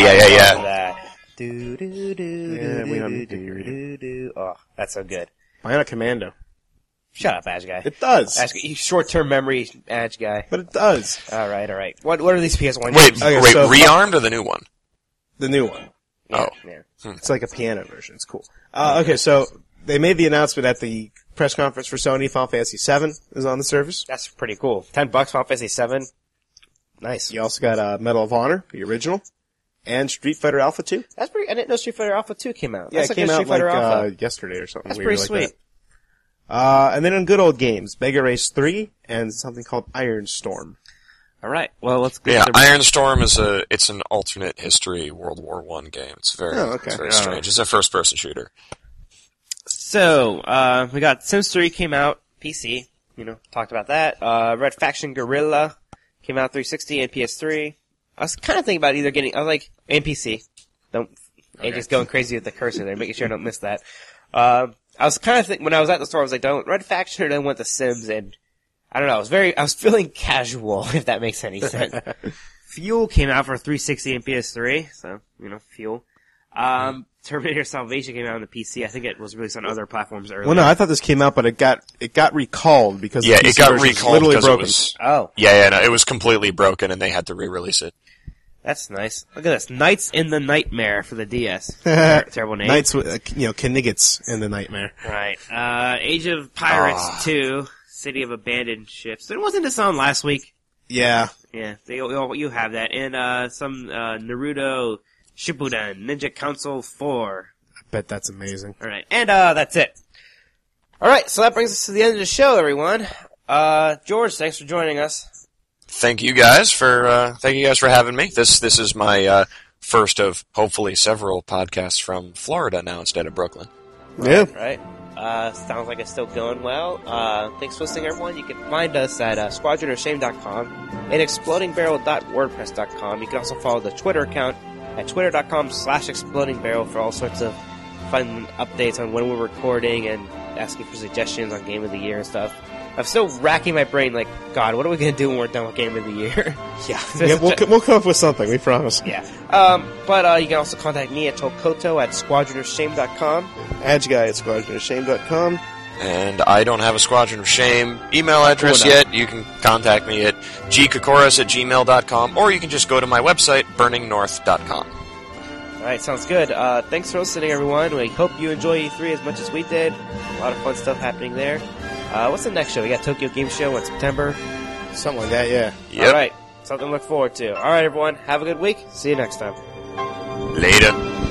Speaker 1: Oh, that's so good.
Speaker 2: Bionic Commando.
Speaker 1: Shut up, Edge guy.
Speaker 2: It does.
Speaker 1: Short-term memory, Edge guy.
Speaker 2: But it does.
Speaker 1: All right. What are these PS1
Speaker 4: games?
Speaker 2: Okay, so
Speaker 4: Rearmed or the new one?
Speaker 2: The new one.
Speaker 1: Yeah,
Speaker 4: oh.
Speaker 1: Yeah.
Speaker 2: It's like a piano version. It's cool. Okay, so they made the announcement at the press conference for Sony. Final Fantasy VII is on the service.
Speaker 1: That's pretty cool. $10 Final Fantasy VII. Nice.
Speaker 2: You also got Medal of Honor, the original, and Street Fighter Alpha 2.
Speaker 1: That's pretty. I didn't know Street Fighter Alpha 2 came out.
Speaker 2: Yeah,
Speaker 1: That's
Speaker 2: it came out
Speaker 1: Street Fighter Alpha.
Speaker 2: Yesterday or something.
Speaker 1: That's pretty
Speaker 2: like
Speaker 1: sweet.
Speaker 2: That. And then on good old games, Mega Race 3 and something called Iron Storm.
Speaker 1: All right. Well, let's go.
Speaker 4: Yeah, Iron Storm it's an alternate history World War I game. It's very strange. It's a first-person shooter.
Speaker 1: So, we got Sims 3 came out, PC, talked about that. Red Faction Guerrilla came out 360 and PS3. I was kind of thinking about either getting, and PC. Just going crazy with the cursor there, making sure I don't miss that. I was kind of thinking, when I was at the store, I was like, Red Faction or then went to Sims, and I don't know, I was feeling casual, if that makes any sense. Fuel came out for 360 and PS3, so, Fuel. Terminator Salvation came out on the PC. I think it was released on other platforms earlier.
Speaker 2: Well, no, I thought this came out, but it got recalled because the PC
Speaker 4: it got
Speaker 2: version
Speaker 4: recalled
Speaker 2: literally
Speaker 4: because
Speaker 2: broken.
Speaker 4: it was.
Speaker 1: Oh.
Speaker 4: Yeah, no, it was completely broken, and they had to re-release it.
Speaker 1: That's nice. Look at this. Knights in the Nightmare for the DS. Terrible name.
Speaker 2: Knights with, Kniggets in the Nightmare.
Speaker 1: Right. Age of Pirates 2, City of Abandoned Ships. Wasn't this on last week?
Speaker 2: Yeah.
Speaker 1: Yeah, you have that. And some Naruto Shippuden Ninja Council 4.
Speaker 2: I bet that's amazing.
Speaker 1: Alright, and that's it. Alright, so that brings us to the end of the show, everyone. George, thanks for joining us.
Speaker 4: Thank you guys for having me. This is my first of hopefully several podcasts from Florida now instead of Brooklyn.
Speaker 2: Yeah.
Speaker 1: Right. Sounds like it's still going well. Thanks for listening, everyone. You can find us at squadronofshame.com and explodingbarrel.wordpress.com. You can also follow the Twitter account at twitter.com/explodingbarrel for all sorts of fun updates on when we're recording and asking for suggestions on Game of the Year and stuff. I'm still racking my brain like, God, what are we going to do when we're done with Game of the Year?
Speaker 2: Yeah, we'll come up with something, we promise.
Speaker 1: Yeah. But you can also contact me at Tokoto at squadronofshame.com.
Speaker 2: Adguy at squadronofshame.com.
Speaker 4: And I don't have a Squadron of Shame email address yet. You can contact me at gkokoris@gmail.com, or you can just go to my website, burningnorth.com.
Speaker 1: Alright, sounds good. Thanks for listening, everyone. We hope you enjoy E3 as much as we did. A lot of fun stuff happening there. What's the next show? We got Tokyo Game Show in September.
Speaker 2: Something like that, yeah.
Speaker 4: Yep.
Speaker 1: Alright, something to look forward to. Alright, everyone. Have a good week. See you next time.
Speaker 4: Later.